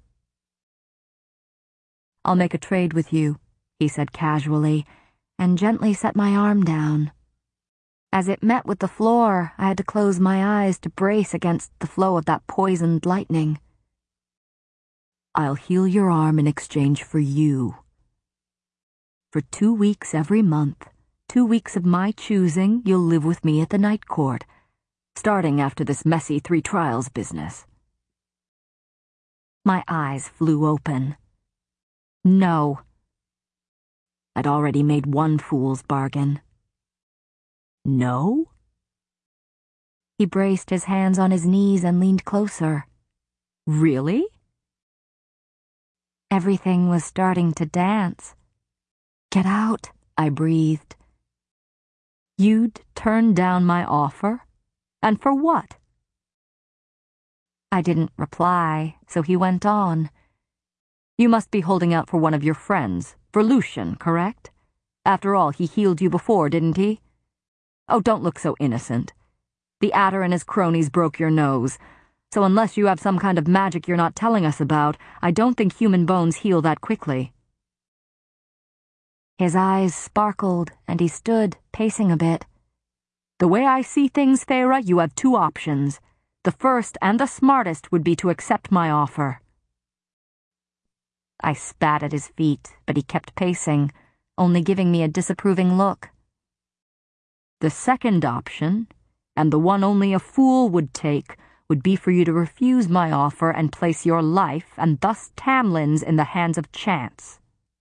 I'll make a trade with you, he said casually, and gently set my arm down. As it met with the floor, I had to close my eyes to brace against the flow of that poisoned lightning. I'll heal your arm in exchange for you. For two weeks every month, two weeks of my choosing, you'll live with me at the Night Court, starting after this messy three trials business. My eyes flew open. No. I'd already made one fool's bargain. No? He braced his hands on his knees and leaned closer. Really? Everything was starting to dance. Get out, I breathed. You'd turn down my offer? And for what? I didn't reply, so he went on. You must be holding out for one of your friends, for Lucian, correct? After all, he healed you before, didn't he? Oh, don't look so innocent. The Adder and his cronies broke your nose, so unless you have some kind of magic you're not telling us about, I don't think human bones heal that quickly. His eyes sparkled, and he stood, pacing a bit. The way I see things, Feyre, you have two options. The first and the smartest would be to accept my offer. I spat at his feet, but he kept pacing, only giving me a disapproving look. The second option, and the one only a fool would take, would be for you to refuse my offer and place your life, and thus Tamlin's, in the hands of chance.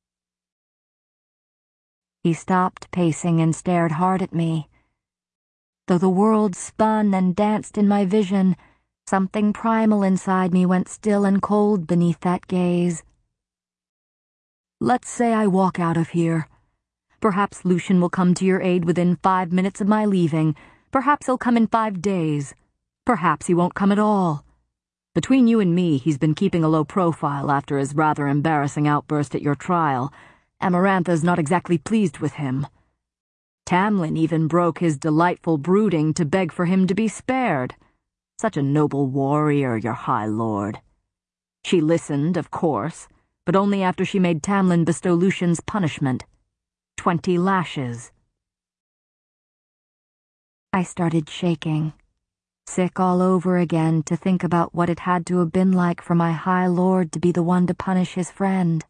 He stopped pacing and stared hard at me. Though the world spun and danced in my vision, something primal inside me went still and cold beneath that gaze. Let's say I walk out of here. Perhaps Lucian will come to your aid within five minutes of my leaving. Perhaps he'll come in five days. Perhaps he won't come at all. Between you and me, he's been keeping a low profile after his rather embarrassing outburst at your trial. Amarantha's not exactly pleased with him. Tamlin even broke his delightful brooding to beg for him to be spared. Such a noble warrior, your High Lord. She listened, of course, but only after she made Tamlin bestow Lucian's punishment. Twenty lashes. I started shaking, sick all over again to think about what it had to have been like for my High Lord to be the one to punish his friend.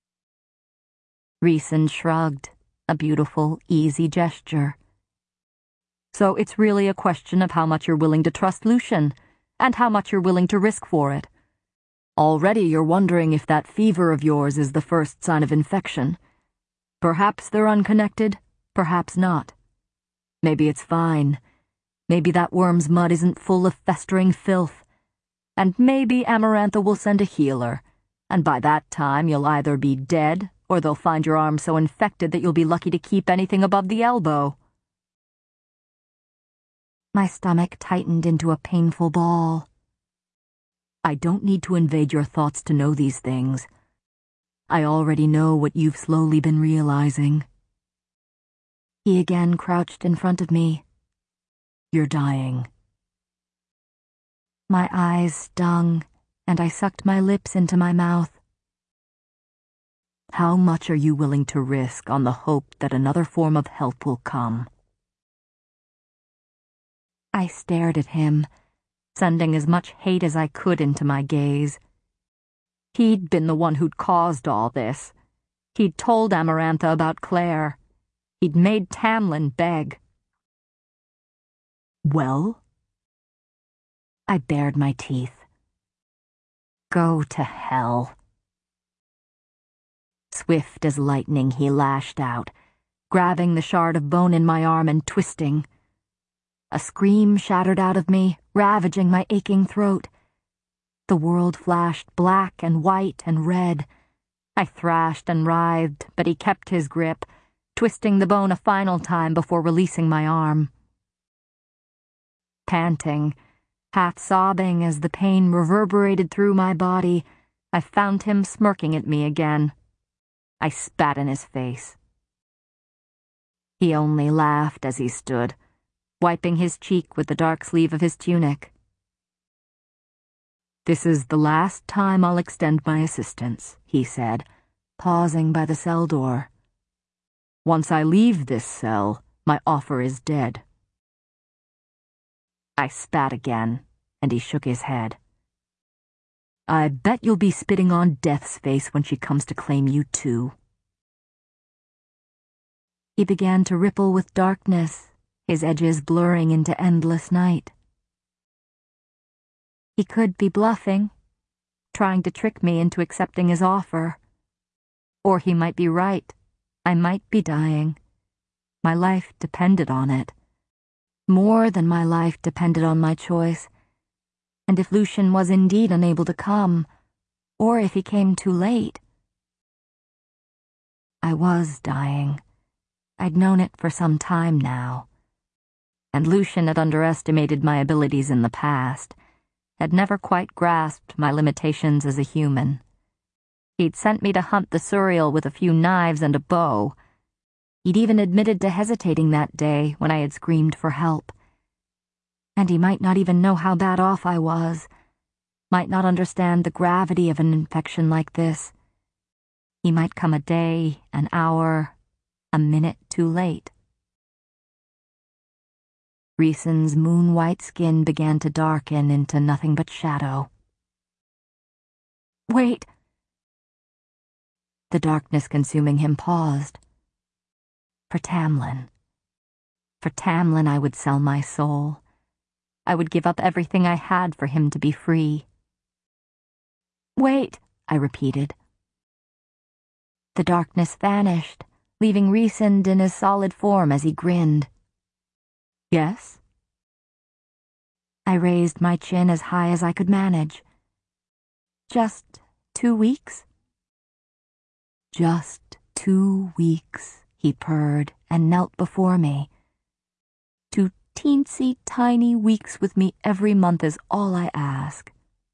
Rhys shrugged, a beautiful, easy gesture. So it's really a question of how much you're willing to trust Lucian, and how much you're willing to risk for it. Already you're wondering if that fever of yours is the first sign of infection. Perhaps they're unconnected, perhaps not. Maybe it's fine. Maybe that worm's mud isn't full of festering filth. And maybe Amarantha will send a healer, and by that time you'll either be dead, or they'll find your arm so infected that you'll be lucky to keep anything above the elbow. My stomach tightened into a painful ball. I don't need to invade your thoughts to know these things. I already know what you've slowly been realizing. He again crouched in front of me. You're dying. My eyes stung, and I sucked my lips into my mouth. How much are you willing to risk on the hope that another form of help will come? I stared at him, sending as much hate as I could into my gaze. He'd been the one who'd caused all this. He'd told Amarantha about Claire. He'd made Tamlin beg. Well? I bared my teeth. Go to hell. Swift as lightning he lashed out, grabbing the shard of bone in my arm and twisting. A scream shattered out of me, ravaging my aching throat. The world flashed black and white and red. I thrashed and writhed, but he kept his grip, twisting the bone a final time before releasing my arm. Panting, half sobbing as the pain reverberated through my body, I found him smirking at me again. I spat in his face. He only laughed as he stood, wiping his cheek with the dark sleeve of his tunic. This is the last time I'll extend my assistance, he said, pausing by the cell door. Once I leave this cell, my offer is dead. I spat again, and he shook his head. I bet you'll be spitting on Death's face when she comes to claim you too. He began to ripple with darkness, his edges blurring into endless night. He could be bluffing, trying to trick me into accepting his offer. Or he might be right. I might be dying. My life depended on it. More than my life depended on my choice. And if Lucian was indeed unable to come, or if he came too late... I was dying. I'd known it for some time now. And Lucian had underestimated my abilities in the past, had never quite grasped my limitations as a human. He'd sent me to hunt the Suriel with a few knives and a bow. He'd even admitted to hesitating that day when I had screamed for help. And he might not even know how bad off I was, might not understand the gravity of an infection like this. He might come a day, an hour, a minute too late. Rhysand's moon-white skin began to darken into nothing but shadow. "Wait!" The darkness consuming him paused. For Tamlin. For Tamlin I would sell my soul. I would give up everything I had for him to be free. "Wait," I repeated. The darkness vanished, leaving Rhysand in his solid form as he grinned. "Yes?" I raised my chin as high as I could manage. "Just two weeks?" "Just two weeks," he purred and knelt before me. "Two teensy tiny weeks with me every month is all I ask."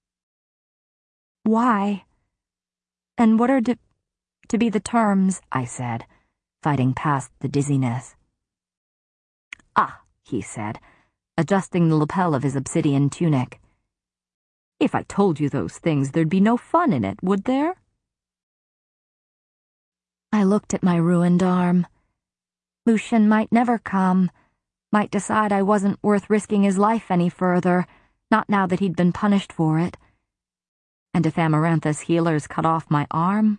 "Why? And what are to, to be the terms?" I said, fighting past the dizziness. "Ah," he said, adjusting the lapel of his obsidian tunic. "If I told you those things, there'd be no fun in it, would there?" I looked at my ruined arm. Lucien might never come, might decide I wasn't worth risking his life any further, not now that he'd been punished for it. And if Amarantha's healers cut off my arm,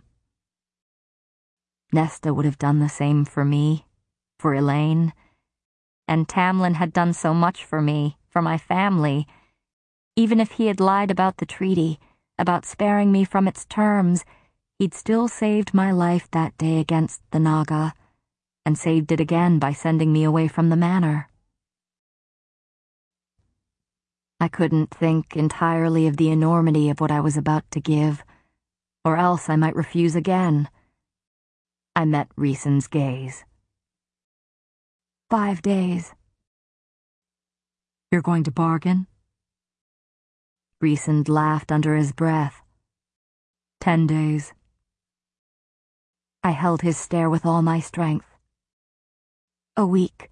Nesta would have done the same for me, for Elaine. And Tamlin had done so much for me, for my family. Even if he had lied about the treaty, about sparing me from its terms, he'd still saved my life that day against the Naga, and saved it again by sending me away from the manor. I couldn't think entirely of the enormity of what I was about to give, or else I might refuse again. I met Rhysand's gaze. "Five days." "You're going to bargain?" Rhysand laughed under his breath. "Ten days." I held his stare with all my strength. "A week."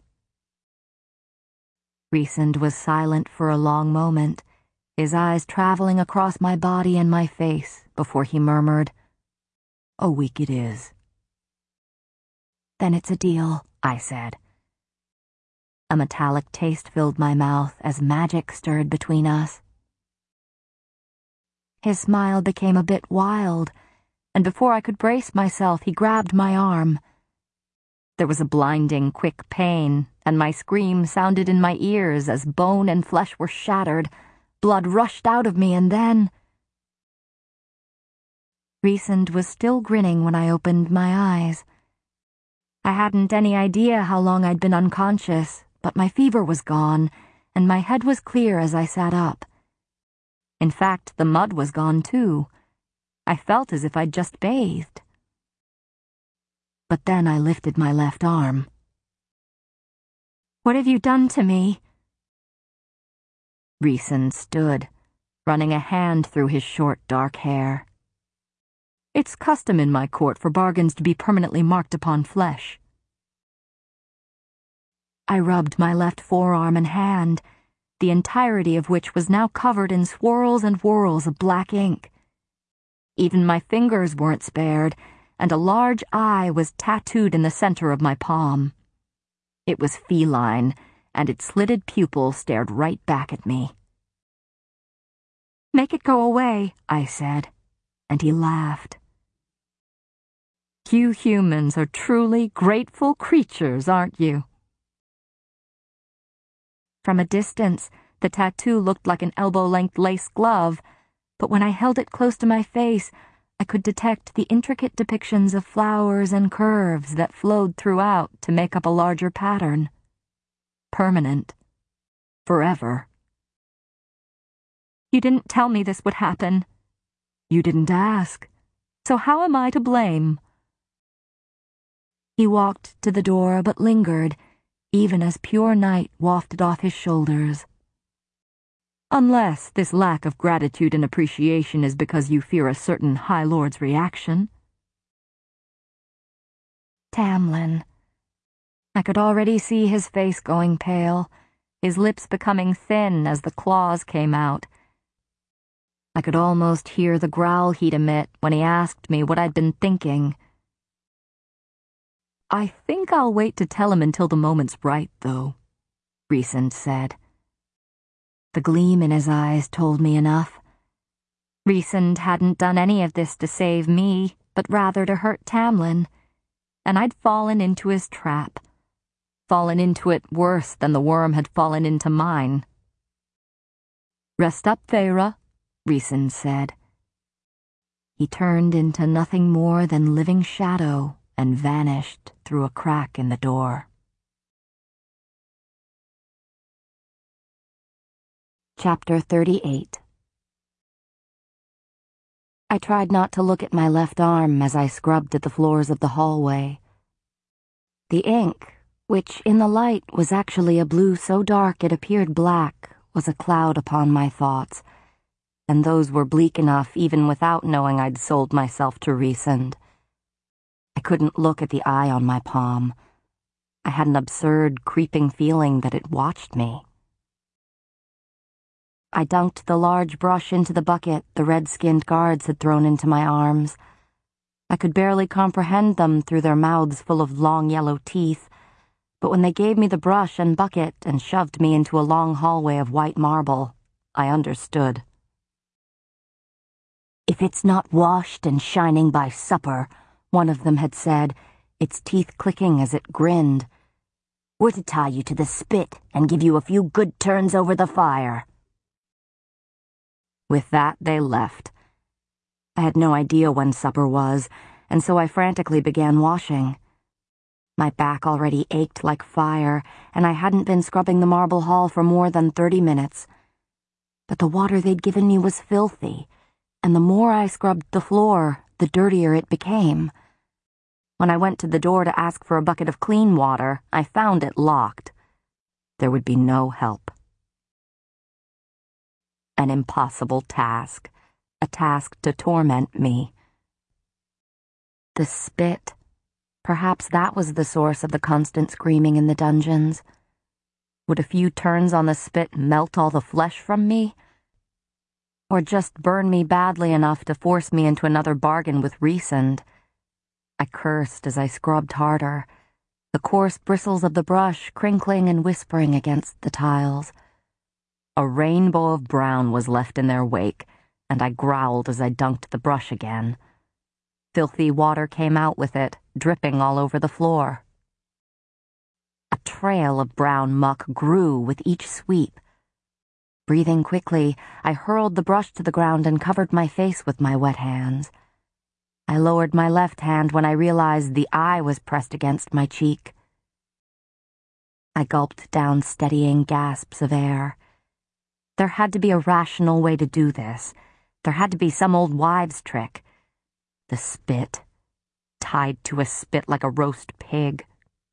Rhysand was silent for a long moment, his eyes traveling across my body and my face, before he murmured, "A week it is." "Then it's a deal," I said. A metallic taste filled my mouth as magic stirred between us. His smile became a bit wild, and before I could brace myself, he grabbed my arm. There was a blinding, quick pain, and my scream sounded in my ears as bone and flesh were shattered. Blood rushed out of me, and then... Rhysand was still grinning when I opened my eyes. I hadn't any idea how long I'd been unconscious, but my fever was gone, and my head was clear as I sat up. In fact, the mud was gone too. I felt as if I'd just bathed. But then I lifted my left arm. "What have you done to me?" Rhysand stood, running a hand through his short, dark hair. "It's custom in my court for bargains to be permanently marked upon flesh." I rubbed my left forearm and hand, the entirety of which was now covered in swirls and whirls of black ink. Even my fingers weren't spared, and a large eye was tattooed in the center of my palm. It was feline, and its slitted pupil stared right back at me. "Make it go away," I said, and he laughed. "You humans are truly grateful creatures, aren't you?" From a distance, the tattoo looked like an elbow-length lace glove, but when I held it close to my face, I could detect the intricate depictions of flowers and curves that flowed throughout to make up a larger pattern. Permanent. Forever. "You didn't tell me this would happen." "You didn't ask. So how am I to blame?" He walked to the door but lingered, even as pure night wafted off his shoulders. Unless this lack of gratitude and appreciation is because you fear a certain High Lord's reaction. Tamlin. I could already see his face going pale, his lips becoming thin as the claws came out. I could almost hear the growl he'd emit when he asked me what I'd been thinking. I think I'll wait to tell him until the moment's right, though, Rhysand said. The gleam in his eyes told me enough. Rhysand hadn't done any of this to save me, but rather to hurt Tamlin, and I'd fallen into his trap. Fallen into it worse than the worm had fallen into mine. Rest up, Feyre, Rhysand said. He turned into nothing more than living shadow and vanished through a crack in the door. Chapter thirty-eight. I tried not to look at my left arm as I scrubbed at the floors of the hallway. The ink, which in the light was actually a blue so dark it appeared black, was a cloud upon my thoughts, and those were bleak enough even without knowing I'd sold myself to Rhysand. I couldn't look at the eye on my palm. I had an absurd, creeping feeling that it watched me. I dunked the large brush into the bucket the red-skinned guards had thrown into my arms. I could barely comprehend them through their mouths full of long yellow teeth, but when they gave me the brush and bucket and shoved me into a long hallway of white marble, I understood. "If it's not washed and shining by supper," one of them had said, its teeth clicking as it grinned, "we're to tie you to the spit and give you a few good turns over the fire." With that, they left. I had no idea when supper was, and so I frantically began washing. My back already ached like fire, and I hadn't been scrubbing the marble hall for more than thirty minutes. But the water they'd given me was filthy, and the more I scrubbed the floor, the dirtier it became. When I went to the door to ask for a bucket of clean water, I found it locked. There would be no help. An impossible task, a task to torment me. The spit. Perhaps that was the source of the constant screaming in the dungeons. Would a few turns on the spit melt all the flesh from me? Or just burn me badly enough to force me into another bargain with Rhysand? I cursed as I scrubbed harder, the coarse bristles of the brush crinkling and whispering against the tiles. A rainbow of brown was left in their wake, and I growled as I dunked the brush again. Filthy water came out with it, dripping all over the floor. A trail of brown muck grew with each sweep. Breathing quickly, I hurled the brush to the ground and covered my face with my wet hands. I lowered my left hand when I realized the eye was pressed against my cheek. I gulped down steadying gasps of air. There had to be a rational way to do this. There had to be some old wives' trick. The spit. Tied to a spit like a roast pig.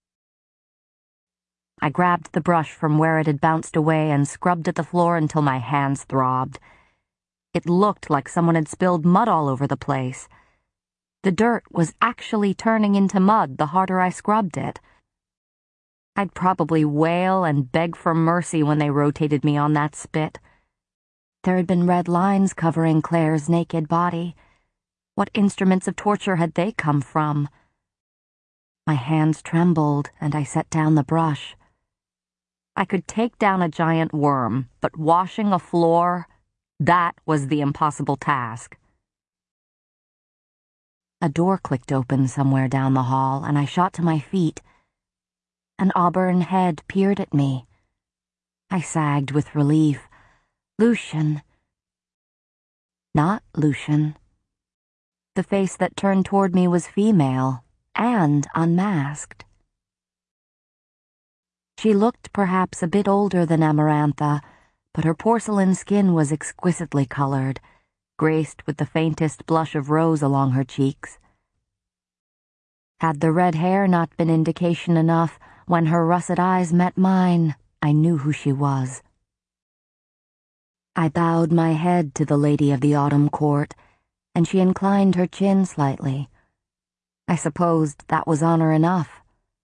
I grabbed the brush from where it had bounced away and scrubbed at the floor until my hands throbbed. It looked like someone had spilled mud all over the place. The dirt was actually turning into mud the harder I scrubbed it. I'd probably wail and beg for mercy when they rotated me on that spit. There had been red lines covering Claire's naked body. What instruments of torture had they come from? My hands trembled, and I set down the brush. I could take down a giant worm, but washing a floor, that was the impossible task. A door clicked open somewhere down the hall, and I shot to my feet. An auburn head peered at me. I sagged with relief. Lucien. Not Lucien. The face that turned toward me was female, and unmasked. She looked perhaps a bit older than Amarantha, but her porcelain skin was exquisitely colored, graced with the faintest blush of rose along her cheeks. Had the red hair not been indication enough, when her russet eyes met mine, I knew who she was. I bowed my head to the lady of the autumn court, and she inclined her chin slightly. I supposed that was honor enough.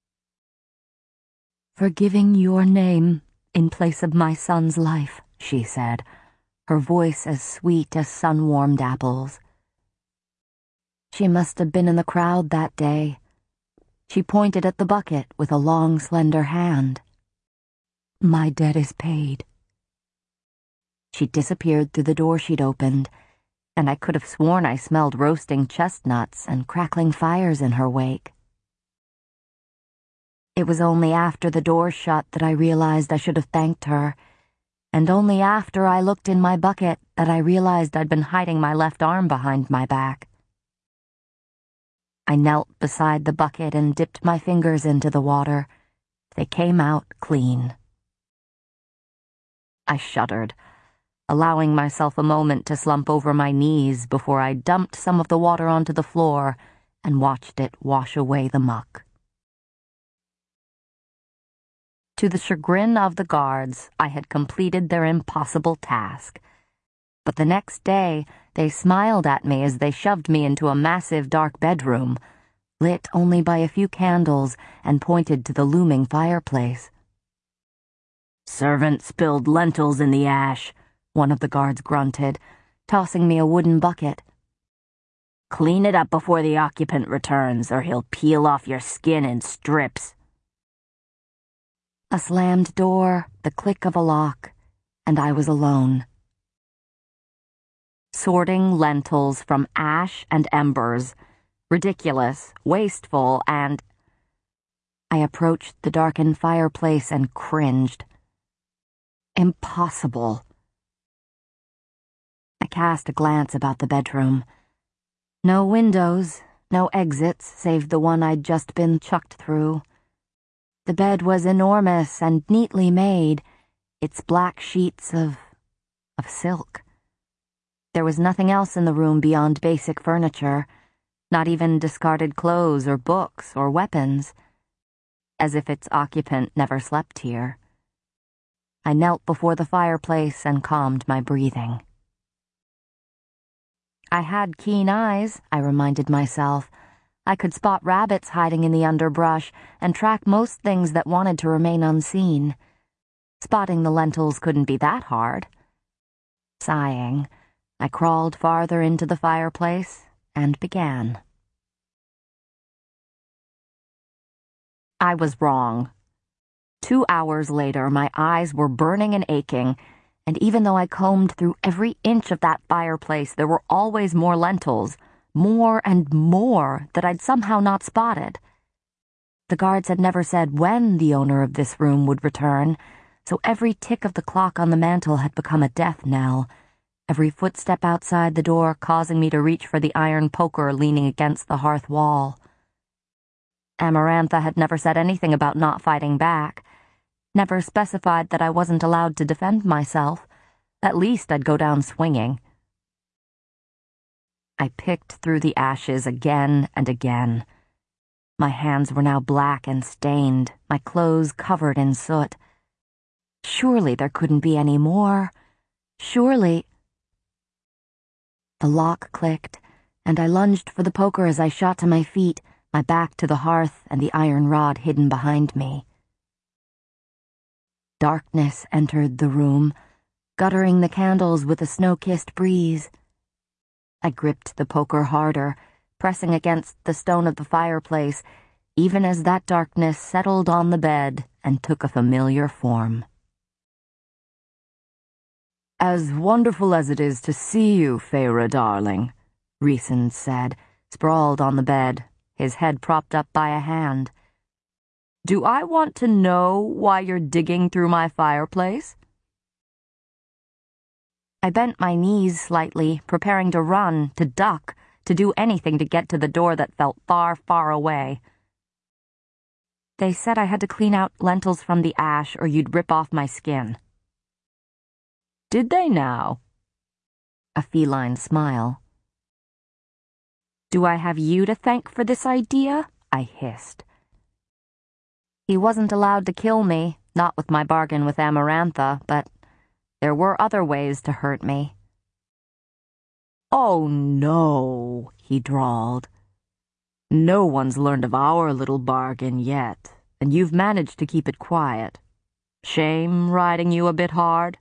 "For giving your name in place of my son's life," she said, her voice as sweet as sun-warmed apples. She must have been in the crowd that day. She pointed at the bucket with a long, slender hand. "My debt is paid." She disappeared through the door she'd opened, and I could have sworn I smelled roasting chestnuts and crackling fires in her wake. It was only after the door shut that I realized I should have thanked her, and only after I looked in my bucket that I realized I'd been hiding my left arm behind my back. I knelt beside the bucket and dipped my fingers into the water. They came out clean. I shuddered, allowing myself a moment to slump over my knees before I dumped some of the water onto the floor and watched it wash away the muck. To the chagrin of the guards, I had completed their impossible task. But the next day, they smiled at me as they shoved me into a massive dark bedroom, lit only by a few candles, and pointed to the looming fireplace. "Servant spilled lentils in the ash," one of the guards grunted, tossing me a wooden bucket. "Clean it up before the occupant returns, or he'll peel off your skin in strips." A slammed door, the click of a lock, and I was alone. Sorting lentils from ash and embers, ridiculous, wasteful, and... I approached the darkened fireplace and cringed. Impossible. I cast a glance about the bedroom. No windows, no exits save the one I'd just been chucked through. The bed was enormous and neatly made, its black sheets of... of silk. There was nothing else in the room beyond basic furniture, not even discarded clothes or books or weapons, as if its occupant never slept here. I knelt before the fireplace and calmed my breathing. I had keen eyes, I reminded myself. I could spot rabbits hiding in the underbrush and track most things that wanted to remain unseen. Spotting the lentils couldn't be that hard. Sighing, I crawled farther into the fireplace and began. I was wrong. Two hours later, my eyes were burning and aching, and even though I combed through every inch of that fireplace, there were always more lentils, more and more that I'd somehow not spotted. The guards had never said when the owner of this room would return, so every tick of the clock on the mantel had become a death knell, every footstep outside the door causing me to reach for the iron poker leaning against the hearth wall. Amarantha had never said anything about not fighting back, never specified that I wasn't allowed to defend myself. At least I'd go down swinging. I picked through the ashes again and again. My hands were now black and stained, my clothes covered in soot. Surely there couldn't be any more. Surely... The lock clicked, and I lunged for the poker as I shot to my feet, my back to the hearth and the iron rod hidden behind me. Darkness entered the room, guttering the candles with a snow-kissed breeze. I gripped the poker harder, pressing against the stone of the fireplace, even as that darkness settled on the bed and took a familiar form. "As wonderful as it is to see you, Feyre, darling," Rhysand said, sprawled on the bed, his head propped up by a hand. "Do I want to know why you're digging through my fireplace?" I bent my knees slightly, preparing to run, to duck, to do anything to get to the door that felt far, far away. "They said I had to clean out lentils from the ash or you'd rip off my skin." "Did they now?" A feline smile. "Do I have you to thank for this idea?" I hissed. He wasn't allowed to kill me, not with my bargain with Amarantha, but There were other ways to hurt me. "Oh, no," he drawled. "No one's learned of our little bargain yet, and you've managed to keep it quiet. Shame riding you a bit hard?"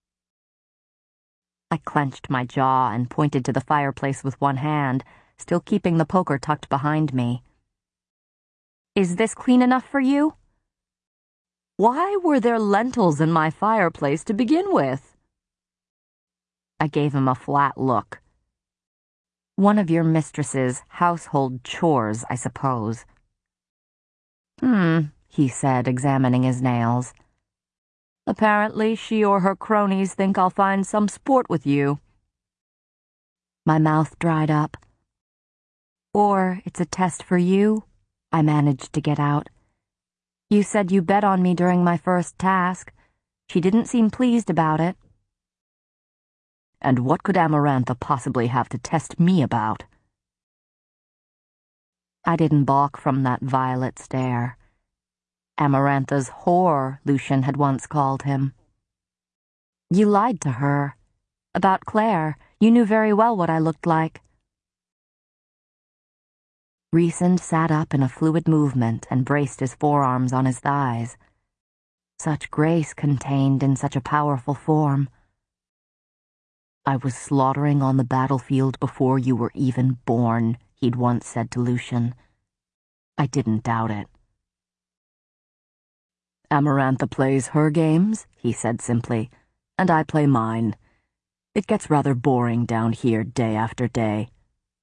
I clenched my jaw and pointed to the fireplace with one hand, still keeping the poker tucked behind me. "Is this clean enough for you?" "Why were there lentils in my fireplace to begin with?" I gave him a flat look. "One of your mistress's household chores, I suppose." Hmm, he said, examining his nails. "Apparently she or her cronies think I'll find some sport with you." My mouth dried up. "Or it's a test for you," I managed to get out. "You said you bet on me during my first task. She didn't seem pleased about it." "And what could Amarantha possibly have to test me about?" I didn't balk from that violet stare. Amarantha's whore, Lucien had once called him. "You lied to her. About Claire. You knew very well what I looked like." Rhysand sat up in a fluid movement and braced his forearms on his thighs. Such grace contained in such a powerful form. "I was slaughtering on the battlefield before you were even born," he'd once said to Lucien. I didn't doubt it. "Amarantha plays her games," he said simply, "and I play mine. It gets rather boring down here day after day."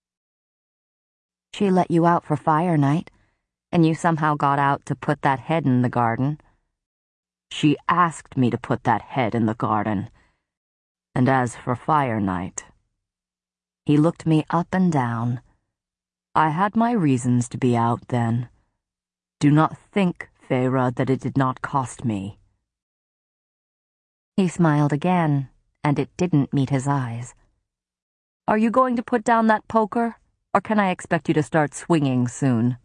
"She let you out for fire night, and you somehow got out to put that head in the garden." "She asked me to put that head in the garden. And as for fire night..." He looked me up and down. "I had my reasons to be out then. Do not think, Feyre, that it did not cost me." He smiled again, and it didn't meet his eyes. "Are you going to put down that poker? Or can I expect you to start swinging soon?"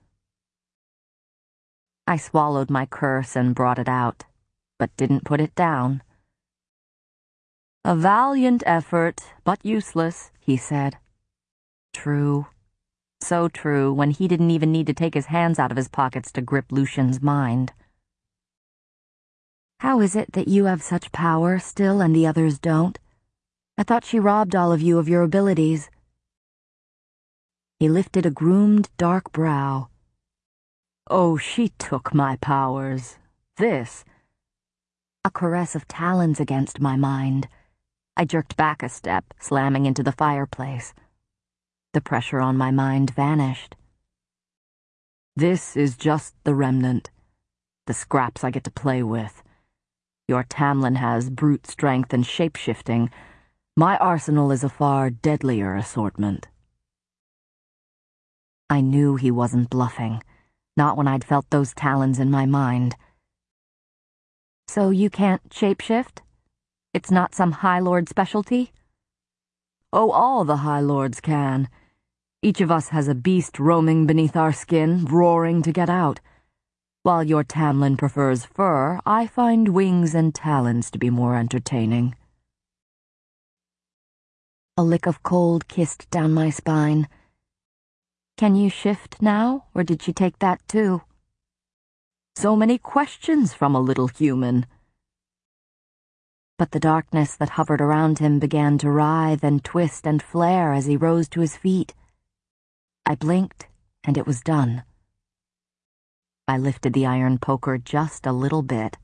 I swallowed my curse and brought it out, but didn't put it down. "A valiant effort, but useless," he said. True. So true, when he didn't even need to take his hands out of his pockets to grip Lucien's mind. "How is it that you have such power still and the others don't? I thought she robbed all of you of your abilities." He lifted a groomed, dark brow. "Oh, she took my powers. This..." A caress of talons against my mind. I jerked back a step, slamming into the fireplace. The pressure on my mind vanished. "This is just the remnant. The scraps I get to play with. Your Tamlin has brute strength and shape-shifting. My arsenal is a far deadlier assortment." I knew he wasn't bluffing, not when I'd felt those talons in my mind. "So you can't shapeshift? It's not some High Lord specialty?" "Oh, all the High Lords can. Each of us has a beast roaming beneath our skin, roaring to get out. While your Tamlin prefers fur, I find wings and talons to be more entertaining." A lick of cold kissed down my spine. "Can you shift now, or did she take that too?" So many questions from a little human. But the darkness that hovered around him began to writhe and twist and flare as he rose to his feet. I blinked, and it was done. I lifted the iron poker just a little bit.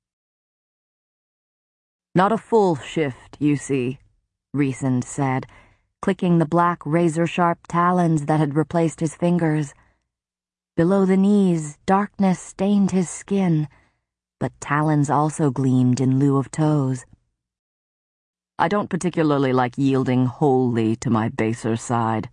"Not a full shift, you see," Rhysand said, clicking the black razor-sharp talons that had replaced his fingers. Below the knees, darkness stained his skin, but talons also gleamed in lieu of toes. "I don't particularly like yielding wholly to my baser side."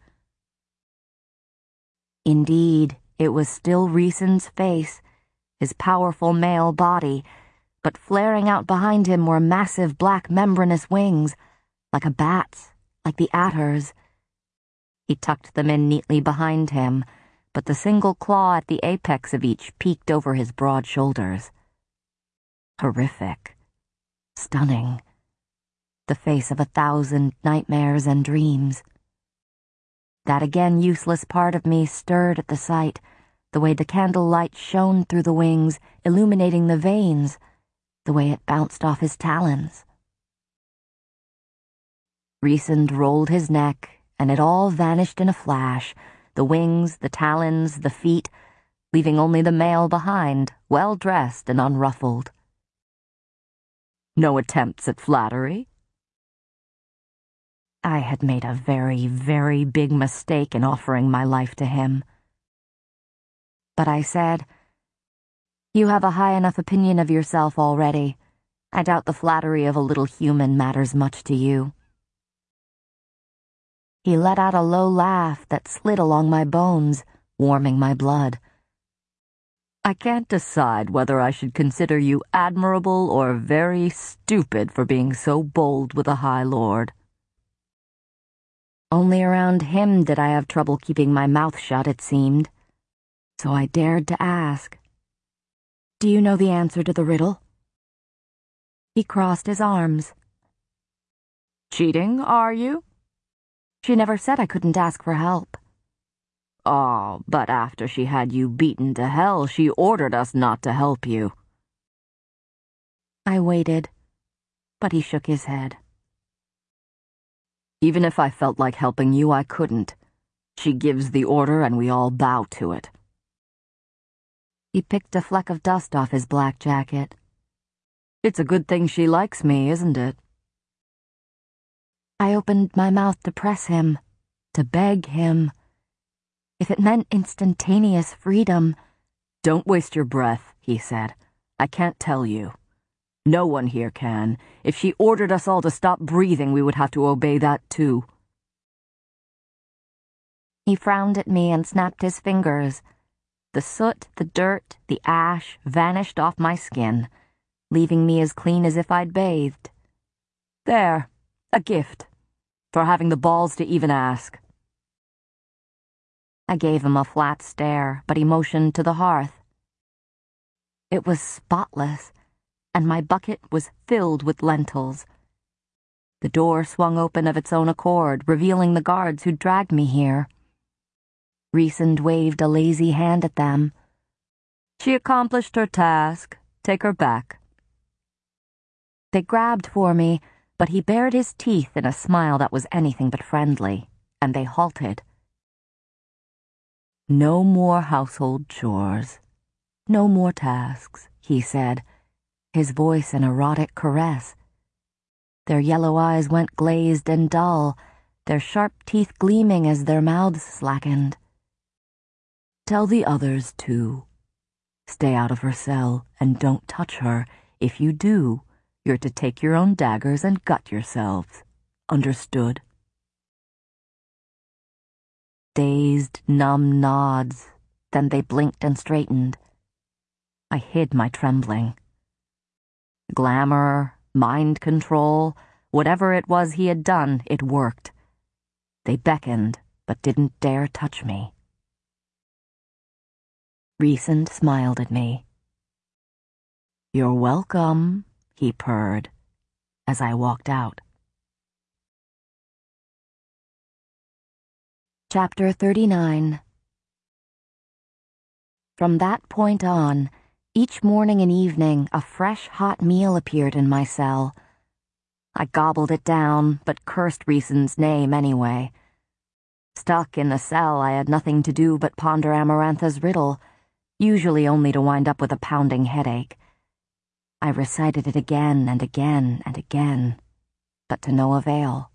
Indeed, it was still Rhysand's face, his powerful male body, but flaring out behind him were massive black membranous wings, like a bat's, like the adder's. He tucked them in neatly behind him, but the single claw at the apex of each peeked over his broad shoulders. Horrific. Stunning. the face of a thousand nightmares and dreams. That again useless part of me stirred at the sight, the way the candlelight shone through the wings, illuminating the veins, the way it bounced off his talons. Rhysand rolled his neck, and it all vanished in a flash, the wings, the talons, the feet, leaving only the male behind, well-dressed and unruffled. No attempts at flattery? I had made a very, very big mistake in offering my life to him. But I said, "You have a high enough opinion of yourself already. I doubt the flattery of a little human matters much to you." He let out a low laugh that slid along my bones, warming my blood. "I can't decide whether I should consider you admirable or very stupid for being so bold with a High Lord." Only around him did I have trouble keeping my mouth shut, it seemed. So I dared to ask, "Do you know the answer to the riddle?" He crossed his arms. "Cheating, are you?" She never said I couldn't ask for help. "Oh, but after she had you beaten to hell, she ordered us not to help you." I waited, but he shook his head. "Even if I felt like helping you, I couldn't. She gives the order and we all bow to it." He picked a fleck of dust off his black jacket. "It's a good thing she likes me, isn't it?" I opened my mouth to press him, to beg him. If it meant instantaneous freedom— "Don't waste your breath," he said. "I can't tell you. No one here can. If she ordered us all to stop breathing, we would have to obey that too." He frowned at me and snapped his fingers. The soot, the dirt, the ash vanished off my skin, leaving me as clean as if I'd bathed. "There, a gift, for having the balls to even ask." I gave him a flat stare, but he motioned to the hearth. It was spotless, and my bucket was filled with lentils. The door swung open of its own accord, revealing the guards who'd dragged me here. Rhysand waved a lazy hand at them. "She accomplished her task. Take her back." They grabbed for me, but he bared his teeth in a smile that was anything but friendly, and they halted. "No more household chores. No more tasks," he said, his voice an erotic caress. Their yellow eyes went glazed and dull, their sharp teeth gleaming as their mouths slackened. "Tell the others, too. Stay out of her cell and don't touch her. If you do, you're to take your own daggers and gut yourselves. Understood?" Dazed, numb nods, then they blinked and straightened. I hid my trembling. Glamour, mind control, whatever it was he had done, it worked. They beckoned, but didn't dare touch me. Rhysand smiled at me. "You're welcome," he purred, as I walked out. Chapter thirty-nine. From that point on, each morning and evening, a fresh hot meal appeared in my cell. I gobbled it down, but cursed Rhysand's name anyway. Stuck in the cell, I had nothing to do but ponder Amarantha's riddle, usually only to wind up with a pounding headache. I recited it again and again and again, but to no avail.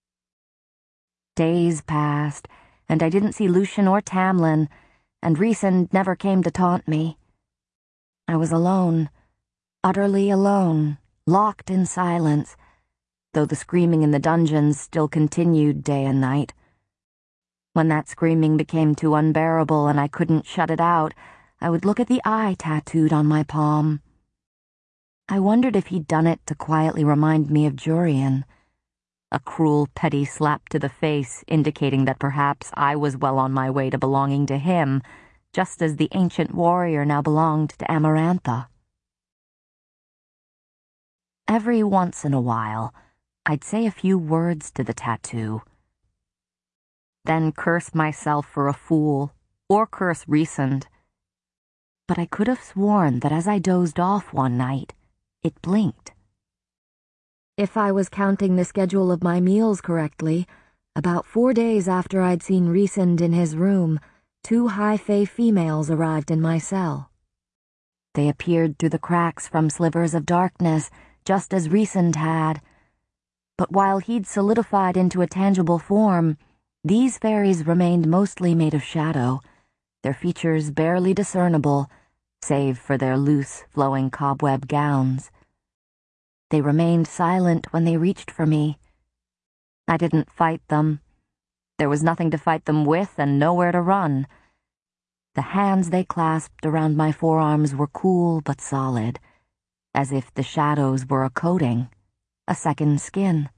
Days passed, and I didn't see Lucien or Tamlin, and Rhysand never came to taunt me. I was alone, utterly alone, locked in silence, though the screaming in the dungeons still continued day and night. When that screaming became too unbearable and I couldn't shut it out, I would look at the eye tattooed on my palm. I wondered if he'd done it to quietly remind me of Jurian. A cruel, petty slap to the face, indicating that perhaps I was well on my way to belonging to him, just as the ancient warrior now belonged to Amarantha. Every once in a while, I'd say a few words to the tattoo, then curse myself for a fool, or curse Rhysand. But I could have sworn that as I dozed off one night, it blinked. If I was counting the schedule of my meals correctly, about four days after I'd seen Rhysand in his room, two high fae females arrived in my cell. They appeared through the cracks from slivers of darkness, just as Rhysand had. But while he'd solidified into a tangible form, these fairies remained mostly made of shadow, their features barely discernible, save for their loose, flowing cobweb gowns. They remained silent when they reached for me. I didn't fight them. There was nothing to fight them with and nowhere to run. The hands they clasped around my forearms were cool but solid, as if the shadows were a coating, a second skin.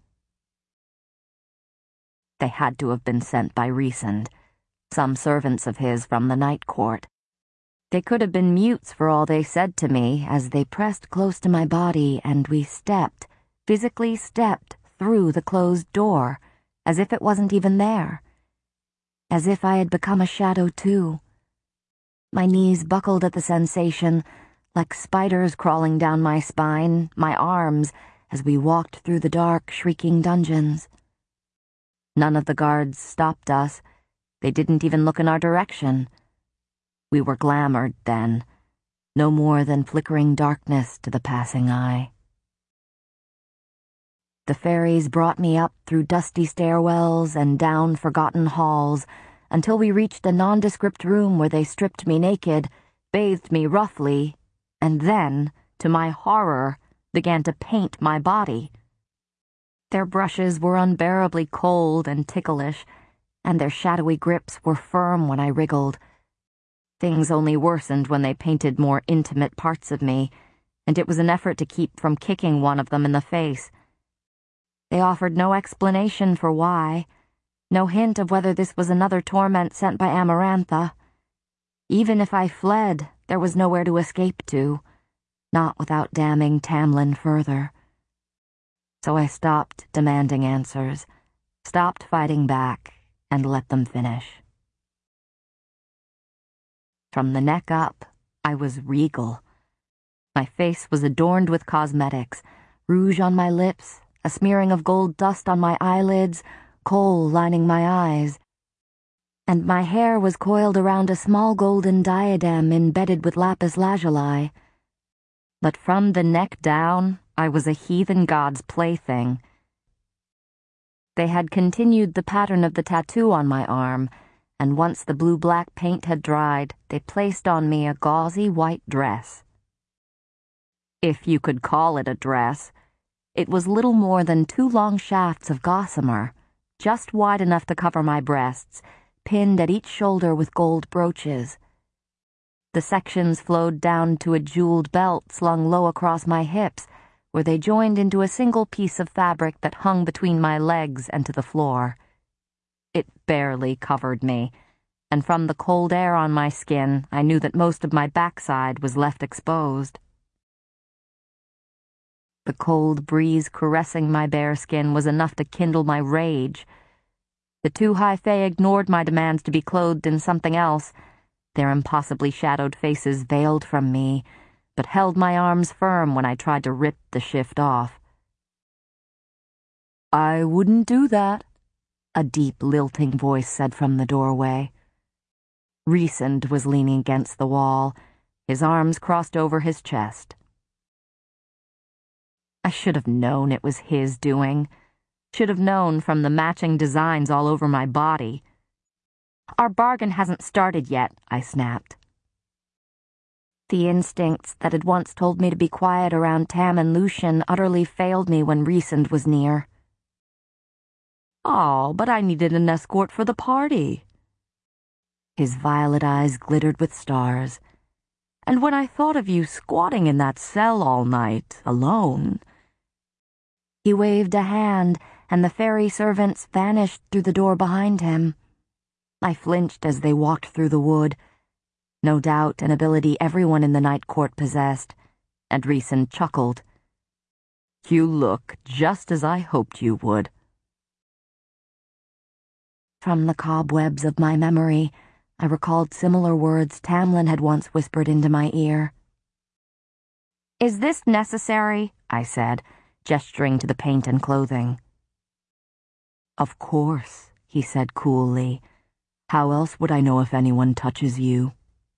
They had to have been sent by Rhysand, some servants of his from the Night Court. They could have been mutes for all they said to me as they pressed close to my body and we stepped, physically stepped, through the closed door, as if it wasn't even there. As if I had become a shadow too. My knees buckled at the sensation, like spiders crawling down my spine, my arms, as we walked through the dark, shrieking dungeons. None of the guards stopped us. They didn't even look in our direction. We were glamoured then, no more than flickering darkness to the passing eye. The fairies brought me up through dusty stairwells and down forgotten halls until we reached a nondescript room where they stripped me naked, bathed me roughly, and then, to my horror, began to paint my body. Their brushes were unbearably cold and ticklish, and their shadowy grips were firm when I wriggled. Things only worsened when they painted more intimate parts of me, and it was an effort to keep from kicking one of them in the face. They offered no explanation for why, no hint of whether this was another torment sent by Amarantha. Even if I fled, there was nowhere to escape to, not without damning Tamlin further. So I stopped demanding answers, stopped fighting back, and let them finish. From the neck up, I was regal. My face was adorned with cosmetics, rouge on my lips, a smearing of gold dust on my eyelids, kohl lining my eyes. And my hair was coiled around a small golden diadem embedded with lapis lazuli. But from the neck down, I was a heathen god's plaything. They had continued the pattern of the tattoo on my arm, and once the blue-black paint had dried, they placed on me a gauzy white dress. If you could call it a dress, it was little more than two long shafts of gossamer, just wide enough to cover my breasts, pinned at each shoulder with gold brooches. The sections flowed down to a jeweled belt slung low across my hips, where they joined into a single piece of fabric that hung between my legs and to the floor. It barely covered me, and from the cold air on my skin, I knew that most of my backside was left exposed. The cold breeze caressing my bare skin was enough to kindle my rage. The two high fae ignored my demands to be clothed in something else, their impossibly shadowed faces veiled from me, but held my arms firm when I tried to rip the shift off. "I wouldn't do that," a deep, lilting voice said from the doorway. Rhysand was leaning against the wall, his arms crossed over his chest. I should have known it was his doing, should have known from the matching designs all over my body. "Our bargain hasn't started yet," I snapped. The instincts that had once told me to be quiet around Tam and Lucien utterly failed me when Rhysand was near. "Oh, but I needed an escort for the party." His violet eyes glittered with stars. "And when I thought of you squatting in that cell all night, alone..." He waved a hand, and the fairy servants vanished through the door behind him. I flinched as they walked through the wood, no doubt an ability everyone in the Night Court possessed, and Rhysand chuckled. You look just as I hoped you would." From the cobwebs of my memory, I recalled similar words Tamlin had once whispered into my ear. "Is this necessary?" I said, gesturing to the paint and clothing. "Of course," he said coolly. "How else would I know if anyone touches you?"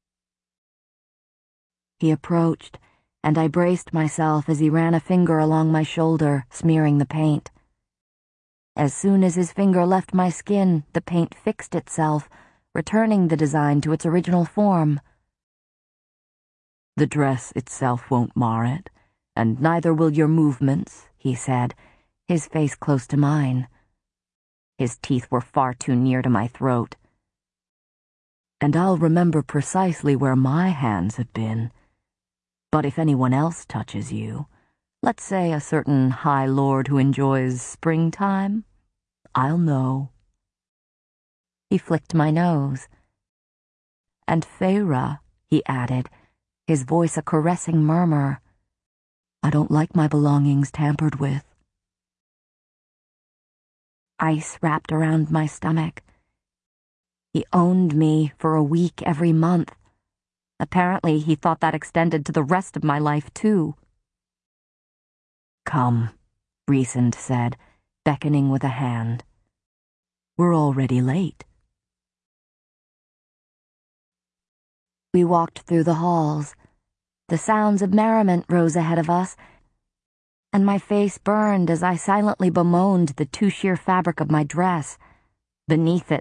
He approached, and I braced myself as he ran a finger along my shoulder, smearing the paint. As soon as his finger left my skin, the paint fixed itself, returning the design to its original form. "The dress itself won't mar it, and neither will your movements," he said, his face close to mine. His teeth were far too near to my throat. "And I'll remember precisely where my hands have been. But if anyone else touches you, let's say a certain high lord who enjoys springtime, I'll know." He flicked my nose. "And Feyre," he added, his voice a caressing murmur. "I don't like my belongings tampered with." Ice wrapped around my stomach. He owned me for a week every month. Apparently, he thought that extended to the rest of my life, too. "Come," Rhysand said, beckoning with a hand. "We're already late." We walked through the halls. The sounds of merriment rose ahead of us, and my face burned as I silently bemoaned the too sheer fabric of my dress. Beneath it,